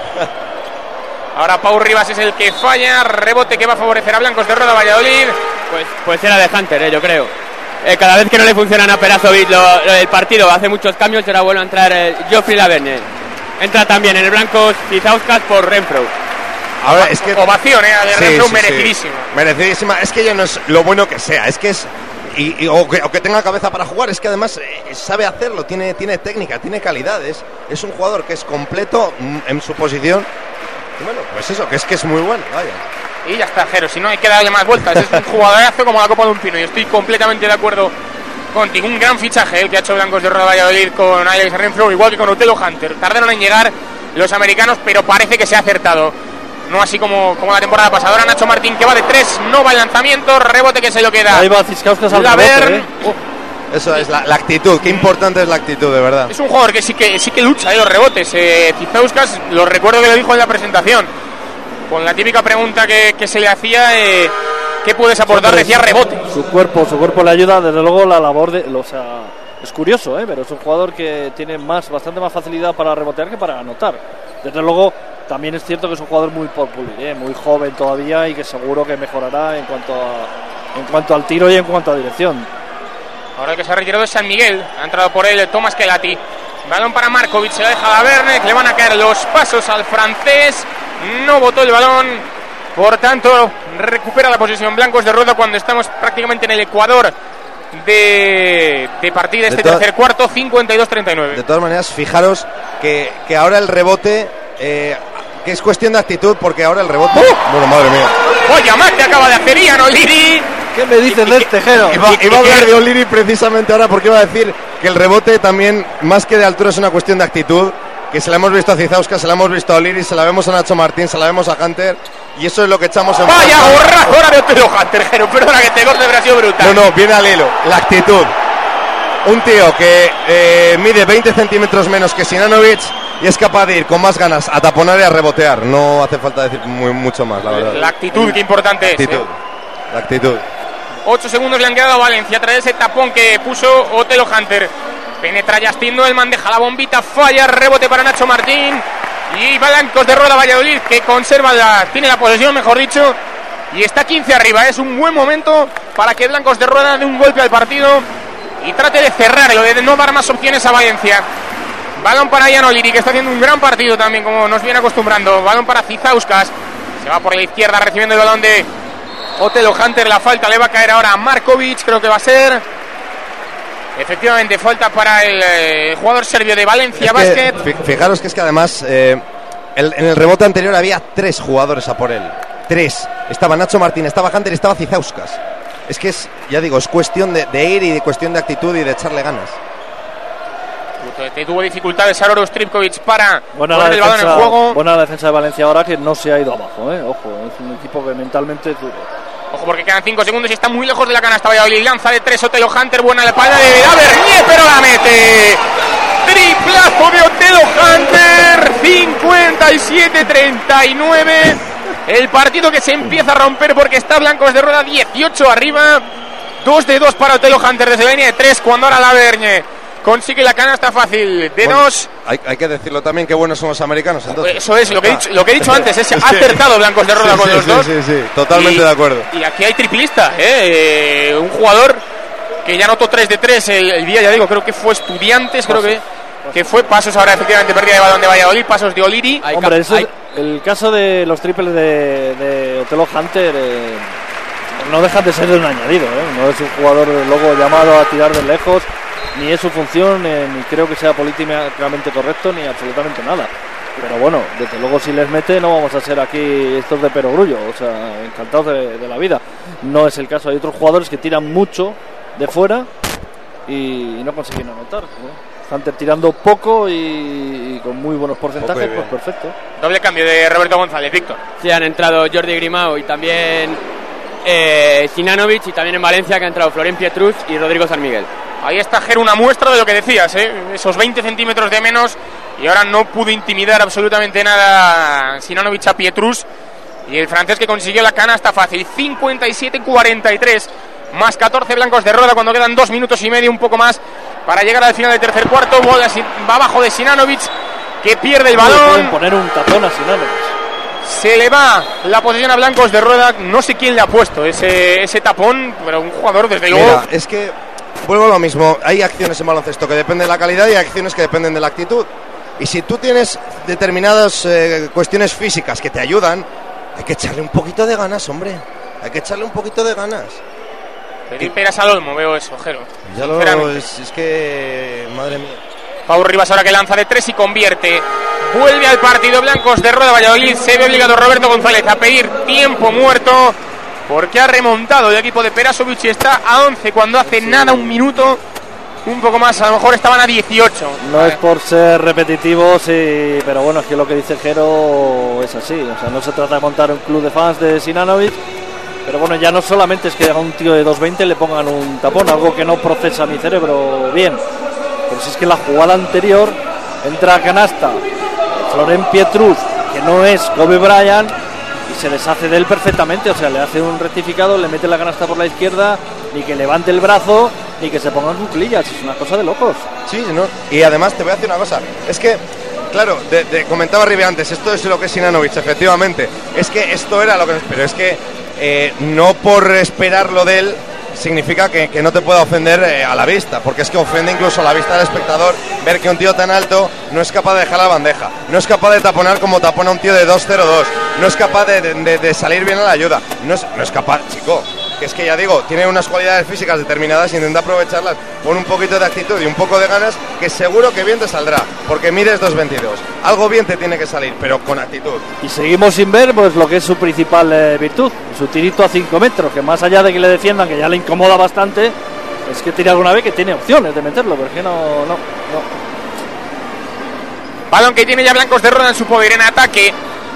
Ahora Pau Rivas es el que falla. Rebote que va a favorecer a blancos de rueda Valladolid. Pues era de Hunter, yo creo. Cada vez que no le funcionan a Perasovic el partido hace muchos cambios. Ahora vuelve a entrar Geoffrey Laverne. Entra también en el blanco Cizauskas por Renfrew. Ahora es que ovación, de Renfrew, merecidísima. Merecidísima. Es que ya no es lo bueno que sea, es que es o que tenga cabeza para jugar, es que además sabe hacerlo, tiene técnica, tiene calidades. Es un jugador que es completo en su posición. Y bueno, pues eso, que es muy bueno, vaya. Y ya está, Jero, si no hay que darle más vueltas. Es un jugadorazo como la copa de un pino y estoy completamente de acuerdo contigo. Un gran fichaje el que ha hecho blancos de rueda Valladolid con Alex Renfrew, igual que con Otelo Hunter. Tardaron en llegar los americanos, pero parece que se ha acertado. No así como la temporada pasada. Ahora Nacho Martín que va de 3, no va el lanzamiento, rebote que se lo queda. Ahí va Cizauskas al rebote, Eso es la actitud, qué importante es la actitud, de verdad. Es un jugador que sí que lucha los rebotes. Cizauskas, lo recuerdo que lo dijo en la presentación, con la típica pregunta que se le hacía, ¿qué puedes aportar? Decía rebote. Su cuerpo le ayuda, desde luego la labor es curioso, pero es un jugador que tiene bastante más facilidad para rebotear que para anotar. Desde luego también es cierto que es un jugador muy popular, muy joven todavía y que seguro que mejorará en cuanto al tiro y en cuanto a dirección. Ahora que se ha retirado es San Miguel, ha entrado por él Tomás Kelati. Balón para Markovic, se la deja a Verne, que le van a caer los pasos al francés. No botó el balón, por tanto recupera la posesión blancos de rueda cuando estamos prácticamente en el ecuador de partida este tercer cuarto. 52-39. De todas maneras, fijaros que ahora el rebote que es cuestión de actitud, porque ahora el rebote bueno, madre mía, vaya más que acaba de hacer Ian O'Leary. ¿Qué me dices de este Jero? Iba a hablar de O'Leary precisamente ahora, porque iba a decir que el rebote también, más que de altura, es una cuestión de actitud, que se la hemos visto a Cizauskas, se la hemos visto a O'Leary, se la vemos a Nacho Martín, se la vemos a Hunter, Y eso es lo que echamos en ¡Vaya falta. gorrazo ahora de Otelo Hunter, Jero! Perdona que te corte, pero ha sido brutal. No, viene al hilo. La actitud. Un tío que mide 20 centímetros menos que Sinanovic y es capaz de ir con más ganas a taponar y a rebotear. No hace falta decir mucho más, la verdad. La actitud, qué importante es. La actitud. 8 segundos le han quedado a Valencia tras ese tapón que puso Otelo Hunter. Penetra Justin Noelman, deja la bombita, falla, rebote para Nacho Martín. Y Blancos de Rueda Valladolid, que tiene la posesión, mejor dicho, y está 15 arriba. Es un buen momento para que Blancos de Rueda dé un golpe al partido y trate de cerrarlo, de no dar más opciones a Valencia. Balón para Jan O'Leary, que está haciendo un gran partido también, como nos viene acostumbrando. Balón para Cizauskas, se va por la izquierda recibiendo el balón de Otelo Hunter. La falta le va a caer ahora a Markovic, creo que va a ser. Efectivamente, falta para el jugador serbio de Valencia Basket. Fijaros que es que además en el rebote anterior había 3 jugadores a por él. 3. Estaba Nacho Martín, estaba Hunter y estaba Cizauskas. Es que ya digo, es cuestión de ir y de cuestión de actitud y de echarle ganas. Tuvo dificultades Aroros Tripkovic para poner el balón en juego. Buena la defensa de Valencia ahora, que no se ha ido abajo, ojo, es un equipo que mentalmente es duro. Ojo, porque quedan 5 segundos y está muy lejos de la canasta Valladolid. Lanza de 3 Otelo Hunter, buena la espalda de Bernier, pero la mete. Triplazo de Otelo Hunter, 57-39. El partido que se empieza a romper porque está Blancos de Rueda 18 arriba. 2 de 2 para Otelo Hunter desde la línea de 3, cuando ahora la Bernier consigue la canasta fácil de 2. Hay que decirlo también, que buenos son los americanos, entonces. Eso es, lo que he dicho antes, es acertado Blancos de Rueda con los dos. Sí, totalmente de acuerdo. Y aquí hay triplista, un jugador que ya anotó 3 de 3 el día, ya digo, creo que fue Estudiantes, creo que fue Pasos, ahora efectivamente pérdida de balón de Valladolid, Pasos de O'Leary. Hombre, el caso de los triples de Otelo Hunter no dejan de ser un añadido, no es un jugador luego llamado a tirar de lejos, ni es su función, ni creo que sea políticamente correcto, ni absolutamente nada. Pero bueno, desde luego si les mete no vamos a ser aquí estos de perogrullo, o sea, encantados de la vida. No es el caso, hay otros jugadores que tiran mucho de fuera y no consiguen anotar, Hunter tirando poco y con muy buenos porcentajes, pues perfecto. Doble cambio de Roberto González, Víctor. Sí, han entrado Jordi Grimao y también Sinanovic, y también en Valencia que ha entrado Florent Pietrus y Rodrigo San Miguel. Ahí está, Ger, una muestra de lo que decías, esos 20 centímetros de menos, y ahora no pudo intimidar absolutamente nada Sinanovic a Pietrus, y el francés que consiguió la canasta fácil. 57-43, más 14 Blancos de Rueda cuando quedan 2 minutos y medio, un poco más para llegar al final del tercer cuarto. Bola va abajo de Sinanovic, que pierde el balón. Pueden poner un tapón a Sinanovic. Se le va la posición a Blancos de Rueda, no sé quién le ha puesto ese tapón, pero un jugador desde luego. Mira, es que vuelvo a lo mismo, hay acciones en baloncesto que dependen de la calidad y hay acciones que dependen de la actitud. Y si tú tienes determinadas cuestiones físicas que te ayudan, hay que echarle un poquito de ganas, hombre. Hay que echarle un poquito de ganas. Pedir peras al olmo, veo eso, Jero. Es que, madre mía. Pau Rivas ahora que lanza de 3 y convierte. Vuelve al partido Blancos de Rueda Valladolid. Se ve obligado Roberto González a pedir tiempo muerto, porque ha remontado el equipo de Perasovic y está a 11 cuando hace nada un minuto, un poco más, a lo mejor estaban a 18. No es por ser repetitivo, sí, pero bueno, es que lo que dice Jero es así, o sea, no se trata de montar un club de fans de Sinanovic, pero bueno, ya no solamente es que a un tío de 2.20 le pongan un tapón, algo que no procesa mi cerebro bien, pero si es que la jugada anterior entra a canasta Florent Pietrus, que no es Kobe Bryant, y se deshace de él perfectamente, o sea, le hace un rectificado, le mete la canasta por la izquierda, ni que levante el brazo, ni que se pongan cuclillas, es una cosa de locos. Sí, ¿no? Y además te voy a decir una cosa, es que, claro, comentaba Ribe antes, esto es lo que es Sinanovic, efectivamente, es que esto era lo que... Pero es que no por esperarlo de él significa que no te pueda ofender a la vista, porque es que ofende incluso a la vista del espectador ver que un tío tan alto no es capaz de dejar la bandeja, no es capaz de taponar como tapona un tío de 2.02, no es capaz de salir bien a la ayuda, no es capaz, chico, que es que ya digo, tiene unas cualidades físicas determinadas y intenta aprovecharlas con un poquito de actitud y un poco de ganas, que seguro que bien te saldrá, porque mides 2.22, algo bien te tiene que salir, pero con actitud. Y seguimos sin ver pues lo que es su principal virtud, su tirito a 5 metros, que más allá de que le defiendan, que ya le incomoda bastante, es que tira alguna vez que tiene opciones de meterlo, pero es que no. Balón que tiene ya Blancos de Rueda en su poder en ataque.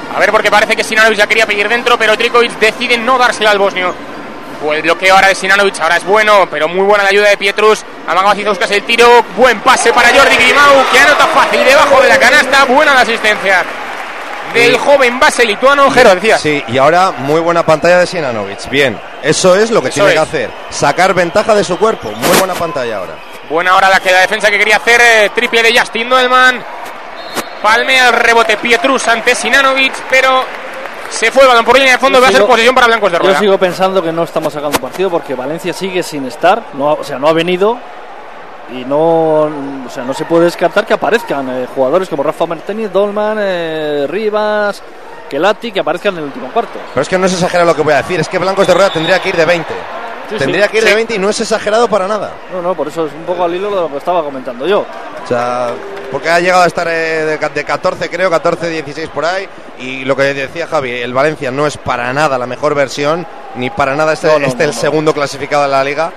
A ver, porque parece que Sinanovic ya quería pedir dentro, pero Trikovic decide no dársela al bosnio. Pues el bloqueo ahora de Sinanovic, ahora es bueno, pero muy buena la ayuda de Pietrus. Amaga Cizauskas el tiro, buen pase para Jordi Grimau, que anota fácil debajo de la canasta. Buena la asistencia del joven base lituano. Jero, decía. Sí, y ahora muy buena pantalla de Sinanovic. Bien, eso es lo que tiene que hacer, sacar ventaja de su cuerpo. Muy buena pantalla ahora. Buena ahora la defensa que quería hacer, triple de Justin Doelman. Palmea el rebote Pietrus ante Sinanovic, pero se fue el balón por línea de fondo. Va a ser posesión para Blancos de Rueda. Yo sigo pensando que no estamos sacando partido porque Valencia sigue sin estar, no ha venido y no se puede descartar que aparezcan jugadores como Rafa Martínez, Dolman, Rivas, Kelati, que aparezcan en el último cuarto. Pero es que no es exagerado lo que voy a decir, es que Blancos de Rueda tendría que ir de 20. Tendría que ir de 20 y no es exagerado para nada. No, por eso es un poco al hilo de lo que estaba comentando yo. O sea, porque ha llegado a estar de 14, creo, 14, 16 por ahí. Y lo que decía Javi, el Valencia no es para nada la mejor versión, ni para nada el segundo clasificado de la liga.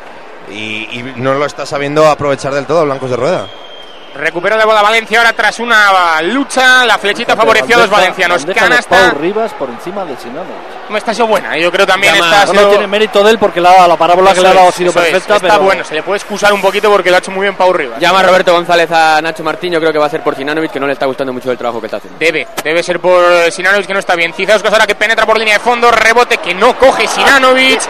Y no lo está sabiendo aprovechar del todo Blancos de Rueda. Recupera la bola Valencia ahora tras una lucha. La flechita favoreció a los valencianos. Canasta. Pau Rivas por encima de Sinanovic. Está sido buena. Yo creo también no tiene mérito de él porque la parábola que le ha dado ha sido perfecta. Está pero bueno. Se le puede excusar un poquito porque lo ha hecho muy bien Pau Rivas. Llama a Roberto González a Nacho Martín. Yo creo que va a ser por Sinanovic, que no le está gustando mucho el trabajo que está haciendo. Debe ser por Sinanovic, que no está bien. Cizauskas ahora que penetra por línea de fondo. Rebote que no coge Sinanovic.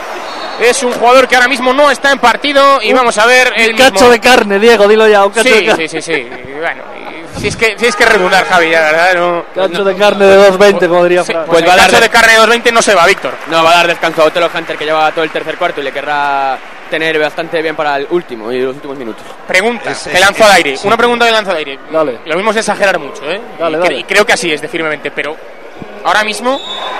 Es un jugador que ahora mismo no está en partido y vamos a ver el cacho mismo. De carne, Diego, dilo ya. Un cacho de carne. Sí. Bueno, si es que redundar, Javi, ya, ¿verdad? Cacho de carne de 2.20, como diría Fran. Pues va a dar cacho de carne de 2.20 no se va, Víctor. No, va a dar descanso a Otelo Hunter, que lleva todo el tercer cuarto y le querrá tener bastante bien para el último y los últimos minutos. Pregunta, que lanzo al aire. Una pregunta que lanzo al aire. Dale. Lo mismo es exagerar mucho, ¿eh? Dale. Y creo que así es, de firmemente, pero ahora mismo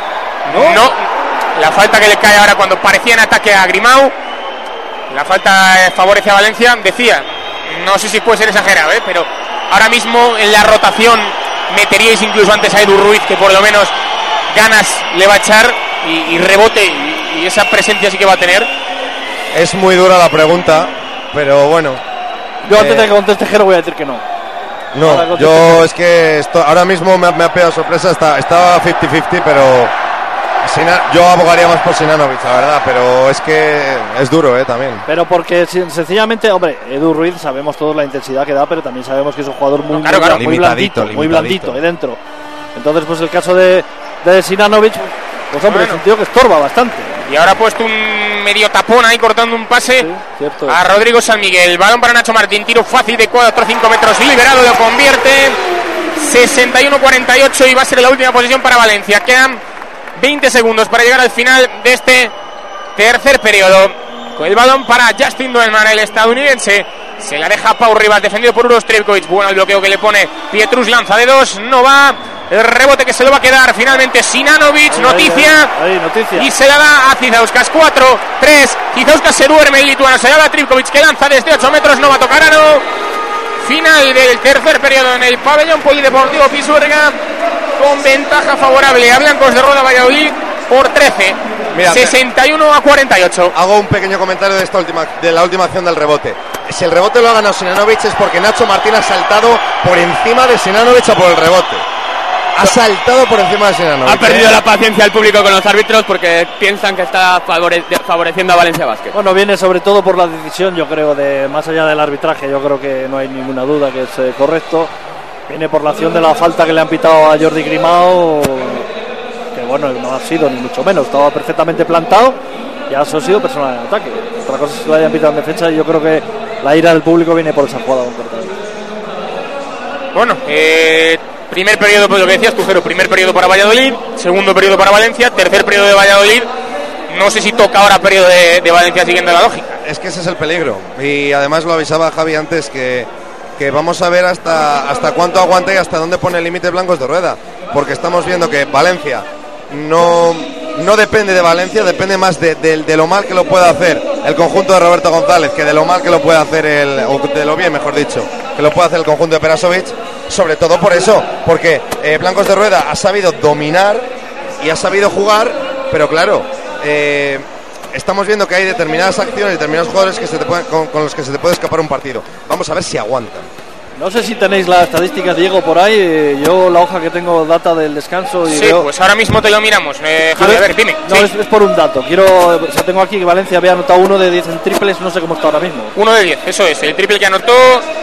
no. La falta que le cae ahora cuando parecía en ataque a Grimau, la falta favorece a Valencia. Decía, no sé si puede ser exagerado, pero ahora mismo en la rotación meteríais incluso antes a Edu Ruiz, que por lo menos ganas le va a echar y rebote y esa presencia sí que va a tener. Es muy dura la pregunta, pero bueno. Yo antes de que conteste Jero voy a decir que no. No, yo es que ahora mismo me ha pegado sorpresa, estaba 50-50, pero yo abogaría más por Sinanovic, la verdad, pero es que es duro, también. Pero porque sencillamente, hombre, Edu Ruiz sabemos todos la intensidad que da, pero también sabemos que es un jugador muy blandito dentro. Entonces, pues el caso de Sinanovic, pues hombre, es un tío que estorba bastante. Y ahora ha puesto un medio tapón ahí cortando un pase a Rodrigo San Miguel. Balón para Nacho Martín, tiro fácil de 4-5 metros, liberado, lo convierte. 61-48 y va a ser la última posición para Valencia. Quedan 20 segundos para llegar al final de este tercer periodo. Con el balón para Justin Doelman, el estadounidense. Se la deja Pau Rivas, defendido por Uros Trivkovic. Bueno el bloqueo que le pone Pietrus, lanza de 2, no va. El rebote que se lo va a quedar finalmente Sinanovic, noticia. Y se la da a Cizauskas, 4, 3. Cizauskas se duerme, el lituano se la da a Trivkovic, que lanza desde 8 metros, no va a tocar Aro. Final del tercer periodo en el pabellón polideportivo Pisuerga, con ventaja favorable a Blancos de Rueda Valladolid por 13. Mira, 61-48. Hago un pequeño comentario de la última acción del rebote. Si el rebote lo ha ganado Sinanovic es porque Nacho Martín ha saltado por encima de Sinanovic a por el rebote. Ha saltado por encima de Sinanovic. Ha perdido la paciencia el público con los árbitros porque piensan que está favoreciendo a Valencia Basket. Bueno, viene sobre todo por la decisión, yo creo, de más allá del arbitraje, yo creo que no hay ninguna duda que es correcto. Viene por la acción de la falta que le han pitado a Jordi Grimau, que bueno, no ha sido ni mucho menos, estaba perfectamente plantado y ha sido personal en ataque. Otra cosa es que lo hayan pitado en defensa y yo creo que la ira del público viene por esa jugada concretamente. Bueno, primer periodo, pues lo que decías tú, Jero, primer periodo para Valladolid, segundo periodo para Valencia, tercer periodo de Valladolid. No sé si toca ahora periodo de Valencia siguiendo la lógica. Es que ese es el peligro. Y además lo avisaba Javi antes que vamos a ver hasta cuánto aguanta y hasta dónde pone el límite Blancos de Rueda. Porque estamos viendo que Valencia no depende de Valencia, depende más de lo mal que lo pueda hacer el conjunto de Roberto González que de lo mal que lo puede hacer o de lo bien, mejor dicho, que lo puede hacer el conjunto de Perasovic. Sobre todo por eso, porque Blancos de Rueda ha sabido dominar y ha sabido jugar, pero claro, estamos viendo que hay determinadas acciones, determinados jugadores que con los que se te puede escapar un partido. Vamos a ver si aguantan. No sé si tenéis las estadísticas, Diego, por ahí. Yo la hoja que tengo data del descanso y sí, veo... pues ahora mismo te lo miramos. Javi, a ver, dime. No, sí. es por un dato. O sea, tengo aquí que Valencia había anotado 1 de 10 en triples, no sé cómo está ahora mismo. 1 de 10, eso es. El triple que anotó...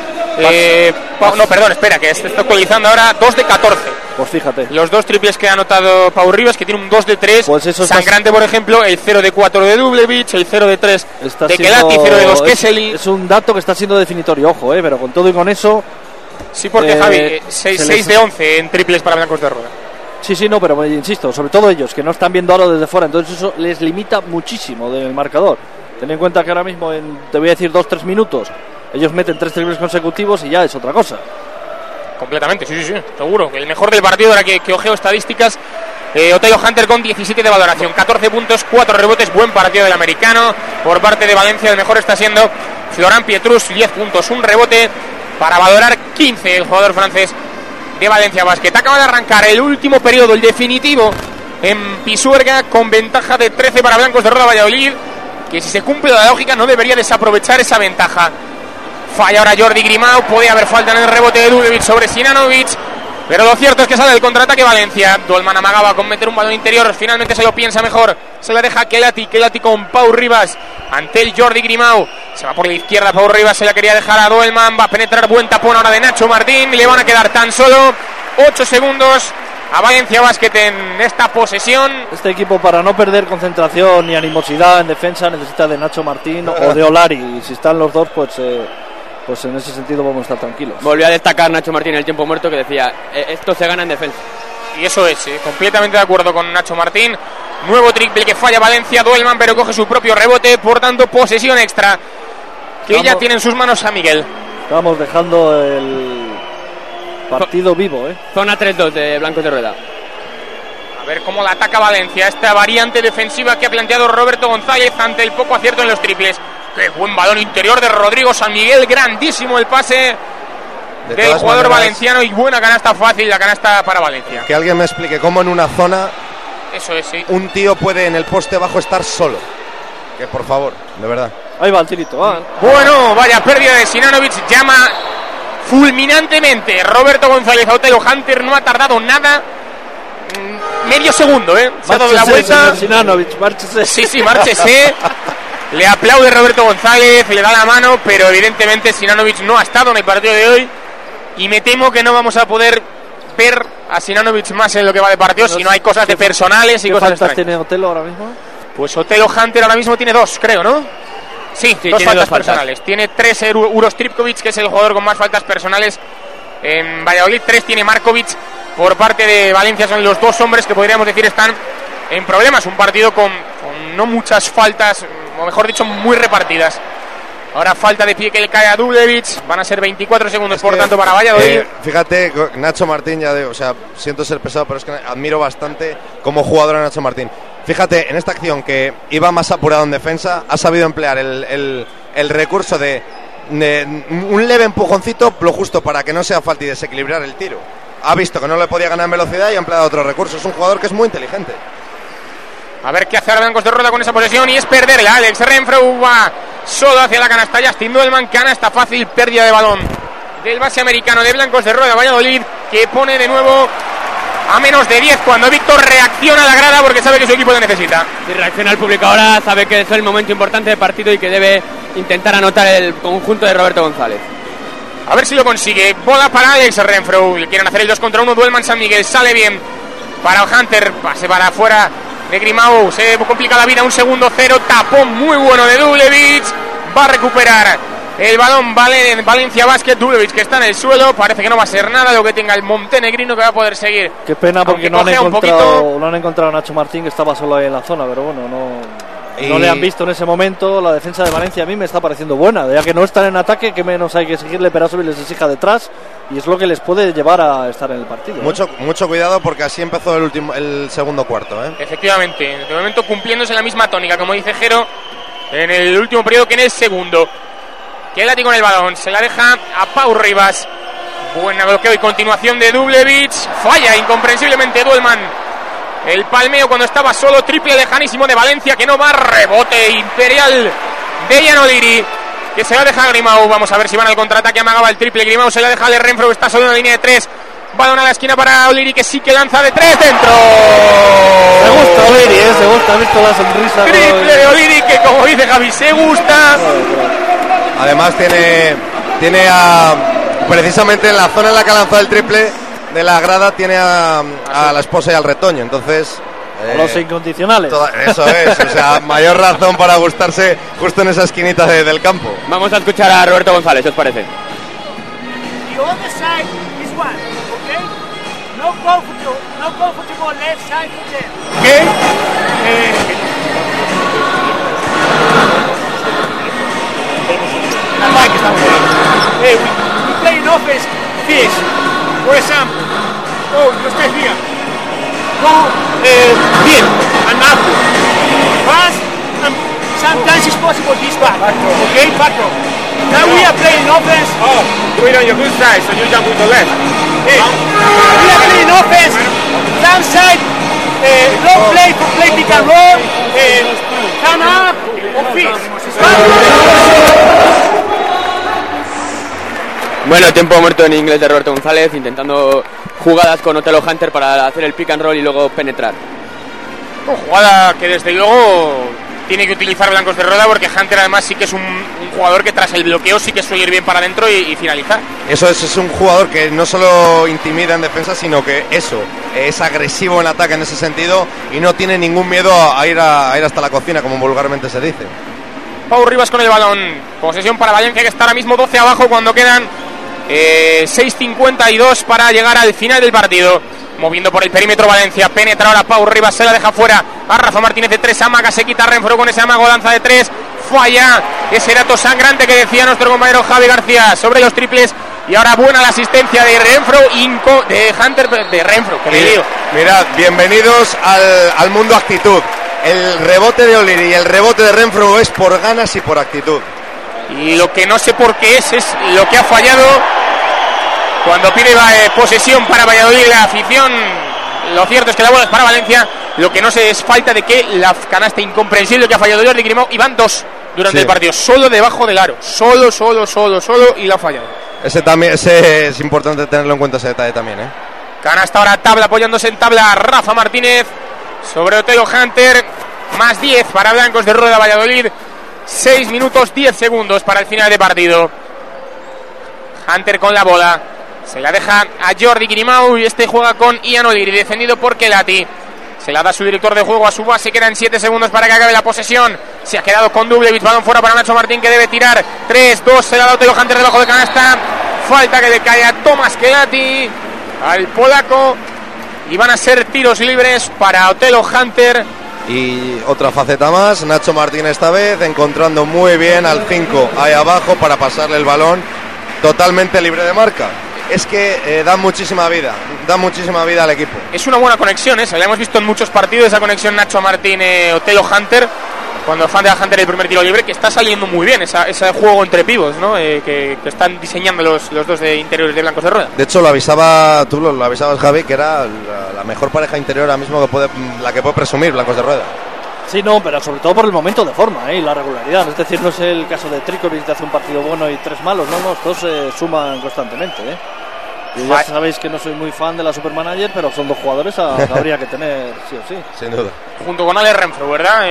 no, perdón, espera, que está actualizando ahora 2 de 14. Pues fíjate. Los 2 triples que ha anotado Pau Rivas, que tiene un 2 de 3. Pues eso sangrante, por ejemplo, el 0 de 4 de Dublevich, el 0 de 3 de Kelati, 0 de 2 Kesseli. Es un dato que está siendo definitorio, ojo, pero con todo y con eso... Sí, porque Javi, 6 de 11 en triples para Blancos de Rueda. Sí, no, pero insisto, sobre todo ellos, que no están viendo ahora desde fuera, entonces eso les limita muchísimo del marcador. Ten en cuenta que ahora mismo, te voy a decir 2-3 minutos, ellos meten 3 triples consecutivos y ya es otra cosa. Completamente, sí, seguro. El mejor del partido, ahora que ojeo estadísticas, Otelo Hunter con 17 de valoración, 14 puntos, 4 rebotes, buen partido del americano. Por parte de Valencia, el mejor está siendo Florent Pietrus, 10 puntos, un rebote, para valorar 15 el jugador francés de Valencia Basket. Acaba de arrancar el último periodo, el definitivo, en Pisuerga, con ventaja de 13 para Blancos de Roda Valladolid, que si se cumple la lógica no debería desaprovechar esa ventaja. Falla ahora Jordi Grimau, puede haber falta en el rebote de Dublevich sobre Sinanovic, pero lo cierto es que sale el contraataque Valencia. Dolman amagaba con meter un balón interior, finalmente se lo piensa mejor, se la deja Kelati con Pau Rivas ante el Jordi Grimau, se va por la izquierda Pau Rivas, se la quería dejar a Dolman, va a penetrar, buen tapón ahora de Nacho Martín, le van a quedar tan solo 8 segundos a Valencia Basket en esta posesión. Este equipo, para no perder concentración ni animosidad en defensa, necesita de Nacho Martín o de Olari, y si están los dos, pues en ese sentido vamos a estar tranquilos. Volvió a destacar Nacho Martín el tiempo muerto, que decía, esto se gana en defensa. Y eso es, completamente de acuerdo con Nacho Martín. Nuevo triple que falla Valencia, Duelman, pero coge su propio rebote, por tanto posesión extra que ya tiene en sus manos a Miguel. Estamos dejando el partido vivo, Zona 3-2 de Blancos de Rueda. A ver cómo la ataca Valencia, esta variante defensiva que ha planteado Roberto González ante el poco acierto en los triples. Qué buen balón interior de Rodrigo San Miguel, grandísimo el pase del jugador valenciano, y buena canasta fácil, la canasta para Valencia. Que alguien me explique cómo en una zona, eso es, sí, un tío puede en el poste bajo estar solo. Que por favor, de verdad. Ahí va el tirito. Bueno, vaya pérdida de Sinanovic, llama fulminantemente Roberto González a Otelo Hunter, no ha tardado nada, medio segundo, se ha dado la vuelta. Sinanovic, márchese. Sí, márchese. Le aplaude Roberto González, le da la mano, pero evidentemente Sinanovic no ha estado en el partido de hoy, y me temo que no vamos a poder ver a Sinanovic más en lo que va de partido, si no hay cosas de personales y cosas extrañas. ¿Qué tiene Otelo ahora mismo? Pues Otelo Hunter ahora mismo tiene 2, creo, ¿no? Sí, dos faltas personales. Tiene 3 Uros Tripkovic, que es el jugador con más faltas personales en Valladolid. 3 tiene Markovic. Por parte de Valencia son los 2 hombres que podríamos decir están en problemas. Un partido con no muchas faltas, o mejor dicho, muy repartidas. Ahora falta de pie que le cae a Dublevich. Van a ser 24 segundos, por tanto, para Valladolid. Fíjate, Nacho Martín, siento ser pesado, pero es que admiro bastante como jugador a Nacho Martín. Fíjate, en esta acción que iba más apurado en defensa, ha sabido emplear el recurso de un leve empujoncito, lo justo para que no sea falta y desequilibrar el tiro. Ha visto que no le podía ganar en velocidad y ha empleado otro recurso. Es un jugador que es muy inteligente. A ver qué hace ahora Blancos de Roda con esa posesión, y es perderla. Alex Renfrew va solo hacia la canasta. Justin Dolman, canasta fácil, pérdida de balón del base americano de Blancos de Roda Valladolid, que pone de nuevo a menos de 10 cuando Víctor reacciona a la grada porque sabe que su equipo le necesita. Y reacciona el público ahora, sabe que es el momento importante del partido y que debe intentar anotar el conjunto de Roberto González. A ver si lo consigue. Bola para Alex Renfrew. Le quieren hacer el 2 contra 1. Duelman San Miguel. Sale bien para Hunter. Pase para afuera de Grimau. Se complica la vida. 1 segundo 0. Tapón muy bueno de Dublevich. Va a recuperar el balón Valencia Basket. Dublevich, que está en el suelo. Parece que no va a ser nada lo que tenga el montenegrino, que va a poder seguir. Qué pena, porque no han encontrado a Nacho Martín, que estaba solo ahí en la zona. Pero bueno, no le han visto en ese momento. La defensa de Valencia a mí me está pareciendo buena, ya que no están en ataque, que menos hay que seguirle. Perasovic les exija detrás, y es lo que les puede llevar a estar en el partido. Mucho cuidado, porque así empezó el segundo cuarto. Efectivamente, de momento cumpliéndose la misma tónica, como dice Jero, en el último periodo que en el segundo. Kelati con el balón, se la deja a Pau Rivas. Buena bloqueo y continuación de Dublevich. Falla incomprensiblemente Duelman el palmeo cuando estaba solo. Triple lejanísimo de Valencia, que no va. Rebote imperial de Jan O'Leary, que se la deja Grimau. Vamos a ver si van al contraataque. Amagaba el triple. Grimau se la deja de Renfro, está solo en la línea de 3. Balón a la esquina para O'Leary, que sí que lanza de 3 dentro. Me gusta O'Leary, se gusta, has visto la sonrisa. Triple de O'Leary, que como dice Javi, se gusta. Además tiene a, precisamente en la zona en la que ha lanzado el triple de la grada, tiene a la esposa y al retoño, entonces... los incondicionales. Eso es, o sea, mayor razón para gustarse justo en esa esquinita del campo. Vamos a escuchar a Roberto González, ¿os parece? The other side is one, okay? No comfortable left side for them, okay? I like it that way. We play in offense this, for example. Oh, you stay here. Go here and up. Fast and sometimes it's possible this back. Okay, back row. Now we are playing offense. Oh, do it on your good side, so you jump with the left. Hey, we are playing offense. Downside, no play for play pick and roll. Come up or fist. Bueno, tiempo muerto en inglés de Roberto González, intentando jugadas con Otelo Hunter para hacer el pick and roll y luego penetrar. Jugada que desde luego tiene que utilizar Blancos de Roda, porque Hunter además sí que es un jugador que tras el bloqueo sí que suele ir bien para adentro y finalizar. Eso es un jugador que no solo intimida en defensa, sino que es agresivo en ataque en ese sentido y no tiene ningún miedo a ir hasta la cocina, como vulgarmente se dice. Pau Rivas con el balón, posesión para Valencia, que está ahora mismo 12 abajo cuando quedan 6:52 para llegar al final del partido. Moviendo por el perímetro Valencia, penetra ahora Pau Rivas, se la deja fuera a Rafa Martínez de 3, amaga, se quita Renfro con ese amago, lanza de 3, falla ese dato sangrante que decía nuestro compañero Javi García sobre los triples. Y ahora buena la asistencia de Renfro, de Hunter, de Renfro, que me lío. Mirad, bienvenidos al mundo actitud. El rebote de O'Leary y el rebote de Renfro es por ganas y por actitud. Y lo que no sé por qué es lo que ha fallado cuando pide posesión para Valladolid la afición. Lo cierto es que la bola es para Valencia. Lo que no sé es falta de que la canasta incomprensible que ha fallado Jordi Grimau, y van dos durante el partido, solo debajo del aro, solo, y la ha fallado. Ese es importante tenerlo en cuenta, ese detalle también, Canasta ahora tabla, apoyándose en tabla Rafa Martínez sobre Otelo Hunter, más 10 para Blancos de Rueda Valladolid. 6 minutos 10 segundos para el final de partido. Hunter con la bola, se la deja a Jordi Grimau y este juega con Ian O'Leary, defendido por Kelati. Se la da su director de juego a su base, quedan 7 segundos para que acabe la posesión. Se ha quedado con Dublevich, balón fuera para Nacho Martín, que debe tirar. 3-2, se la da Otelo Hunter debajo de canasta. Falta que le cae a Tomás Kelati, al polaco, y van a ser tiros libres para Otelo Hunter. Y otra faceta más, Nacho Martín esta vez encontrando muy bien al 5 ahí abajo para pasarle el balón, totalmente libre de marca. Es que da muchísima vida al equipo. Es una buena conexión, la hemos visto en muchos partidos, esa conexión Nacho Martín, Otelo Hunter, cuando Hunter el primer tiro libre, que está saliendo muy bien, ese juego entre pivos, ¿no? Que están diseñando los dos de interiores de Blancos de Rueda. De hecho, lo avisabas Javi, que era la mejor pareja interior ahora mismo la que puede presumir Blancos de Rueda. Sí, no, pero sobre todo por el momento de forma y la regularidad. Es decir, no es el caso de Tricovic de hace un partido bueno y 3 malos, no, estos se suman constantemente, Yo ya sabéis que no soy muy fan de la Supermanager, pero son dos jugadores que habría que tener sí o sí. Sin duda. Junto con Ale Renfro, ¿verdad?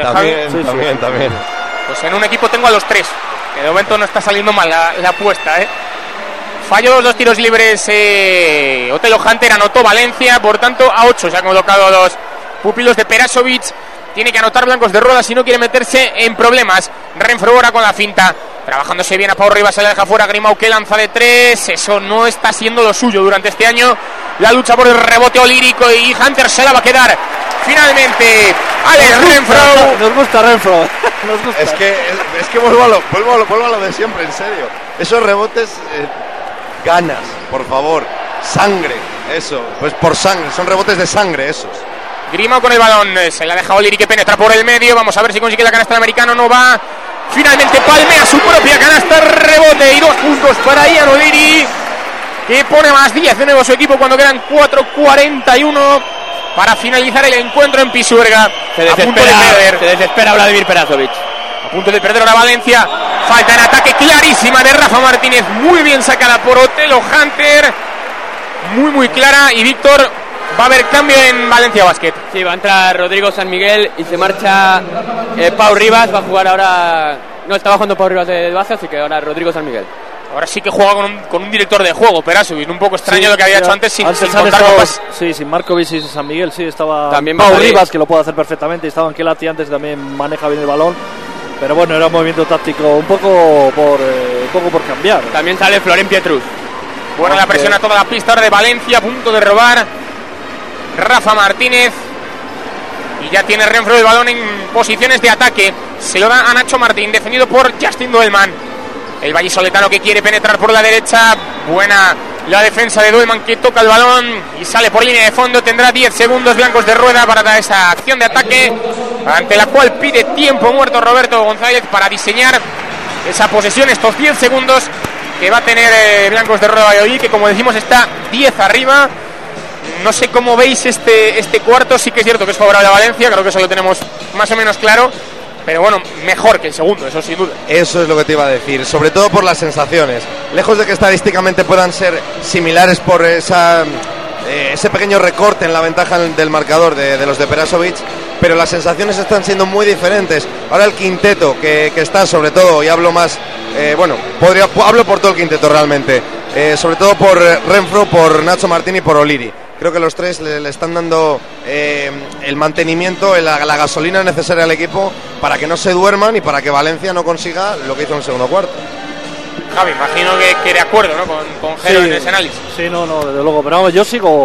También. Pues en un equipo tengo a los 3, que de momento no está saliendo mal la apuesta, Falló los 2 tiros libres Otelo Hunter, anotó Valencia, por tanto a 8 se han colocado los pupilos de Perasovic. Tiene que anotar Blancos de Rueda si no quiere meterse en problemas. Renfro ahora con la finta, trabajándose bien a Pau Rivas, se la deja fuera Grimau, que lanza de 3. Eso no está siendo lo suyo durante este año. La lucha por el rebote Olírico, y Hunter se la va a quedar finalmente. Alex Renfro. Nos gusta Renfro. Es que vuelvo a lo de siempre, en serio. Esos rebotes, ganas, por favor, sangre, eso, pues por sangre, son rebotes de sangre esos. Grimau con el balón, se la deja O'Leary, que penetra por el medio. Vamos a ver si consigue la canasta del americano, no va. Finalmente palmea su propia canasta, rebote y 2 puntos para Ian O'Leary, que pone más 10 de nuevo a su equipo cuando quedan 4:41 para finalizar el encuentro en Pisuerga. Se desespera Vladimir Perasovic. A punto de perder ahora Valencia. Falta en ataque clarísima de Rafa Martínez. Muy bien sacada por Otelo Hunter. Muy clara. Y Víctor, va a haber cambio en Valencia Basket. Sí, va a entrar Rodrigo San Miguel y se marcha Pau Rivas. Va a jugar ahora... No, estaba jugando Pau Rivas de base, así que ahora Rodrigo San Miguel. Ahora sí que juega con un director de juego, Perasovic. Un poco extraño lo que había hecho antes sin contar con Sí, sin Markovic y San Miguel, sí, estaba también Pau Rivas, que lo puede hacer perfectamente, y estaba Ankelati antes, también maneja bien el balón. Pero bueno, era un movimiento táctico un poco por cambiar. También sale Florent Pietrus. Bueno, la presión a toda la pista ahora de Valencia, a punto de robar Rafa Martínez. Y ya tiene Renfro el balón en posiciones de ataque. Se lo da a Nacho Martín, defendido por Justin Doelman. El vallisoletano que quiere penetrar por la derecha. Buena la defensa de Doelman, que toca el balón y sale por línea de fondo. Tendrá 10 segundos blancos de rueda para dar esa acción de ataque, ante la cual pide tiempo muerto Roberto González para diseñar esa posesión, estos 10 segundos que va a tener blancos de rueda Valladolid, que como decimos está 10 arriba. No sé cómo veis este cuarto. Sí que es cierto que es favorable a Valencia, creo que eso lo tenemos más o menos claro, pero bueno, mejor que el segundo, eso sin duda. Eso es lo que te iba a decir, sobre todo por las sensaciones. Lejos de que estadísticamente puedan ser similares por ese pequeño recorte en la ventaja del marcador de los de Perasovic, pero las sensaciones están siendo muy diferentes. Ahora el quinteto que está, sobre todo, y hablo más, hablo por todo el quinteto realmente, sobre todo por Renfro, por Nacho Martín y por O'Leary. Creo que los tres le están dando el mantenimiento, la gasolina necesaria al equipo para que no se duerman y para que Valencia no consiga lo que hizo en el segundo cuarto. Javi, imagino que de acuerdo, ¿no? Con Jero en ese análisis. Sí, no, desde luego. Pero vamos,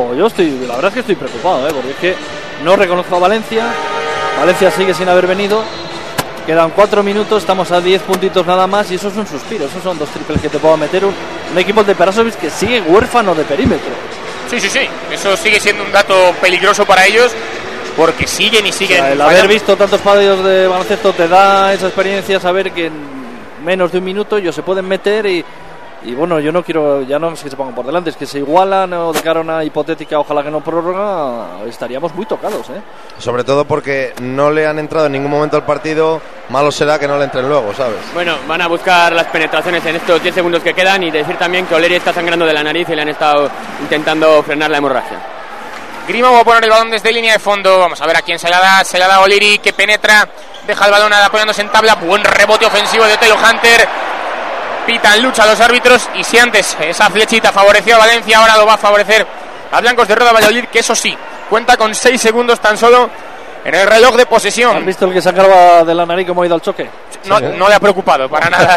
la verdad es que estoy preocupado, porque es que no reconozco a Valencia. Valencia sigue sin haber venido. Quedan 4 minutos, estamos a 10 puntitos nada más y eso es un suspiro. Esos son 2 triples que te puedo meter. Un equipo de Perasovic que sigue huérfano de perímetro. Sí, eso sigue siendo un dato peligroso para ellos, porque siguen y siguen. O sea, el haber visto tantos partidos de baloncesto te da esa experiencia, saber que en menos de un minuto ellos se pueden meter y bueno, yo no quiero, ya no es que se pongan por delante, es que se igualan o de cara a una hipotética, ojalá que no prórroga, estaríamos muy tocados, Sobre todo porque no le han entrado en ningún momento al partido, malo será que no le entren luego, ¿sabes? Bueno, van a buscar las penetraciones en estos 10 segundos que quedan y decir también que O'Leary está sangrando de la nariz y le han estado intentando frenar la hemorragia. Grimau va a poner el balón desde línea de fondo, vamos a ver a quién se la da O'Leary, que penetra, deja el balón apoyándose en tabla, buen rebote ofensivo de Otelo Hunter. Pitan lucha a los árbitros y si antes esa flechita favoreció a Valencia, ahora lo va a favorecer a blancos de rueda Valladolid, que eso sí, cuenta con 6 segundos tan solo en el reloj de posesión. ¿Has visto el que sacaba de la nariz cómo ha ido al choque? No le ha preocupado para nada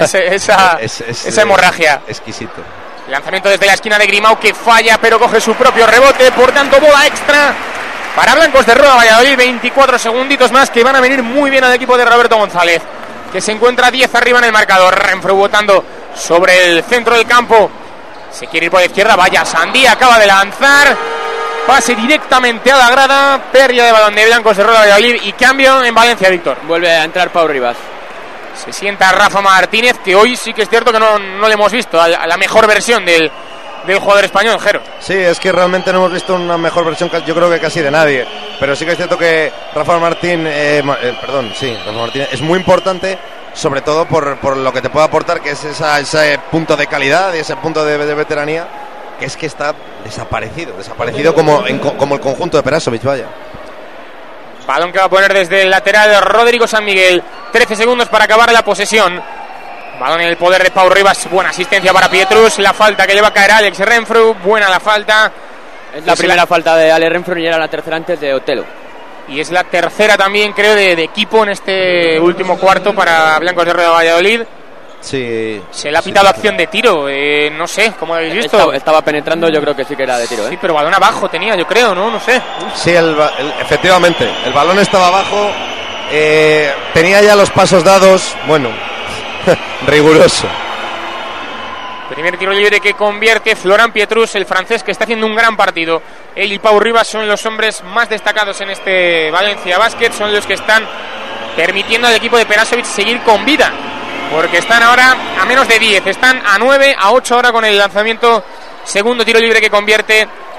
esa hemorragia. Exquisito. Lanzamiento desde la esquina de Grimau, que falla pero coge su propio rebote, por tanto bola extra para blancos de rueda Valladolid. 24 segunditos más que van a venir muy bien al equipo de Roberto González, que se encuentra 10 arriba en el marcador. Renfro botando sobre el centro del campo, se quiere ir por la izquierda, vaya Sandía, acaba de lanzar, pase directamente a la grada, pérdida de balón de blancos de rueda Valladolid y cambio en Valencia, Víctor. Vuelve a entrar Pau Rivas. Se sienta Rafa Martínez, que hoy sí que es cierto que no le hemos visto a la mejor versión del jugador español, Jero. Sí, es que realmente no hemos visto una mejor versión, yo creo que casi de nadie, pero sí que es cierto que Rafa Martín es muy importante, sobre todo por lo que te puede aportar, que es ese punto de calidad y ese punto de veteranía, que es que está desaparecido como el conjunto de Perasovic, vaya. Balón que va a poner desde el lateral Rodrigo San Miguel. 13 segundos para acabar la posesión. Balón en el poder de Pau Rivas. Buena asistencia para Pietrus. La falta que le va a caer a Alex Renfro. Buena la falta. Es la primera falta de Alex Renfro y era la tercera antes de Otelo. Y es la tercera también, creo, de equipo en este último cuarto para blancos de rueda Valladolid. Sí. Se le ha pitado acción de tiro. No sé, ¿cómo lo habéis visto? Estaba penetrando, yo creo que sí que era de tiro. Sí, pero balón abajo tenía, yo creo, no sé. Sí, efectivamente. El balón estaba abajo. Tenía ya los pasos dados. Bueno, riguroso. Primer tiro libre que convierte Florent Pietrus, el francés, que está haciendo un gran partido. Él y Pau Rivas son los hombres más destacados en este Valencia Basket. Son los que están permitiendo al equipo de Perasovic seguir con vida, porque están ahora a menos de 10. Están a 9, a 8 ahora con el lanzamiento. Segundo tiro libre que convierte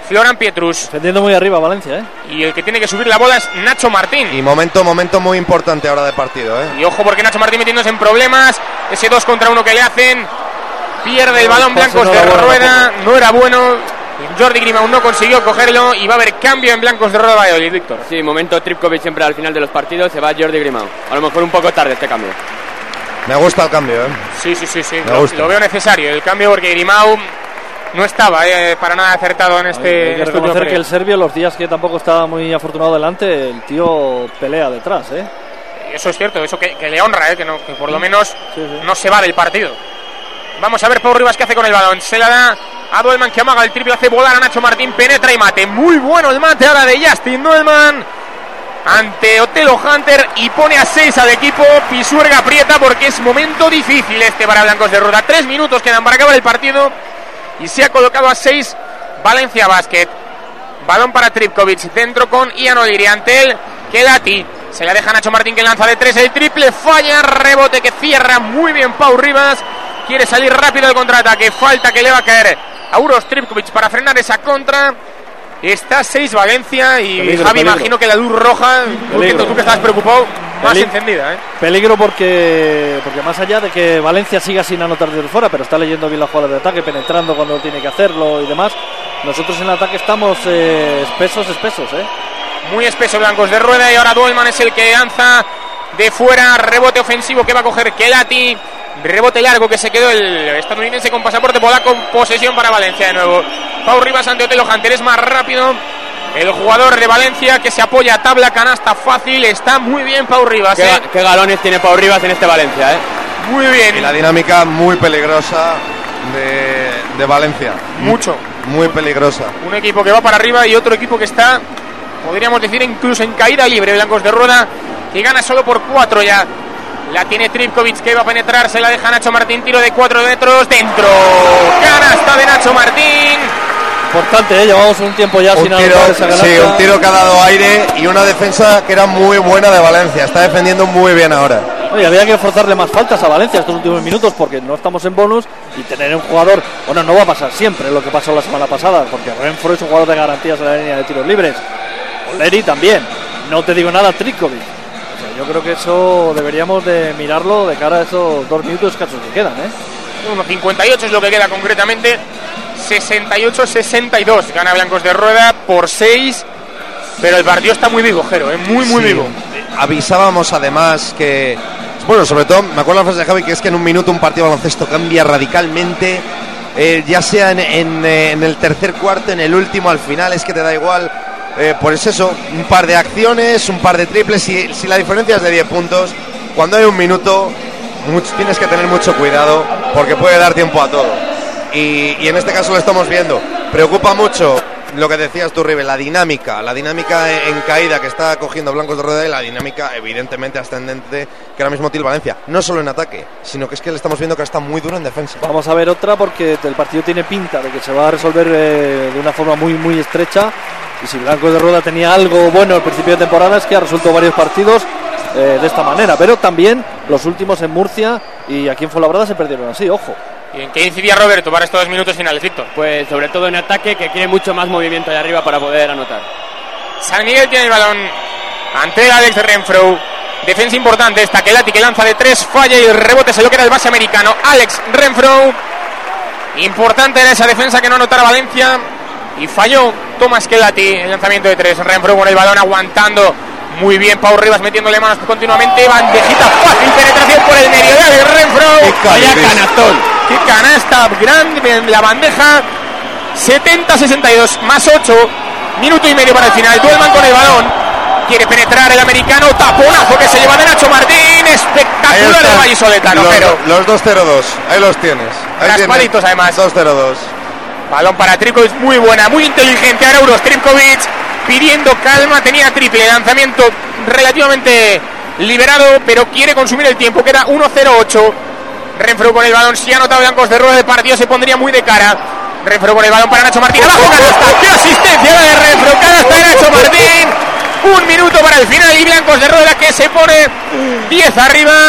Florian Pietrus. Defendiendo muy arriba Valencia, Y el que tiene que subir la bola es Nacho Martín. Y momento muy importante ahora de partido, Y ojo porque Nacho Martín metiéndose en problemas. Ese 2 contra 1 que le hacen. Pierde el balón Blancos de Rueda. No era bueno. Jordi Grimau no consiguió cogerlo y va a haber cambio en Blancos de Rueda Valladolid, Víctor. Sí, momento Tripkovic siempre al final de los partidos. Se va Jordi Grimau. A lo mejor un poco tarde este cambio. Me gusta el cambio, Sí. Lo veo necesario el cambio porque Grimau no estaba para nada acertado en este. Hay que reconocer que el serbio, los días que tampoco estaba muy afortunado delante, el tío pelea detrás, Eso es cierto, eso que le honra, que por lo menos no se va del partido. Vamos a ver Pau Rivas qué hace con el balón. Se la da a Doelman, que amaga el triple, hace volar a Nacho Martín, penetra y mate. Muy bueno el mate ahora de Justin Doelman ante Otelo Hunter y pone a 6 al equipo. Pisuerga aprieta porque es momento difícil para Blancos de Rueda. 3 minutos quedan para acabar el partido y se ha colocado a 6 Valencia Basket. Balón para Tripkovic, dentro con Ian O'Leary, ante él Kelati. Se la deja Nacho Martín, que lanza de 3, el triple falla, rebote que cierra muy bien Pau Rivas. Quiere salir rápido el contraataque, falta que le va a caer a Uros Tripkovic para frenar esa contra. Está 6 Valencia y Javi, imagino que la luz roja, tú que estás preocupado, más encendida. Peligro porque más allá de que Valencia siga sin anotar desde fuera, pero está leyendo bien la jugada de ataque, penetrando cuando tiene que hacerlo y demás. Nosotros en el ataque estamos espesos. Muy espeso Blancos de Rueda y ahora Doelman es el que lanza de fuera, rebote ofensivo que va a coger Kelati. Rebote largo que se quedó el estadounidense con pasaporte polaco. Posesión para Valencia de nuevo. Pau Rivas ante Otelo Hunter, es más rápido el jugador de Valencia, que se apoya a tabla, canasta fácil. Está muy bien Pau Rivas. Qué galones tiene Pau Rivas en este Valencia, Muy bien. Y la dinámica muy peligrosa de Valencia. Mucho. Muy peligrosa. Un equipo que va para arriba y otro equipo que está, podríamos decir, incluso en caída libre. Blancos de Rueda, que gana solo por 4 ya. La tiene Tripkovic, que va a penetrar, se la deja Nacho Martín, tiro de 4 metros, dentro. Canasta de Nacho Martín. Importante, llevamos un tiempo ya sin anotar esa canasta. Sí, un tiro que ha dado aire y una defensa que era muy buena de Valencia. Está defendiendo muy bien ahora. Oye, había que forzarle más faltas a Valencia estos últimos minutos porque no estamos en bonus y tener un jugador, no va a pasar siempre lo que pasó la semana pasada, porque Renfro es un jugador de garantías en la línea de tiros libres. O'Leary también. No te digo nada, Tripkovic. Yo creo que eso deberíamos de mirarlo de cara a esos 2 minutos escasos que quedan, 1.58 es lo que queda concretamente. 68-62 gana Blancos de Rueda por 6. Pero el partido está muy vivo, Jero, muy vivo. Avisábamos además que, bueno, sobre todo me acuerdo la frase de Javi, que es que en un minuto un partido de baloncesto cambia radicalmente, ya sea en el tercer cuarto, en el último, al final, es que te da igual. Pues eso, un par de acciones, un par de triples, si la diferencia es de 10 puntos, cuando hay un minuto tienes que tener mucho cuidado porque puede dar tiempo a todo. Y en este caso lo estamos viendo. Preocupa mucho lo que decías tú, Ribe, la dinámica en caída que está cogiendo Blancos de Rueda y la dinámica evidentemente ascendente que ahora mismo tiene Valencia, no solo en ataque, sino que es que le estamos viendo que está muy duro en defensa. Vamos a ver otra porque el partido tiene pinta de que se va a resolver de una forma muy estrecha. Y si Blancos de Rueda tenía algo bueno al principio de temporada, es que ha resuelto varios partidos de esta manera, pero también los últimos en Murcia y aquí en Fuenlabrada se perdieron así, ojo. ¿Y en qué incidía Roberto para estos 2 minutos finales, Víctor? Pues sobre todo en ataque, que quiere mucho más movimiento ahí arriba para poder anotar. San Miguel tiene el balón ante Alex Renfro. Defensa importante esta, Kelati, que lanza de 3, falla y el rebote se lo queda el base americano Alex Renfro. Importante era esa defensa que no anotara Valencia y falló Tomás Kelati el lanzamiento de 3. Renfro con el balón aguantando muy bien, Pau Rivas metiéndole manos continuamente, bandejita fácil, penetración por el medio de Alex Renfro. Vaya canastón. Qué canasta grande la bandeja. 70-62 más 8, minuto y medio para el final. Doelman con el balón, quiere penetrar el americano, taponazo que se lleva de Nacho Martín, espectacular el vallisoletano. Los 2-0-2, ahí los tienes. Raspaditos además. 2-0-2. Balón para Tripkovic, muy buena, muy inteligente. Ahora Uros Tripkovic pidiendo calma, tenía triple, lanzamiento relativamente liberado, pero quiere consumir el tiempo, queda 1-0-8. Renfro con el balón, si ha anotado Blancos de Rueda, el partido se pondría muy de cara. Renfro con el balón para Nacho Martín, abajo, canasta, qué asistencia la de Renfro, canasta de Nacho Martín. 1 minuto para el final y Blancos de Rueda que se pone 10 arriba.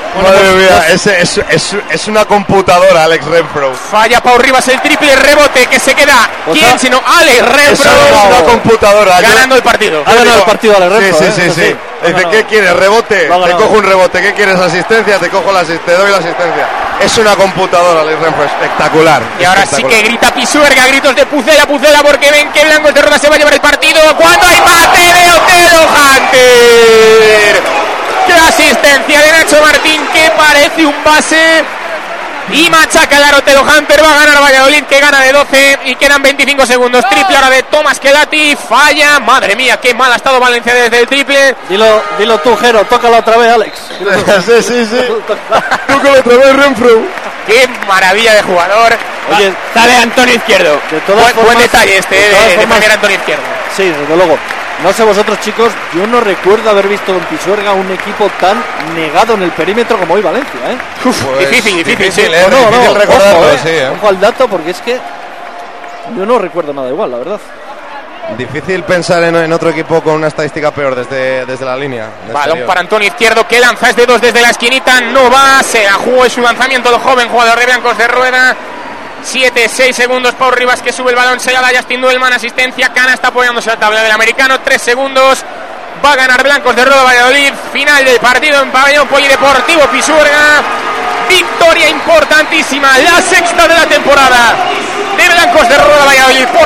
Madre mía, es una computadora, Alex Renfro. Falla Pau Rivas el triple, rebote que se queda. ¿Quién sino Alex Renfro? Es una computadora. Ganando el partido. Ha ganado el partido Alex Renfro. Sí. Dice, ¿qué quieres? ¿Rebote? Te cojo un rebote. ¿Qué quieres? ¿Asistencia? Te doy la asistencia. Es una computadora, Alex Renfro. Espectacular. Y ahora sí que grita Pisuerga, gritos de Pucela, porque ven que Blancos de Roda se va a llevar el partido. Cuando hay mate de Otelo Hunter. ¡Qué asistencia de Nacho Martín, que parece un base! Y machaca el Otelo Hunter. Va a ganar Valladolid, que gana de 12 y quedan 25 segundos. Triple ahora de Tomás Kelati. Falla. Madre mía, qué mal ha estado Valencia desde el triple. Dilo tú, Jero. Tócalo otra vez, Alex. Sí. Tócalo otra vez, Renfro. Qué maravilla de jugador. Oye, sale Antonio Izquierdo. Buen detalle este de cambiar a Antonio Izquierdo. Sí, desde luego. No sé vosotros, chicos, yo no recuerdo haber visto en Pisuerga un equipo tan negado en el perímetro como hoy Valencia, ¿eh? Pues difícil, difícil no, recordarlo, ojo, ojo al dato, porque es que yo no recuerdo nada igual, la verdad. Difícil pensar en otro equipo con una estadística peor desde la línea. Balón para Antonio Izquierdo, que lanza es de 2 desde la esquinita, no va, se la jugó en su lanzamiento el joven jugador de Blancos de Rueda. 7-6 segundos, Pau Rivas que sube el balón, se la da Justin Duelman, asistencia, Cana está apoyándose al tablero del americano, 3 segundos, va a ganar Blancos de Rueda Valladolid, final del partido en Pabellón Polideportivo Pisuerga, victoria importantísima, la sexta de la temporada de Blancos de Rueda Valladolid por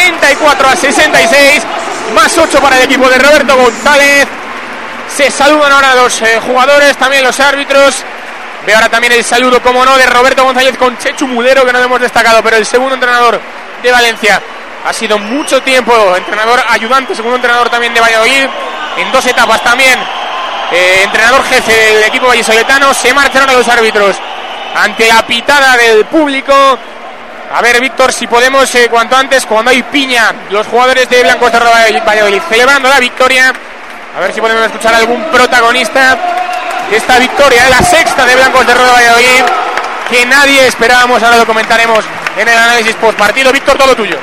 74-66, más 8 para el equipo de Roberto González. Se saludan ahora los jugadores, también los árbitros. Veo ahora también el saludo, como no, de Roberto González con Chechu Mulero, que no lo hemos destacado, pero el segundo entrenador de Valencia ha sido mucho tiempo entrenador ayudante, segundo entrenador también de Valladolid, en 2 etapas también entrenador jefe del equipo vallisoletano. Se marchan ahora los árbitros ante la pitada del público. A ver, Víctor, si podemos cuanto antes, cuando hay piña, los jugadores de Blancos de Valladolid celebrando la victoria, a ver si podemos escuchar a algún protagonista. Esta victoria es la sexta de Blancos de Rueda Valladolid, que nadie esperábamos. Ahora lo comentaremos en el análisis post partido. Víctor, todo tuyo.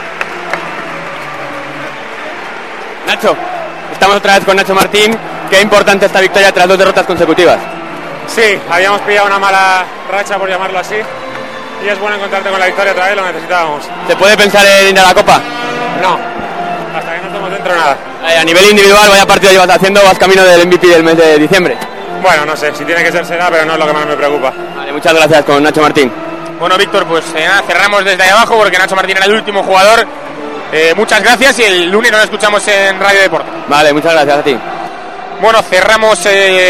Nacho, estamos otra vez con Nacho Martín. Qué importante esta victoria tras 2 derrotas consecutivas. Sí, habíamos pillado una mala racha, por llamarlo así, y es bueno encontrarte con la victoria otra vez, lo necesitábamos. ¿Se puede pensar en ir a la Copa? No, hasta que no estemos dentro nada. A nivel individual, vaya partido llevas haciendo, vas camino del MVP del mes de diciembre. Bueno, no sé, si tiene que ser será, pero no es lo que más me preocupa. Vale, muchas gracias con Nacho Martín. Bueno, Víctor, pues cerramos desde ahí abajo porque Nacho Martín era el último jugador. Muchas gracias y el lunes nos escuchamos en Radio Deporte. Vale, muchas gracias a ti. Bueno, cerramos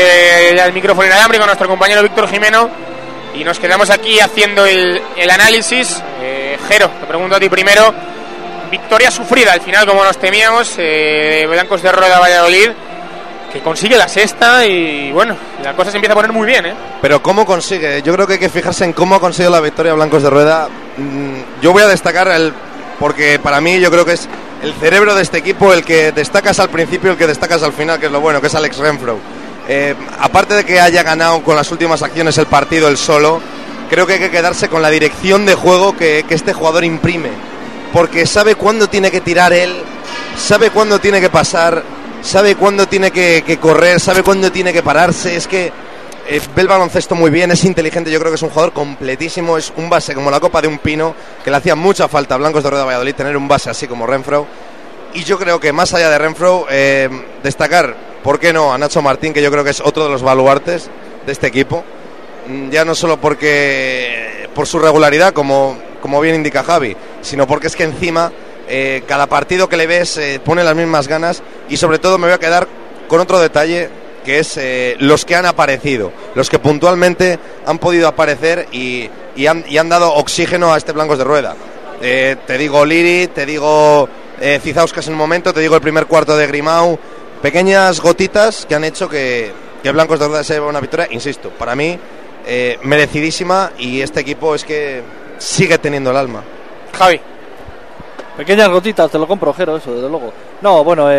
el micrófono inalámbrico con nuestro compañero Víctor Jimeno y nos quedamos aquí haciendo el análisis. Jero, te pregunto a ti primero. Victoria sufrida al final, como nos temíamos, Blancos de Rueda Valladolid, que consigue la sexta y bueno, la cosa se empieza a poner muy bien, ¿eh? Pero ¿cómo consigue? Yo creo que hay que fijarse en cómo ha conseguido la victoria Blancos de Rueda. Yo voy a destacar porque para mí yo creo que es el cerebro de este equipo, el que destacas al principio, el que destacas al final, que es lo bueno, que es Alex Renfro. Aparte de que haya ganado con las últimas acciones el partido él solo, creo que hay que quedarse con la dirección de juego que este jugador imprime, porque sabe cuándo tiene que tirar él, sabe cuándo tiene que pasar, sabe cuándo tiene que correr, sabe cuándo tiene que pararse. Es que ve el baloncesto muy bien, es inteligente. Yo creo que es un jugador completísimo, es un base como la copa de un pino, que le hacía mucha falta a Blancos de Rueda Valladolid tener un base así como Renfro. Y yo creo que más allá de Renfro, destacar, ¿por qué no?, a Nacho Martín, que yo creo que es otro de los baluartes de este equipo. Ya no solo por su regularidad, como bien indica Javi, sino porque es que encima cada partido que le ves pone las mismas ganas. Y sobre todo me voy a quedar con otro detalle, que es los que han aparecido, los que puntualmente han podido aparecer y han dado oxígeno a este Blancos de Rueda. Te digo Liri, te digo Cizauskas en un momento, te digo el primer cuarto de Grimau, pequeñas gotitas que han hecho que Blancos de Rueda se lleve una victoria, insisto, para mí merecidísima, y este equipo es que sigue teniendo el alma. Javi. Pequeñas gotitas, te lo compro, Jero, eso, desde luego. No, bueno,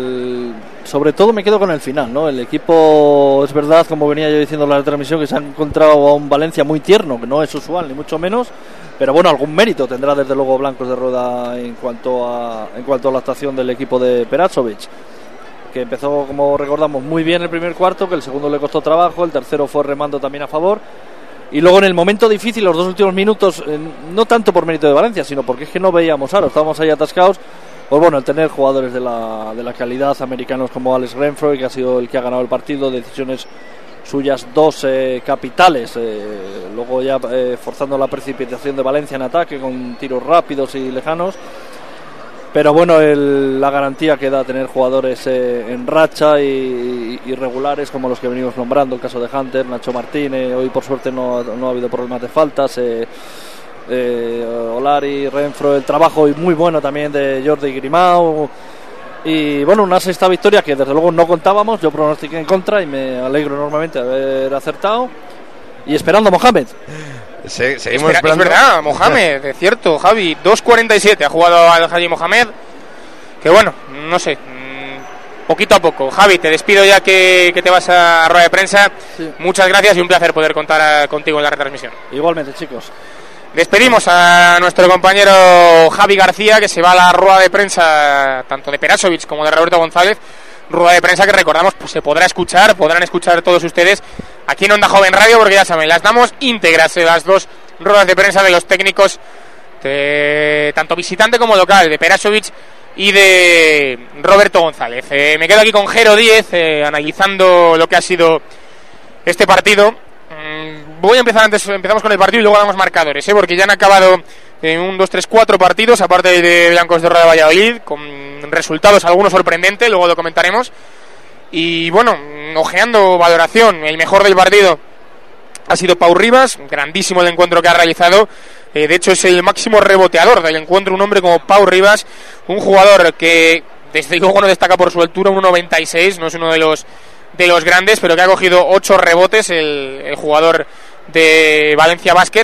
sobre todo me quedo con el final, ¿no? El equipo, es verdad, como venía yo diciendo en la transmisión, que se ha encontrado a un Valencia muy tierno, que no es usual, ni mucho menos, pero bueno, algún mérito tendrá desde luego Blancos de Rueda en cuanto a la actuación del equipo de Perasovic. que empezó, como recordamos, muy bien el primer cuarto, que el segundo le costó trabajo, el tercero fue remando también a favor. Y luego en el momento difícil, los 2 últimos minutos, no tanto por mérito de Valencia, sino porque es que no veíamos aro, estábamos ahí atascados. Pues bueno, el tener jugadores de la calidad americanos como Alex Renfro, que ha sido el que ha ganado el partido, decisiones suyas 2 capitales, luego ya forzando la precipitación de Valencia en ataque con tiros rápidos y lejanos. Pero bueno, la garantía que da tener jugadores en racha y regulares como los que venimos nombrando, el caso de Hunter, Nacho Martín, hoy por suerte no ha habido problemas de faltas, Olari, Renfro, el trabajo muy bueno también de Jordi Grimau. Y bueno, una sexta victoria que desde luego no contábamos, yo pronostiqué en contra y me alegro enormemente de haber acertado. Y esperando a Mohamed. Seguimos esperando. Es verdad, Mohamed, es cierto, Javi, 2.47 ha jugado al Haji Mohamed, que bueno, no sé, poquito a poco. Javi, te despido ya que te vas a rueda de prensa. Sí. Muchas gracias y un placer poder contar contigo en la retransmisión. Igualmente, chicos. Despedimos a nuestro compañero Javi García, que se va a la rueda de prensa tanto de Perasovic como de Roberto González. Rueda de prensa que recordamos pues se podrán escuchar todos ustedes aquí en Onda Joven Radio, porque ya saben, las damos íntegras las 2 ruedas de prensa de los técnicos tanto visitante como local, de Perasovic y de Roberto González. Me quedo aquí con Jero Díez analizando lo que ha sido este partido. Voy a empezar empezamos con el partido y luego damos marcadores, porque ya han acabado 1, 2, 3, 4 partidos, aparte de Blancos de Rueda de Valladolid, con resultados algunos sorprendentes, luego lo comentaremos. Y bueno, ojeando valoración, el mejor del partido ha sido Pau Rivas, grandísimo el encuentro que ha realizado. De hecho es el máximo reboteador del encuentro, un hombre como Pau Rivas, un jugador que desde luego no destaca por su altura, 1,96, no es uno de los grandes, pero que ha cogido 8 rebotes el jugador de Valencia Basket.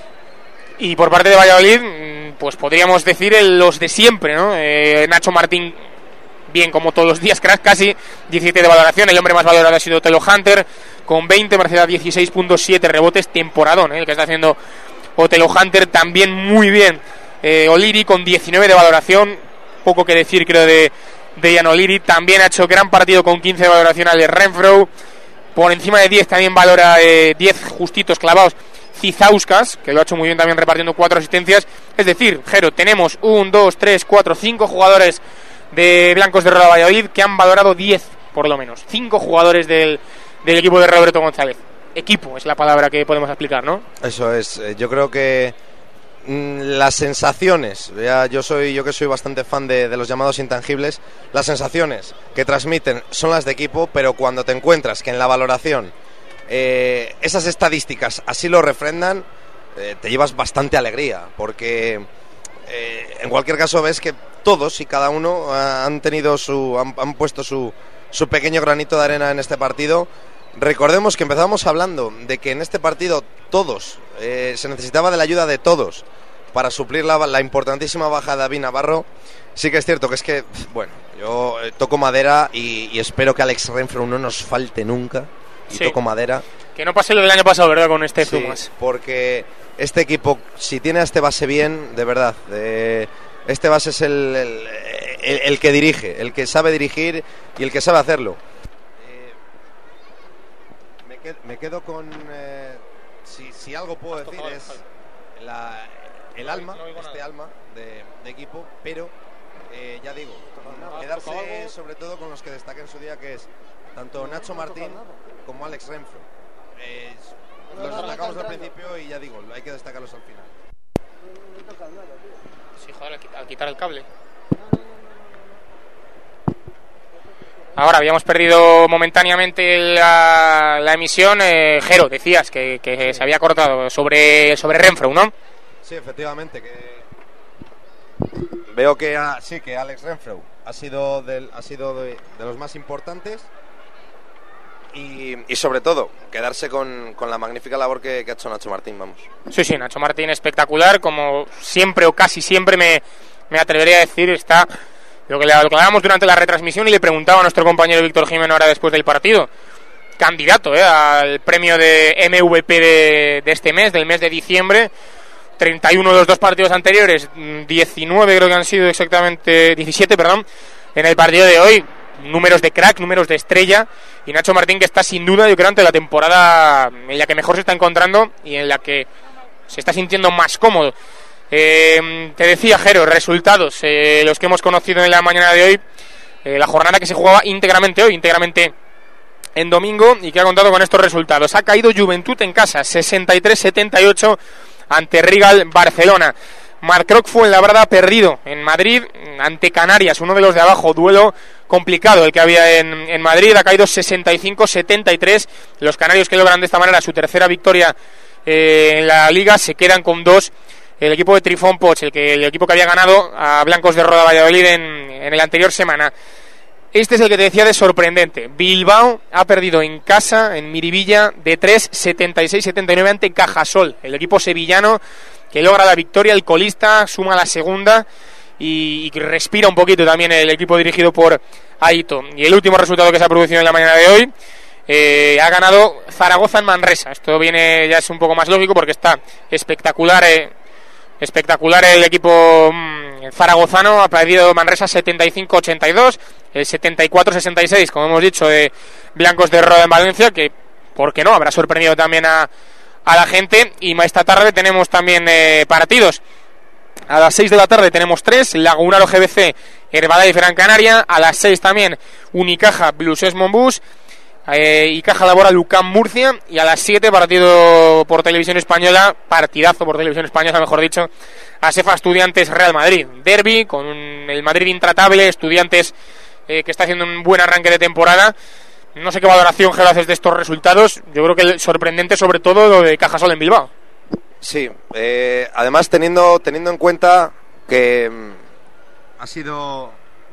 Y por parte de Valladolid, pues podríamos decir los de siempre, ¿no? Nacho Martín, bien como todos los días, casi 17 de valoración. El hombre más valorado ha sido Telo Hunter, con 20, Mercedes 16.7 rebotes, temporadón, el que está haciendo Otelo Hunter. También muy bien O'Leary, con 19 de valoración, poco que decir creo de Ian O'Leary. También ha hecho gran partido con 15 de valoración al de Renfro. Por encima de 10 también valora 10 justitos clavados Cizauskas, que lo ha hecho muy bien también repartiendo 4 asistencias. Es decir, Jero, tenemos 1, 2, 3, 4, 5 jugadores de Blancos de Rueda de Valladolid que han valorado 10 por lo menos. 5 jugadores del equipo de Roberto González. Equipo es la palabra que podemos explicar, ¿no? Eso es, yo creo que las sensaciones, yo que soy bastante fan de los llamados intangibles, las sensaciones que transmiten son las de equipo, pero cuando te encuentras que en la valoración esas estadísticas así lo refrendan, te llevas bastante alegría, porque en cualquier caso ves que todos y cada uno han puesto su pequeño granito de arena en este partido. Recordemos que empezamos hablando de que en este partido todos se necesitaba de la ayuda de todos para suplir la importantísima baja de David Navarro. Sí que es cierto que bueno, yo toco madera y espero que Alex Renfro no nos falte nunca. Y sí, toco madera. Que no pase lo del año pasado, ¿verdad? Con este Zumas. Sí, porque este equipo, si tiene a este base bien, de verdad, este base es el que dirige, el que sabe dirigir y el que sabe hacerlo. Me quedo con... si algo puedo decir es el alma, alma de equipo, pero ya digo, quedarse sobre todo con los que destaqué en su día, que es tanto Nacho Martín como Alex Renfro. Los destacamos al principio y ya digo, hay que destacarlos al final. Sí, joder, al quitar el cable. Ahora habíamos perdido momentáneamente la emisión. Jero, decías que se había cortado sobre Renfro, ¿no? Sí, efectivamente, que veo que que Alex Renfro ha sido de los más importantes. Y sobre todo, quedarse con la magnífica labor que ha hecho Nacho Martín, vamos. Sí, Nacho Martín espectacular, como siempre o casi siempre me atrevería a decir, está lo que hablábamos durante la retransmisión y le preguntaba a nuestro compañero Víctor Jimeno ahora después del partido. Candidato al premio de MVP de este mes, del mes de diciembre. 31 de los 2 partidos anteriores, 19 creo que han sido exactamente, 17, perdón, en el partido de hoy. números de crack, números de estrella, y Nacho Martín, que está sin duda, yo creo, ante la temporada en la que mejor se está encontrando y en la que se está sintiendo más cómodo. Te decía, Jero, resultados, los que hemos conocido en la mañana de hoy, la jornada que se jugaba íntegramente hoy, íntegramente en domingo, y que ha contado con estos resultados. Ha caído Juventud en casa, 63-78 ante Rigal Barcelona. Marcroc Fuenlabrada perdido en Madrid ante Canarias, uno de los de abajo, duelo complicado el que había en Madrid. Ha caído 65-73. Los canarios, que logran de esta manera su tercera victoria en la liga, se quedan con 2. El equipo de Trifón Poch, el equipo que había ganado a Blancos de Roda Valladolid en la anterior semana. Este es el que te decía de sorprendente. Bilbao ha perdido en casa, en Miribilla, de 3, 76-79 ante Cajasol, el equipo sevillano que logra la victoria. El colista suma la segunda y respira un poquito también el equipo dirigido por Aito. Y el último resultado que se ha producido en la mañana de hoy, ha ganado Zaragoza en Manresa. Esto viene, ya es un poco más lógico porque está espectacular el equipo zaragozano. Ha perdido Manresa 75-82, el 74-66, como hemos dicho, de Blancos de Roda en Valencia, que, ¿por qué no?, habrá sorprendido también a la gente. Y esta tarde tenemos también partidos. A las 6 de la tarde tenemos 3, Lagunaro GBC, Herbalife Gran Canaria. A las 6 también Unicaja Blues Monbus, y Caja Laboral UCAM Murcia. Y a las 7 partido por televisión española, partidazo por televisión española, mejor dicho, Asefa Estudiantes Real Madrid, derbi con el Madrid intratable, Estudiantes que está haciendo un buen arranque de temporada. No sé qué valoración, Gero, haces de estos resultados. Yo creo que sorprendente sobre todo lo de Cajasol en Bilbao. Sí, además teniendo en cuenta que ha sido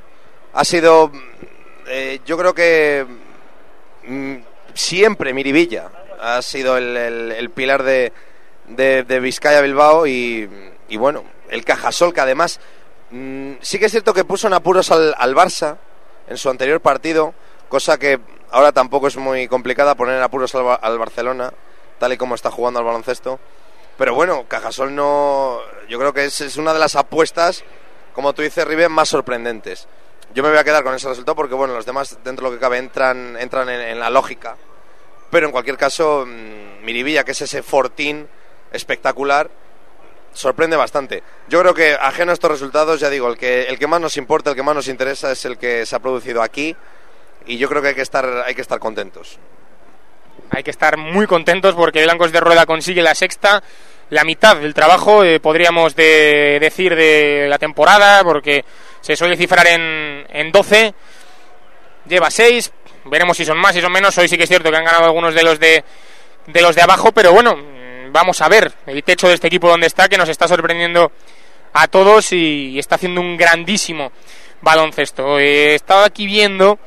yo creo que siempre Miribilla ha sido el pilar de Vizcaya Bilbao, y bueno, el Cajasol, que además sí que es cierto que puso en apuros al Barça en su anterior partido, cosa que ahora tampoco es muy complicada, poner en apuros al Barcelona, tal y como está jugando al baloncesto. Pero bueno, Cajasol no, yo creo que es una de las apuestas, como tú dices, Ribe, más sorprendentes. Yo me voy a quedar con ese resultado porque, bueno, los demás, dentro de lo que cabe, entran en la lógica. Pero en cualquier caso, Miribilla, que es ese fortín espectacular, sorprende bastante. Yo creo que, ajeno a estos resultados, ya digo, el que más nos importa, el que más nos interesa, es el que se ha producido aquí, y yo creo que hay que estar contentos. Hay que estar muy contentos porque Blancos de Rueda consigue la sexta, la mitad del trabajo, podríamos decir, de la temporada, porque se suele cifrar en 12, lleva 6, veremos si son más, si son menos. Hoy sí que es cierto que han ganado algunos de los de abajo, pero bueno, vamos a ver el techo de este equipo donde está, que nos está sorprendiendo a todos y está haciendo un grandísimo baloncesto. He estado aquí viendo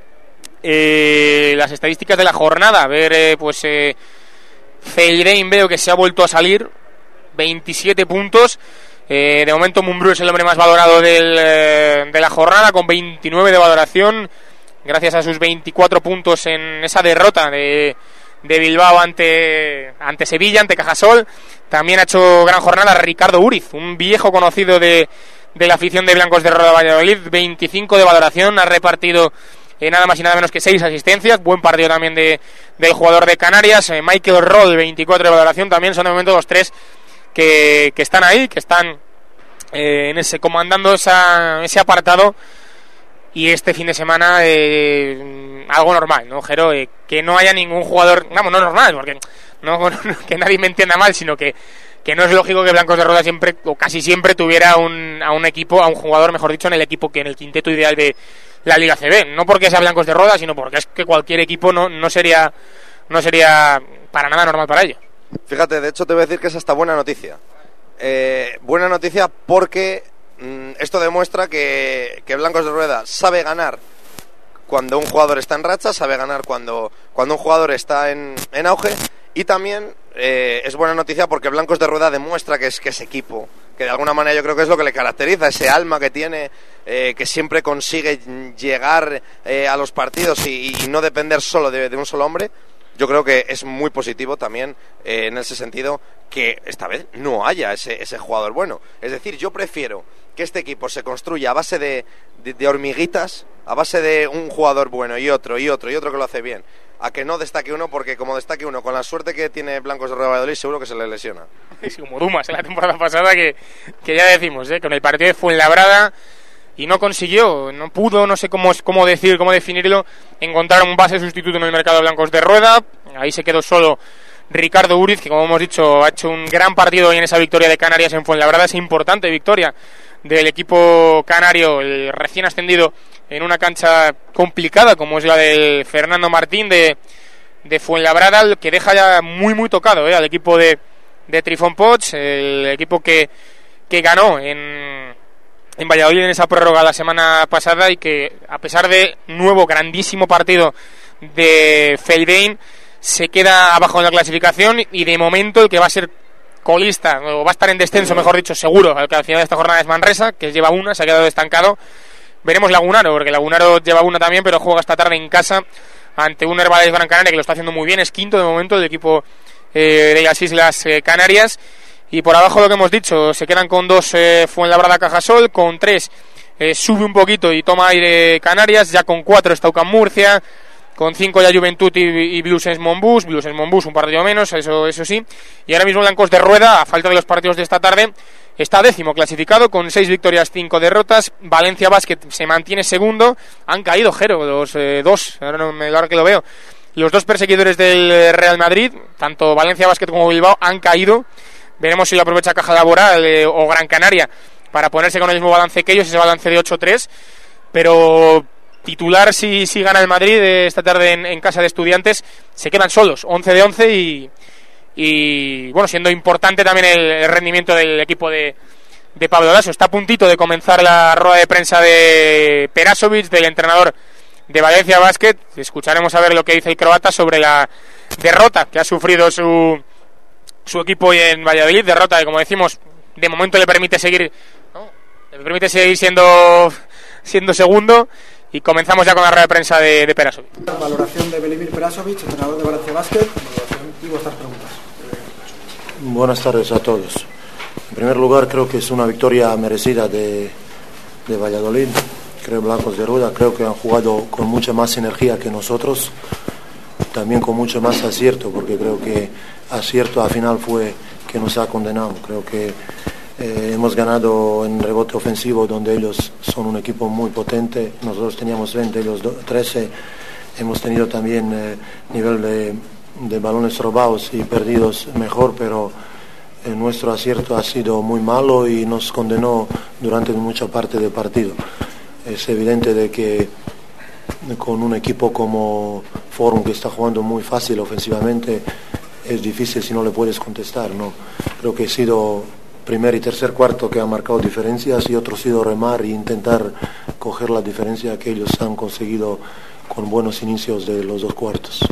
las estadísticas de la jornada, a ver, Feilrein veo que se ha vuelto a salir, 27 puntos. De momento Mumbrú es el hombre más valorado de la jornada, con 29 de valoración, gracias a sus 24 puntos en esa derrota de Bilbao ante Sevilla, ante Cajasol. También ha hecho gran jornada Ricardo Uriz, un viejo conocido de la afición de Blancos de Roda Valladolid, 25 de valoración, ha repartido nada más y nada menos que 6 asistencias. Buen partido también del jugador de Canarias. Michael Roll, 24 de valoración. También son de momento los 3 que están ahí, que están comandando ese apartado. Y este fin de semana algo normal, ¿no, Jero? Que no haya ningún jugador, vamos, no normal, porque no que nadie me entienda mal, sino que no es lógico que Blancos de Roda siempre o casi siempre tuviera a un equipo, a un jugador, mejor dicho, en el equipo, que en el quinteto ideal de la Liga CB. No porque sea Blancos de Roda, sino porque es que cualquier equipo no sería para nada normal para ellos. Fíjate, de hecho te voy a decir que es hasta buena noticia. Buena noticia porque esto demuestra que Blancos de Rueda sabe ganar cuando un jugador está en racha, sabe ganar cuando un jugador está en auge, y también es buena noticia porque Blancos de Rueda demuestra que es equipo, que de alguna manera yo creo que es lo que le caracteriza, ese alma que tiene, que siempre consigue llegar a los partidos y no depender solo de un solo hombre. Yo creo que es muy positivo también en ese sentido que esta vez no haya ese jugador bueno. Es decir, yo prefiero que este equipo se construya a base de hormiguitas a base de un jugador bueno y otro que lo hace bien, a que no destaque uno, porque como destaque uno, con la suerte que tiene Blancos de Rueda Valladolid, seguro que se le lesiona. Es como Dumas en la temporada pasada, que ya decimos, con el partido de Fuenlabrada, y no consiguió, no pudo, no sé cómo definirlo, encontrar un base sustituto en el mercado de Blancos de Rueda. Ahí se quedó solo Ricardo Uriz, que como hemos dicho ha hecho un gran partido hoy en esa victoria de Canarias en Fuenlabrada, esa importante victoria del equipo canario, el recién ascendido, en una cancha complicada como es la del Fernando Martín de Fuenlabrada, que deja ya muy tocado al equipo de Trifón Poch, el equipo que ganó en Valladolid en esa prórroga la semana pasada, y que a pesar de nuevo grandísimo partido de Feildein, se queda abajo en la clasificación, y de momento el que va a ser colista, o va a estar en descenso, mejor dicho, seguro, al que al final de esta jornada es Manresa, que lleva una, se ha quedado estancado. Veremos Lagunaro, porque Lagunaro lleva una también, pero juega esta tarde en casa ante un Herbalife Gran Canaria que lo está haciendo muy bien, es quinto de momento el equipo de las Islas Canarias. Y por abajo lo que hemos dicho, se quedan con 2 Fuenlabrada Cajasol, con 3 sube un poquito y toma aire Canarias, ya con 4 está UCAM Murcia, con 5 ya Juventud y Blues Monbus un partido menos, eso sí, y ahora mismo Blancos de Rueda, a falta de los partidos de esta tarde, está 10º clasificado con 6 victorias, 5 derrotas. Valencia Basket se mantiene segundo, han caído Jero, los dos, ahora que lo veo, los 2 perseguidores del Real Madrid, tanto Valencia Basket como Bilbao, han caído. Veremos si lo aprovecha Caja Laboral o Gran Canaria para ponerse con el mismo balance que ellos, ese balance de 8-3, pero titular si gana el Madrid esta tarde en casa de Estudiantes, se quedan solos, 11 de 11 y bueno, siendo importante también el rendimiento del equipo de Pablo Lasso. Está a puntito de comenzar la rueda de prensa de Perasovic, del entrenador de Valencia Basket. Escucharemos a ver lo que dice el croata sobre la derrota que ha sufrido su equipo hoy en Valladolid, derrota que, como decimos, de momento le permite seguir siendo segundo. Y comenzamos ya con la rueda de prensa de Perasovic. La valoración de Velimir Perasovic, entrenador de Valencia Basket, y vuestras preguntas. Buenas tardes a todos. En primer lugar, creo que es una victoria merecida de Valladolid. Creo Blancos de Rueda, creo que han jugado con mucha más energía que nosotros, también con mucho más acierto, porque creo que acierto al final fue que nos ha condenado. Creo que hemos ganado en rebote ofensivo, donde ellos son un equipo muy potente. Nosotros teníamos 20, ellos 13. Hemos tenido también nivel de balones robados y perdidos mejor, pero nuestro acierto ha sido muy malo y nos condenó durante mucha parte del partido. Es evidente de que con un equipo como Forum, que está jugando muy fácil ofensivamente, es difícil si no le puedes contestar, ¿no? Creo que ha sido primer y tercer cuarto que ha marcado diferencias, y otro ha sido remar e intentar coger la diferencia que ellos han conseguido con buenos inicios de los 2 cuartos.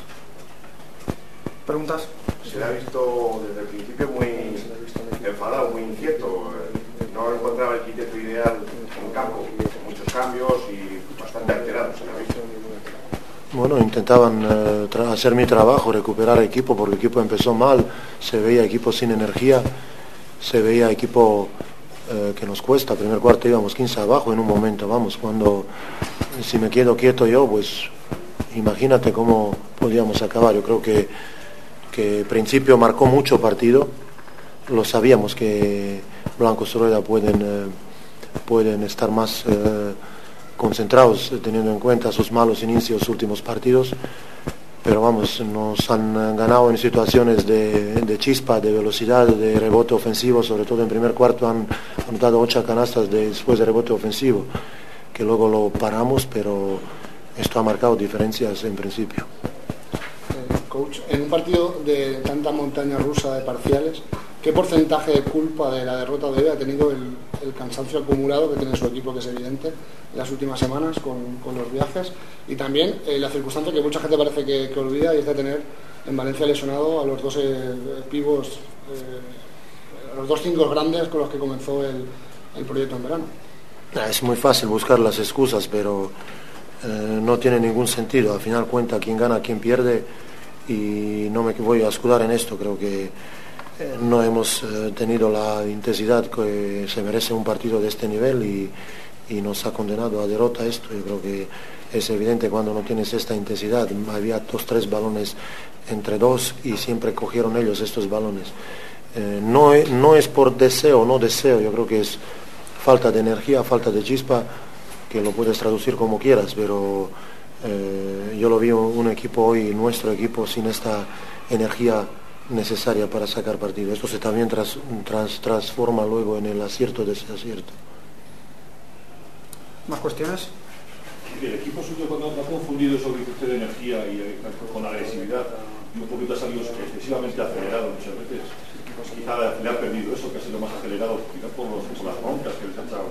¿Preguntas? Se le ha visto desde el principio muy enfadado, muy inquieto. No encontraba el quinteto ideal en campo, muchos cambios y bastante alterado, se le ha visto. Bueno, intentaban hacer mi trabajo, recuperar equipo, porque el equipo empezó mal, se veía equipo sin energía, se veía equipo que nos cuesta. Primer cuarto íbamos 15 abajo en un momento, cuando si me quedo quieto yo, pues imagínate cómo podíamos acabar. Yo creo que principio marcó mucho partido, lo sabíamos que Blancos de Rueda pueden estar más concentrados teniendo en cuenta sus malos inicios, últimos partidos, pero nos han ganado en situaciones de chispa, de velocidad, de rebote ofensivo. Sobre todo en primer cuarto han anotado 8 canastas después de rebote ofensivo, que luego lo paramos, pero esto ha marcado diferencias en principio. Coach, en un partido de tanta montaña rusa de parciales, ¿qué porcentaje de culpa de la derrota de hoy ha tenido el cansancio acumulado que tiene su equipo, que es evidente, en las últimas semanas con los viajes? Y también la circunstancia que mucha gente parece que olvida, y es de tener en Valencia lesionado a los 2 pivos, a los 2 5 grandes con los que comenzó el proyecto en verano. Es muy fácil buscar las excusas, pero no tiene ningún sentido. Al final cuenta quién gana, quién pierde, y no me voy a escudar en esto. Creo que no hemos tenido la intensidad que se merece un partido de este nivel, y y nos ha condenado a derrota esto. Yo creo que es evidente cuando no tienes esta intensidad. Había 2-3 balones entre dos y siempre cogieron ellos estos balones. No es por deseo o no deseo, yo creo que es falta de energía, falta de chispa, que lo puedes traducir como quieras, pero yo lo vi un equipo hoy, nuestro equipo, sin esta energía necesaria para sacar partido. Esto se también transforma luego en el acierto de ese acierto. ¿Más cuestiones? El equipo suyo cuando ha confundido eso de energía y con agresividad, y un poquito ha salido excesivamente acelerado muchas veces. Quizá le ha perdido eso, que ha sido más acelerado, quizás por las broncas que les ha echado.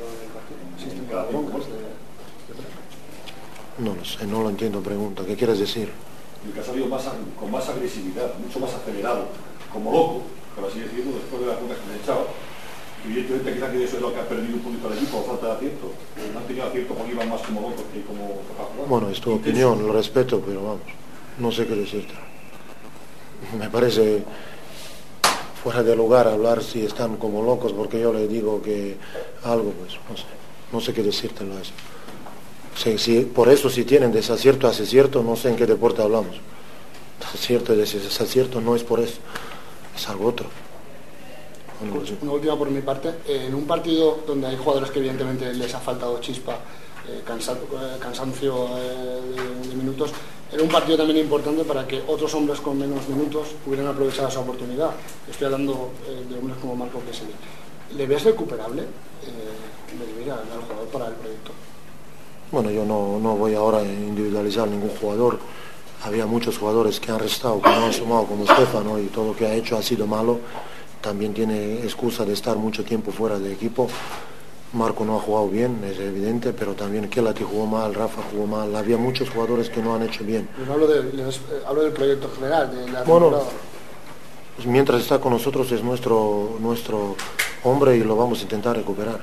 No lo sé, no lo entiendo, pregunta. ¿Qué quieres decir? El que ha salido con más agresividad, mucho más acelerado, como loco, por así decirlo, después de las broncas que les ha echado. Evidentemente quizá que eso es lo que ha perdido un poquito al equipo, falta de acierto. No han tenido acierto porque iban más como locos que como jugar. Bueno, es tu opinión, lo respeto, pero vamos, no sé qué decirte. Me parece fuera de lugar hablar si están como locos, porque yo les digo que algo, pues no sé qué decírtelo a eso. Si por eso si tienen desacierto hace cierto, no sé en qué deporte hablamos. Acierto y desacierto no es por eso, es algo otro. Una última por mi parte. En un partido donde hay jugadores que evidentemente les ha faltado chispa, cansancio de minutos, era un partido también importante para que otros hombres con menos minutos pudieran aprovechar esa oportunidad. Estoy hablando de hombres como Marco Kessel. ¿Le ves recuperable al jugador para el proyecto? Bueno, yo no voy ahora a individualizar ningún jugador. Había muchos jugadores que han restado, que no han sumado, como Stefano, y todo lo que ha hecho ha sido malo. También tiene excusa de estar mucho tiempo fuera de equipo. Marco no ha jugado bien, es evidente, pero también Kelati jugó mal, Rafa jugó mal. Había muchos jugadores que no han hecho bien. Pues hablo del proyecto general, de la temporada. Pues mientras está con nosotros es nuestro hombre y lo vamos a intentar recuperar.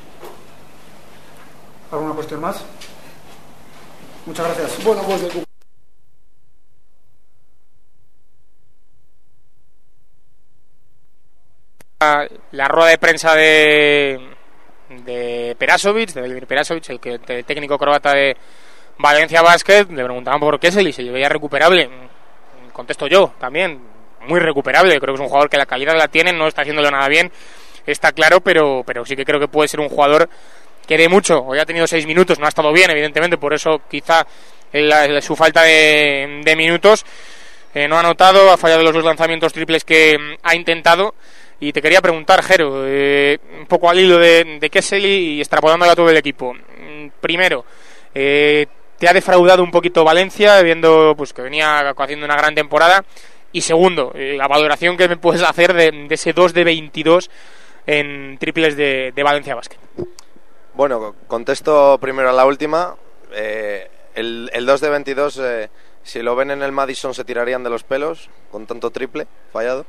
¿Alguna cuestión más? Muchas gracias. Bueno, pues la rueda de prensa de Perasovic, de Velimir Perasovic, el técnico croata de Valencia Basket. Le preguntaban por Kessel y se veía recuperable. Contesto yo también, muy recuperable. Creo que es un jugador que la calidad la tiene, no está haciéndolo nada bien, está claro, pero sí que creo que puede ser un jugador que dé mucho. Hoy ha tenido 6 minutos, no ha estado bien, evidentemente, por eso quizá su falta de minutos. No ha anotado, ha fallado los 2 lanzamientos triples que ha intentado. Y te quería preguntar, Jero, un poco al hilo de Kessel y extrapolándola a todo el equipo. Primero, ¿te ha defraudado un poquito Valencia, viendo pues que venía haciendo una gran temporada? Y segundo, la valoración que me puedes hacer de ese 2 de 22 en triples de Valencia Basket. Bueno, contesto primero a la última. El 2 de 22, si lo ven en el Madison se tirarían de los pelos con tanto triple fallado.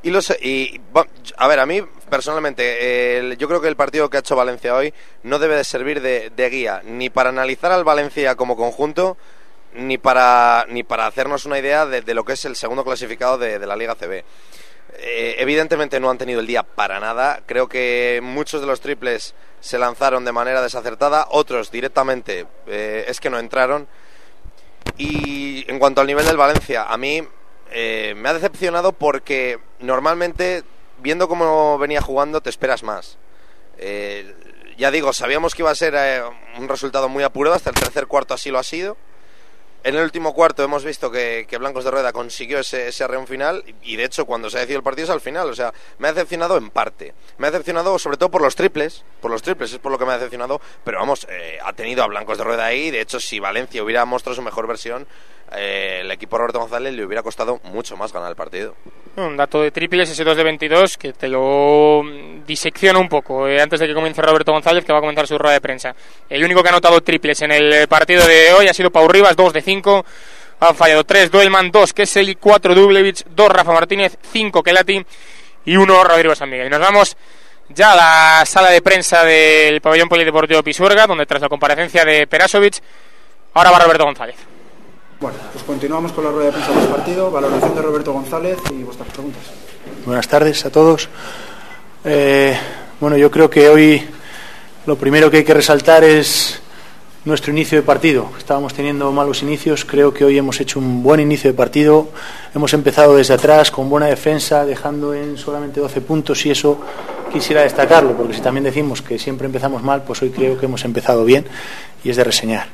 A ver, a mí personalmente yo creo que el partido que ha hecho Valencia hoy no debe de servir de guía ni para analizar al Valencia como conjunto ni para hacernos una idea de lo que es el segundo clasificado de la Liga CB. Evidentemente no han tenido el día para nada. Creo que muchos de los triples se lanzaron de manera desacertada, otros directamente es que no entraron. Y en cuanto al nivel del Valencia, a mí me ha decepcionado porque normalmente, viendo cómo venía jugando, te esperas más. Ya digo, sabíamos que iba a ser un resultado muy apurado, hasta el tercer cuarto así lo ha sido. En el último cuarto hemos visto que Blancos de Rueda consiguió ese arreón final y de hecho cuando se ha decidido el partido es al final. O sea, me ha decepcionado en parte. Me ha decepcionado sobre todo por los triples es por lo que me ha decepcionado, pero vamos, ha tenido a Blancos de Rueda ahí. De hecho, si Valencia hubiera mostrado su mejor versión, el equipo Roberto González le hubiera costado mucho más ganar el partido. Un dato de triples, ese 2 de 22, que te lo disecciono un poco antes de que comience Roberto González, que va a comenzar su rueda de prensa. El único que ha anotado triples en el partido de hoy ha sido Pau Rivas, 2 de 5. Han fallado 3 Doelman, 2 Kessel, 4 Dublevich, 2 Rafa Martínez, 5 Kelati y 1 Rodrigo San Miguel. Y nos vamos ya a la sala de prensa del pabellón polideportivo Pisuerga, donde tras la comparecencia de Perasovic, ahora va Roberto González. Bueno, pues continuamos con la rueda de prensa del partido, valoración de Roberto González y vuestras preguntas. Buenas tardes a todos. Bueno, yo creo que hoy Lo primero que hay que resaltar es nuestro inicio de partido. Estábamos teniendo malos inicios, creo que hoy hemos hecho un buen inicio de partido. Hemos empezado desde atrás con buena defensa, dejando en solamente 12 puntos, y eso quisiera destacarlo, porque si también decimos que siempre empezamos mal, pues hoy creo que hemos empezado bien y es de reseñar.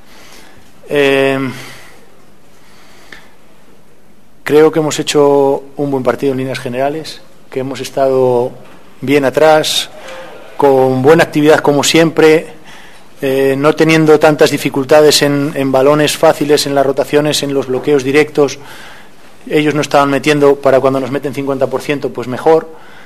Creo que hemos hecho un buen partido en líneas generales, que hemos estado bien atrás, con buena actividad como siempre, no teniendo tantas dificultades en balones fáciles, en las rotaciones, en los bloqueos directos. Ellos no estaban metiendo, para cuando nos meten 50%, pues mejor,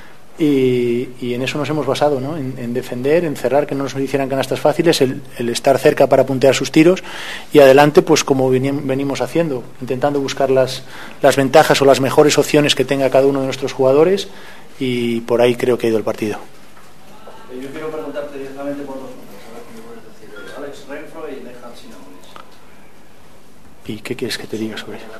y en eso nos hemos basado, ¿no? En defender, en cerrar, que no nos hicieran canastas fáciles, el estar cerca para puntear sus tiros, y adelante, pues como venimos haciendo, intentando buscar las ventajas o las mejores opciones que tenga cada uno de nuestros jugadores, y por ahí creo que ha ido el partido. Yo quiero preguntarte directamente por dos nombres, a ver qué me puedes decir. Alex Renfro y Nehan Sinamonis. ¿Y qué quieres que te diga sobre eso?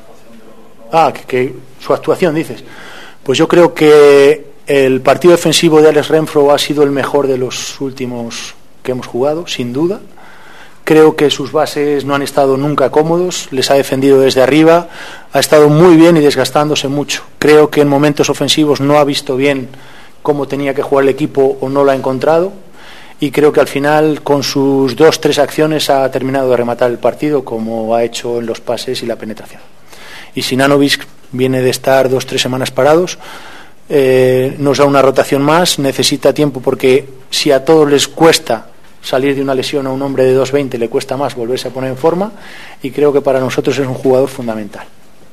Que su actuación, dices. Pues yo creo que el partido defensivo de Alex Renfro ha sido el mejor de los últimos que hemos jugado, sin duda. Creo que sus bases no han estado nunca cómodos, les ha defendido desde arriba, ha estado muy bien y desgastándose mucho. Creo que en momentos ofensivos no ha visto bien cómo tenía que jugar el equipo o no lo ha encontrado, y creo que al final con sus 2-3 acciones ha terminado de rematar el partido, como ha hecho en los pases y la penetración. Y Sinanovic viene de estar 2-3 semanas parados, nos da una rotación más, necesita tiempo, porque si a todos les cuesta salir de una lesión, a un hombre de 2.20 le cuesta más volverse a poner en forma, y creo que para nosotros es un jugador fundamental.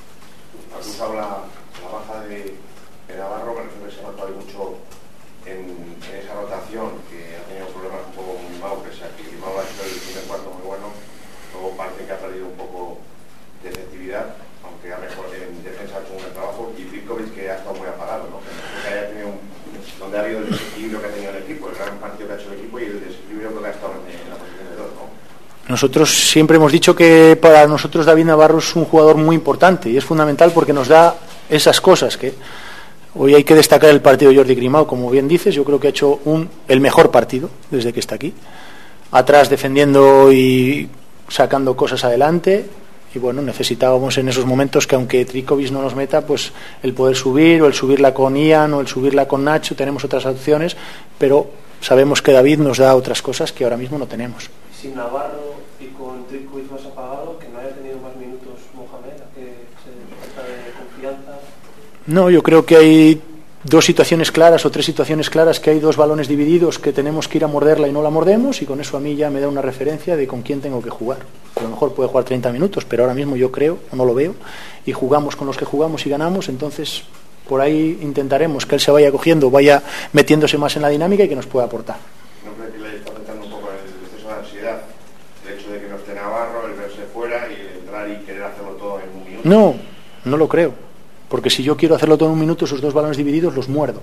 Has usado la baja de Navarro, parece que se ha notado mucho en esa rotación, que ha tenido problemas un poco con Grimao, que Grimao ha sido el primer cuarto muy bueno, luego parece que ha perdido un poco de efectividad, aunque en defensa ha hecho un buen trabajo, y Ivkovic, que ha estado muy apagado, ¿no? Que haya tenido donde ha habido el desequilibrio que ha tenido el equipo, el gran partido que ha hecho el equipo y el desequilibrio que ha estado en la posición de 2, ¿no? Nosotros siempre hemos dicho que para nosotros David Navarro es un jugador muy importante y es fundamental porque nos da esas cosas que hoy hay que destacar. El partido de Jordi Grimao, como bien dices, yo creo que ha hecho el mejor partido desde que está aquí, atrás defendiendo y sacando cosas adelante. Y bueno, necesitábamos en esos momentos que, aunque Trikovic no nos meta, pues el poder subir, o el subirla con Ian, o el subirla con Nacho. Tenemos otras opciones, pero sabemos que David nos da otras cosas que ahora mismo no tenemos. Sin Navarro y con Trikovic más apagado, que no haya tenido más minutos Mohamed, que se falta de confianza. No, yo creo que hay 2 situaciones claras o 3 situaciones claras, que hay 2 balones divididos que tenemos que ir a morderla y no la mordemos, y con eso a mí ya me da una referencia de con quién tengo que jugar. A lo mejor puede jugar 30 minutos, pero ahora mismo yo creo, o no lo veo, y jugamos con los que jugamos y ganamos. Entonces por ahí intentaremos que él se vaya cogiendo, vaya metiéndose más en la dinámica y que nos pueda aportar. ¿No cree que le está afectando un poco el exceso de ansiedad, el hecho de que no esté Navarro, el verse fuera y el entrar y querer hacerlo todo en un minuto? No lo creo, porque si yo quiero hacerlo todo en un minuto, esos 2 balones divididos los muerdo,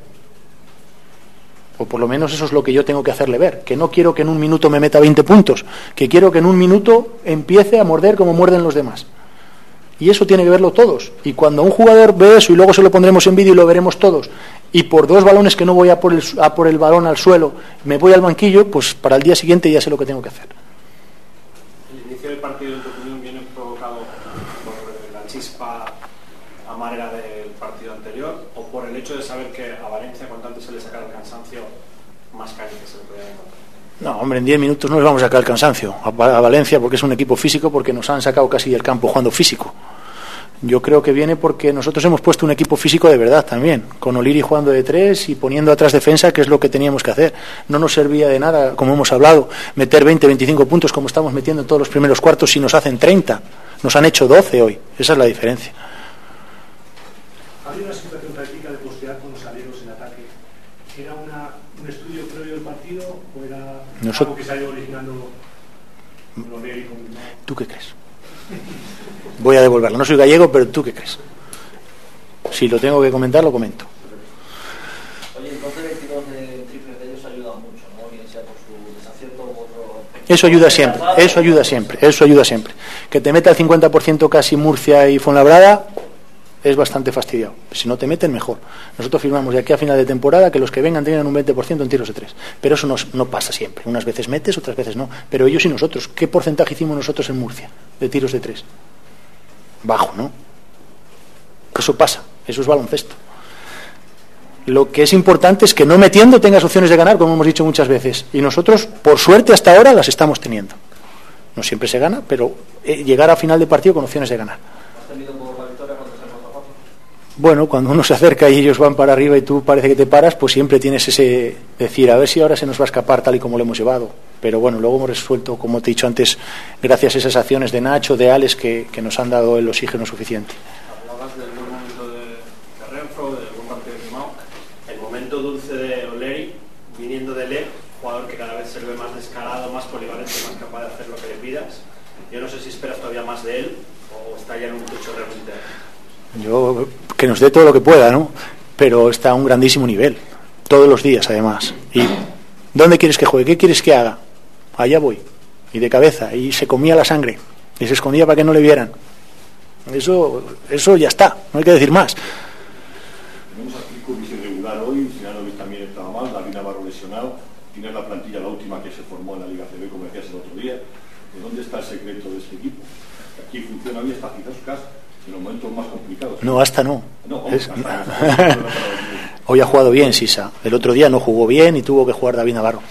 o por lo menos eso es lo que yo tengo que hacerle ver, que no quiero que en un minuto me meta 20 puntos, que quiero que en un minuto empiece a morder como muerden los demás. Y eso tiene que verlo todos. Y cuando un jugador ve eso, y luego se lo pondremos en vídeo y lo veremos todos, y por 2 balones que no voy a por el balón al suelo, me voy al banquillo, pues para el día siguiente ya sé lo que tengo que hacer. El inicio del partido, en tu opinión, viene provocado por la chispa amarga del partido anterior, o por el hecho de saber que a Valencia, cuanto antes se le sacara el cansancio, más calle que se le podía encontrar? No, hombre, en 10 minutos no les vamos a sacar el cansancio a Valencia, porque es un equipo físico, porque nos han sacado casi del campo jugando físico. Yo creo que viene porque nosotros hemos puesto un equipo físico de verdad también, con O'Leary jugando de 3 y poniendo atrás defensa, que es lo que teníamos que hacer. No nos servía de nada, como hemos hablado, meter 20, 25 puntos como estamos metiendo en todos los primeros cuartos si nos hacen 30. Nos han hecho 12 hoy, esa es la diferencia. Había una situación práctica de posibilidad con los aleros en ataque. ¿Era un estudio previo del partido o era algo que se ha ido originando con O'Leary? ¿Tú qué crees? Voy a devolverla. No soy gallego, pero ¿tú qué crees? Si lo tengo que comentar, lo comento. Oye, entonces el tiro de triples de ellos ayuda mucho, ¿no? Bien sea por su desacierto o por otro... Eso ayuda siempre. Que te meta el 50% casi Murcia y Fuenlabrada, es bastante fastidiado. Si no te meten, mejor. Nosotros firmamos de aquí a final de temporada que los que vengan tengan un 20% en tiros de 3. Pero eso no pasa siempre. Unas veces metes, otras veces no. Pero ellos y nosotros, ¿qué porcentaje hicimos nosotros en Murcia de tiros de 3? Bajo, ¿no? Eso pasa, eso es baloncesto. Lo que es importante es que no metiendo tengas opciones de ganar, como hemos dicho muchas veces. Y nosotros, por suerte, hasta ahora las estamos teniendo. No siempre se gana, pero llegar a final de partido con opciones de ganar. Bueno, cuando uno se acerca y ellos van para arriba y tú parece que te paras, pues siempre tienes ese decir, a ver si ahora se nos va a escapar tal y como lo hemos llevado. Pero bueno, luego hemos resuelto, como te he dicho antes, gracias a esas acciones de Nacho, de Alex, que nos han dado el oxígeno suficiente. Hablabas del buen momento de Renfro, del buen partido de Grimao. El momento dulce de O'Leary, viniendo de Le, jugador que cada vez se ve más descarado, más polivalente, más capaz de hacer lo que le pidas. Yo no sé si esperas todavía más de él o está ya en un techo realmente. Yo, que nos dé todo lo que pueda, ¿no? Pero está a un grandísimo nivel, todos los días además. ¿Y dónde quieres que juegue? ¿Qué quieres que haga? Allá voy, y de cabeza, y se comía la sangre, y se escondía para que no le vieran. Eso ya está, no hay que decir más. Tenemos a Krikovic irregular hoy, Sinanovic también estaba mal, David Navarro lesionado, tienes la plantilla, la última que se formó en la Liga CB, como decías el otro día. ¿De dónde está el secreto de este equipo? Aquí funciona bien, está quizás casa. En los momentos más complicados. No, hasta no. Hoy ha jugado bien Sisa. El otro día no jugó bien y tuvo que jugar David Navarro.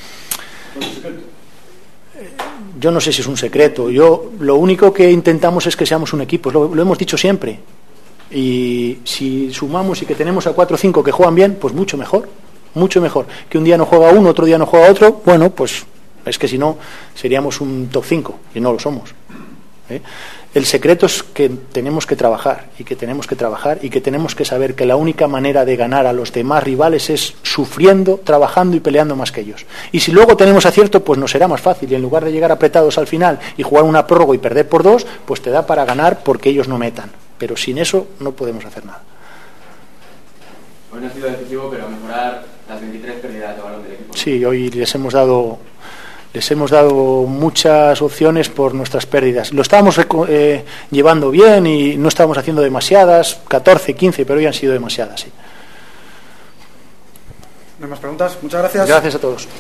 Yo no sé si es un secreto. Lo único que intentamos es que seamos un equipo. Lo hemos dicho siempre. Y si sumamos y que tenemos a 4 o 5 que juegan bien, pues mucho mejor. Mucho mejor. Que un día no juega uno, otro día no juega otro. Bueno, pues es que si no seríamos un top 5 y no lo somos. El secreto es que tenemos que trabajar y que tenemos que trabajar y que tenemos que saber que la única manera de ganar a los demás rivales es sufriendo, trabajando y peleando más que ellos. Y si luego tenemos acierto, pues nos será más fácil. Y en lugar de llegar apretados al final y jugar una prórroga y perder por 2, pues te da para ganar porque ellos no metan. Pero sin eso no podemos hacer nada. Hoy no ha sido decisivo, pero mejorar las 23 pérdidas de balón del equipo. Sí, hoy les hemos dado muchas opciones por nuestras pérdidas. Lo estábamos llevando bien y no estábamos haciendo demasiadas, 14, 15, pero hoy han sido demasiadas, sí. ¿No hay más preguntas? Muchas gracias. Gracias a todos.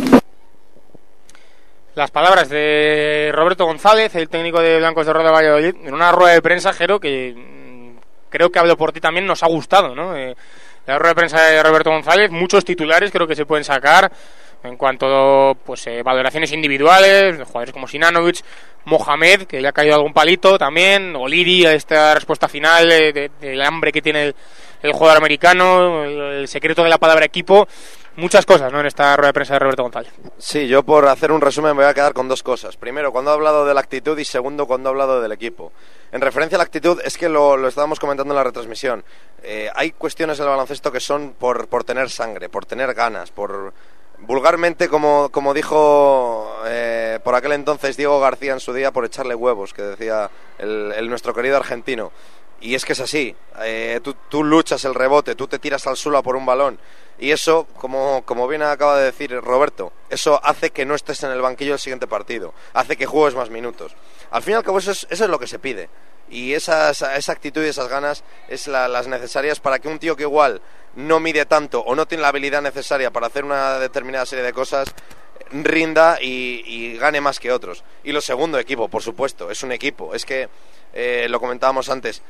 Las palabras de Roberto González, el técnico de Blancos de Roda Valladolid, en una rueda de prensa, Jero, que creo que hablo por ti también, nos ha gustado, ¿no? La rueda de prensa de Roberto González, muchos titulares creo que se pueden sacar en cuanto pues valoraciones individuales de jugadores como Sinanovic, Mohamed, que le ha caído algún palito también, O'Leary, esta respuesta final del hambre que tiene el jugador americano, el secreto de la palabra equipo, muchas cosas, ¿no?, en esta rueda de prensa de Roberto González. Sí, yo por hacer un resumen me voy a quedar con 2 cosas. Primero, cuando ha hablado de la actitud, y segundo, cuando ha hablado del equipo. En referencia a la actitud, es que lo estábamos comentando en la retransmisión. Hay cuestiones en el baloncesto que son por tener sangre, por tener ganas, por... Vulgarmente, como dijo por aquel entonces Diego García en su día, por echarle huevos, que decía nuestro querido argentino. Y es que es así, tú luchas el rebote, tú te tiras al suelo a por un balón. Y eso, como bien acaba de decir Roberto, eso hace que no estés en el banquillo del siguiente partido, hace que juegues más minutos. Al fin y al cabo eso es lo que se pide. Y esa actitud y esas ganas es las necesarias para que un tío que igual no mide tanto o no tiene la habilidad necesaria para hacer una determinada serie de cosas, rinda y gane más que otros. Y lo segundo, equipo, por supuesto, es un equipo. Es que, lo comentábamos antes,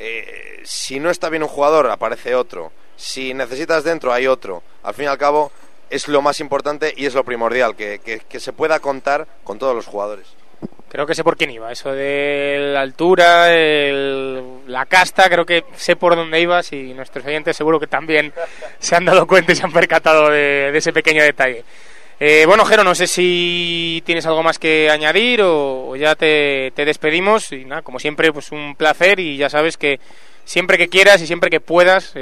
si no está bien un jugador, aparece otro. Si necesitas dentro, hay otro. Al fin y al cabo, es lo más importante y es lo primordial, que se pueda contar con todos los jugadores. Creo que sé por quién iba, eso de la altura, la casta, creo que sé por dónde ibas y nuestros oyentes seguro que también se han dado cuenta y se han percatado de ese pequeño detalle. Bueno, Jero, no sé si tienes algo más que añadir o ya te despedimos y nada, como siempre, pues un placer y ya sabes que siempre que quieras y siempre que puedas,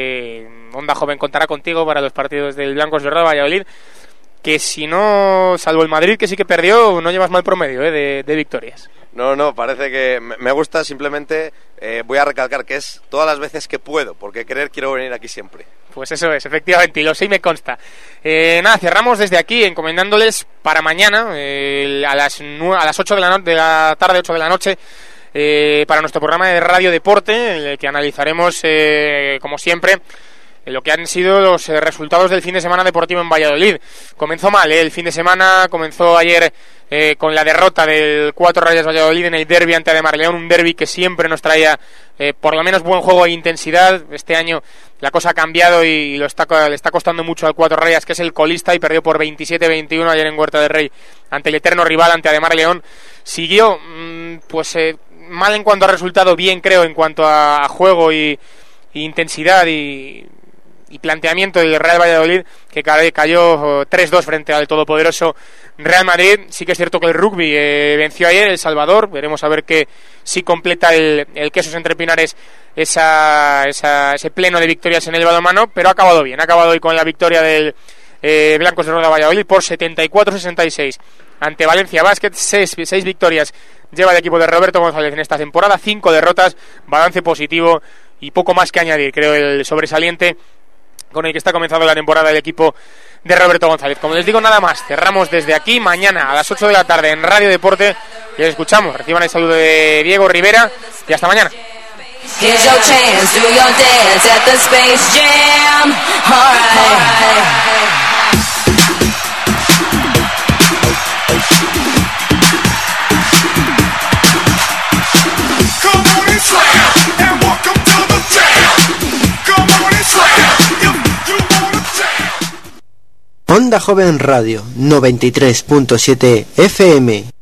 Onda Joven contará contigo para los partidos del Blancos de Roda Valladolid, que si no, salvo el Madrid que sí que perdió, no llevas mal promedio de victorias. No, parece que me gusta, simplemente voy a recalcar que es todas las veces que puedo, porque quiero venir aquí siempre. Pues eso es, efectivamente, y lo sé y me consta. Nada, cerramos desde aquí encomendándoles para mañana, a las 8 de la tarde, 8 de la noche, para nuestro programa de Radio Deporte, en el que analizaremos, como siempre, lo que han sido los resultados del fin de semana deportivo en Valladolid. Comenzó mal, el fin de semana, comenzó ayer con la derrota del Cuatro Rayas Valladolid en el derbi ante Ademar León, un derbi que siempre nos traía por lo menos buen juego e intensidad. Este año la cosa ha cambiado y le está costando mucho al Cuatro Rayas, que es el colista, y perdió por 27-21 ayer en Huerta del Rey ante el eterno rival, ante Ademar León. Siguió mal en cuanto a resultado, bien creo en cuanto a juego y intensidad y planteamiento del Real Valladolid, que cayó 3-2 frente al todopoderoso Real Madrid. Sí que es cierto que el rugby venció ayer El Salvador. Veremos a ver que si completa el Quesos Entre Pinares ese pleno de victorias en el balonmano, pero ha acabado bien, ha acabado hoy con la victoria del Blancos de Roda Valladolid por 74-66 ante Valencia Basket. 6 victorias lleva el equipo de Roberto González en esta temporada, 5 derrotas, balance positivo y poco más que añadir, creo, el sobresaliente con el que está comenzando la temporada del equipo de Roberto González. Como les digo, nada más, cerramos desde aquí. Mañana a las 8 de la tarde en Radio Deporte y les escuchamos. Reciban el saludo de Diego Rivera y hasta mañana. Here's your chance, do your dance at the Space Jam. All right. Come on and slam, and welcome to the jam. Come on and slam, if you wanna jam. Onda Joven Radio 93.7 FM.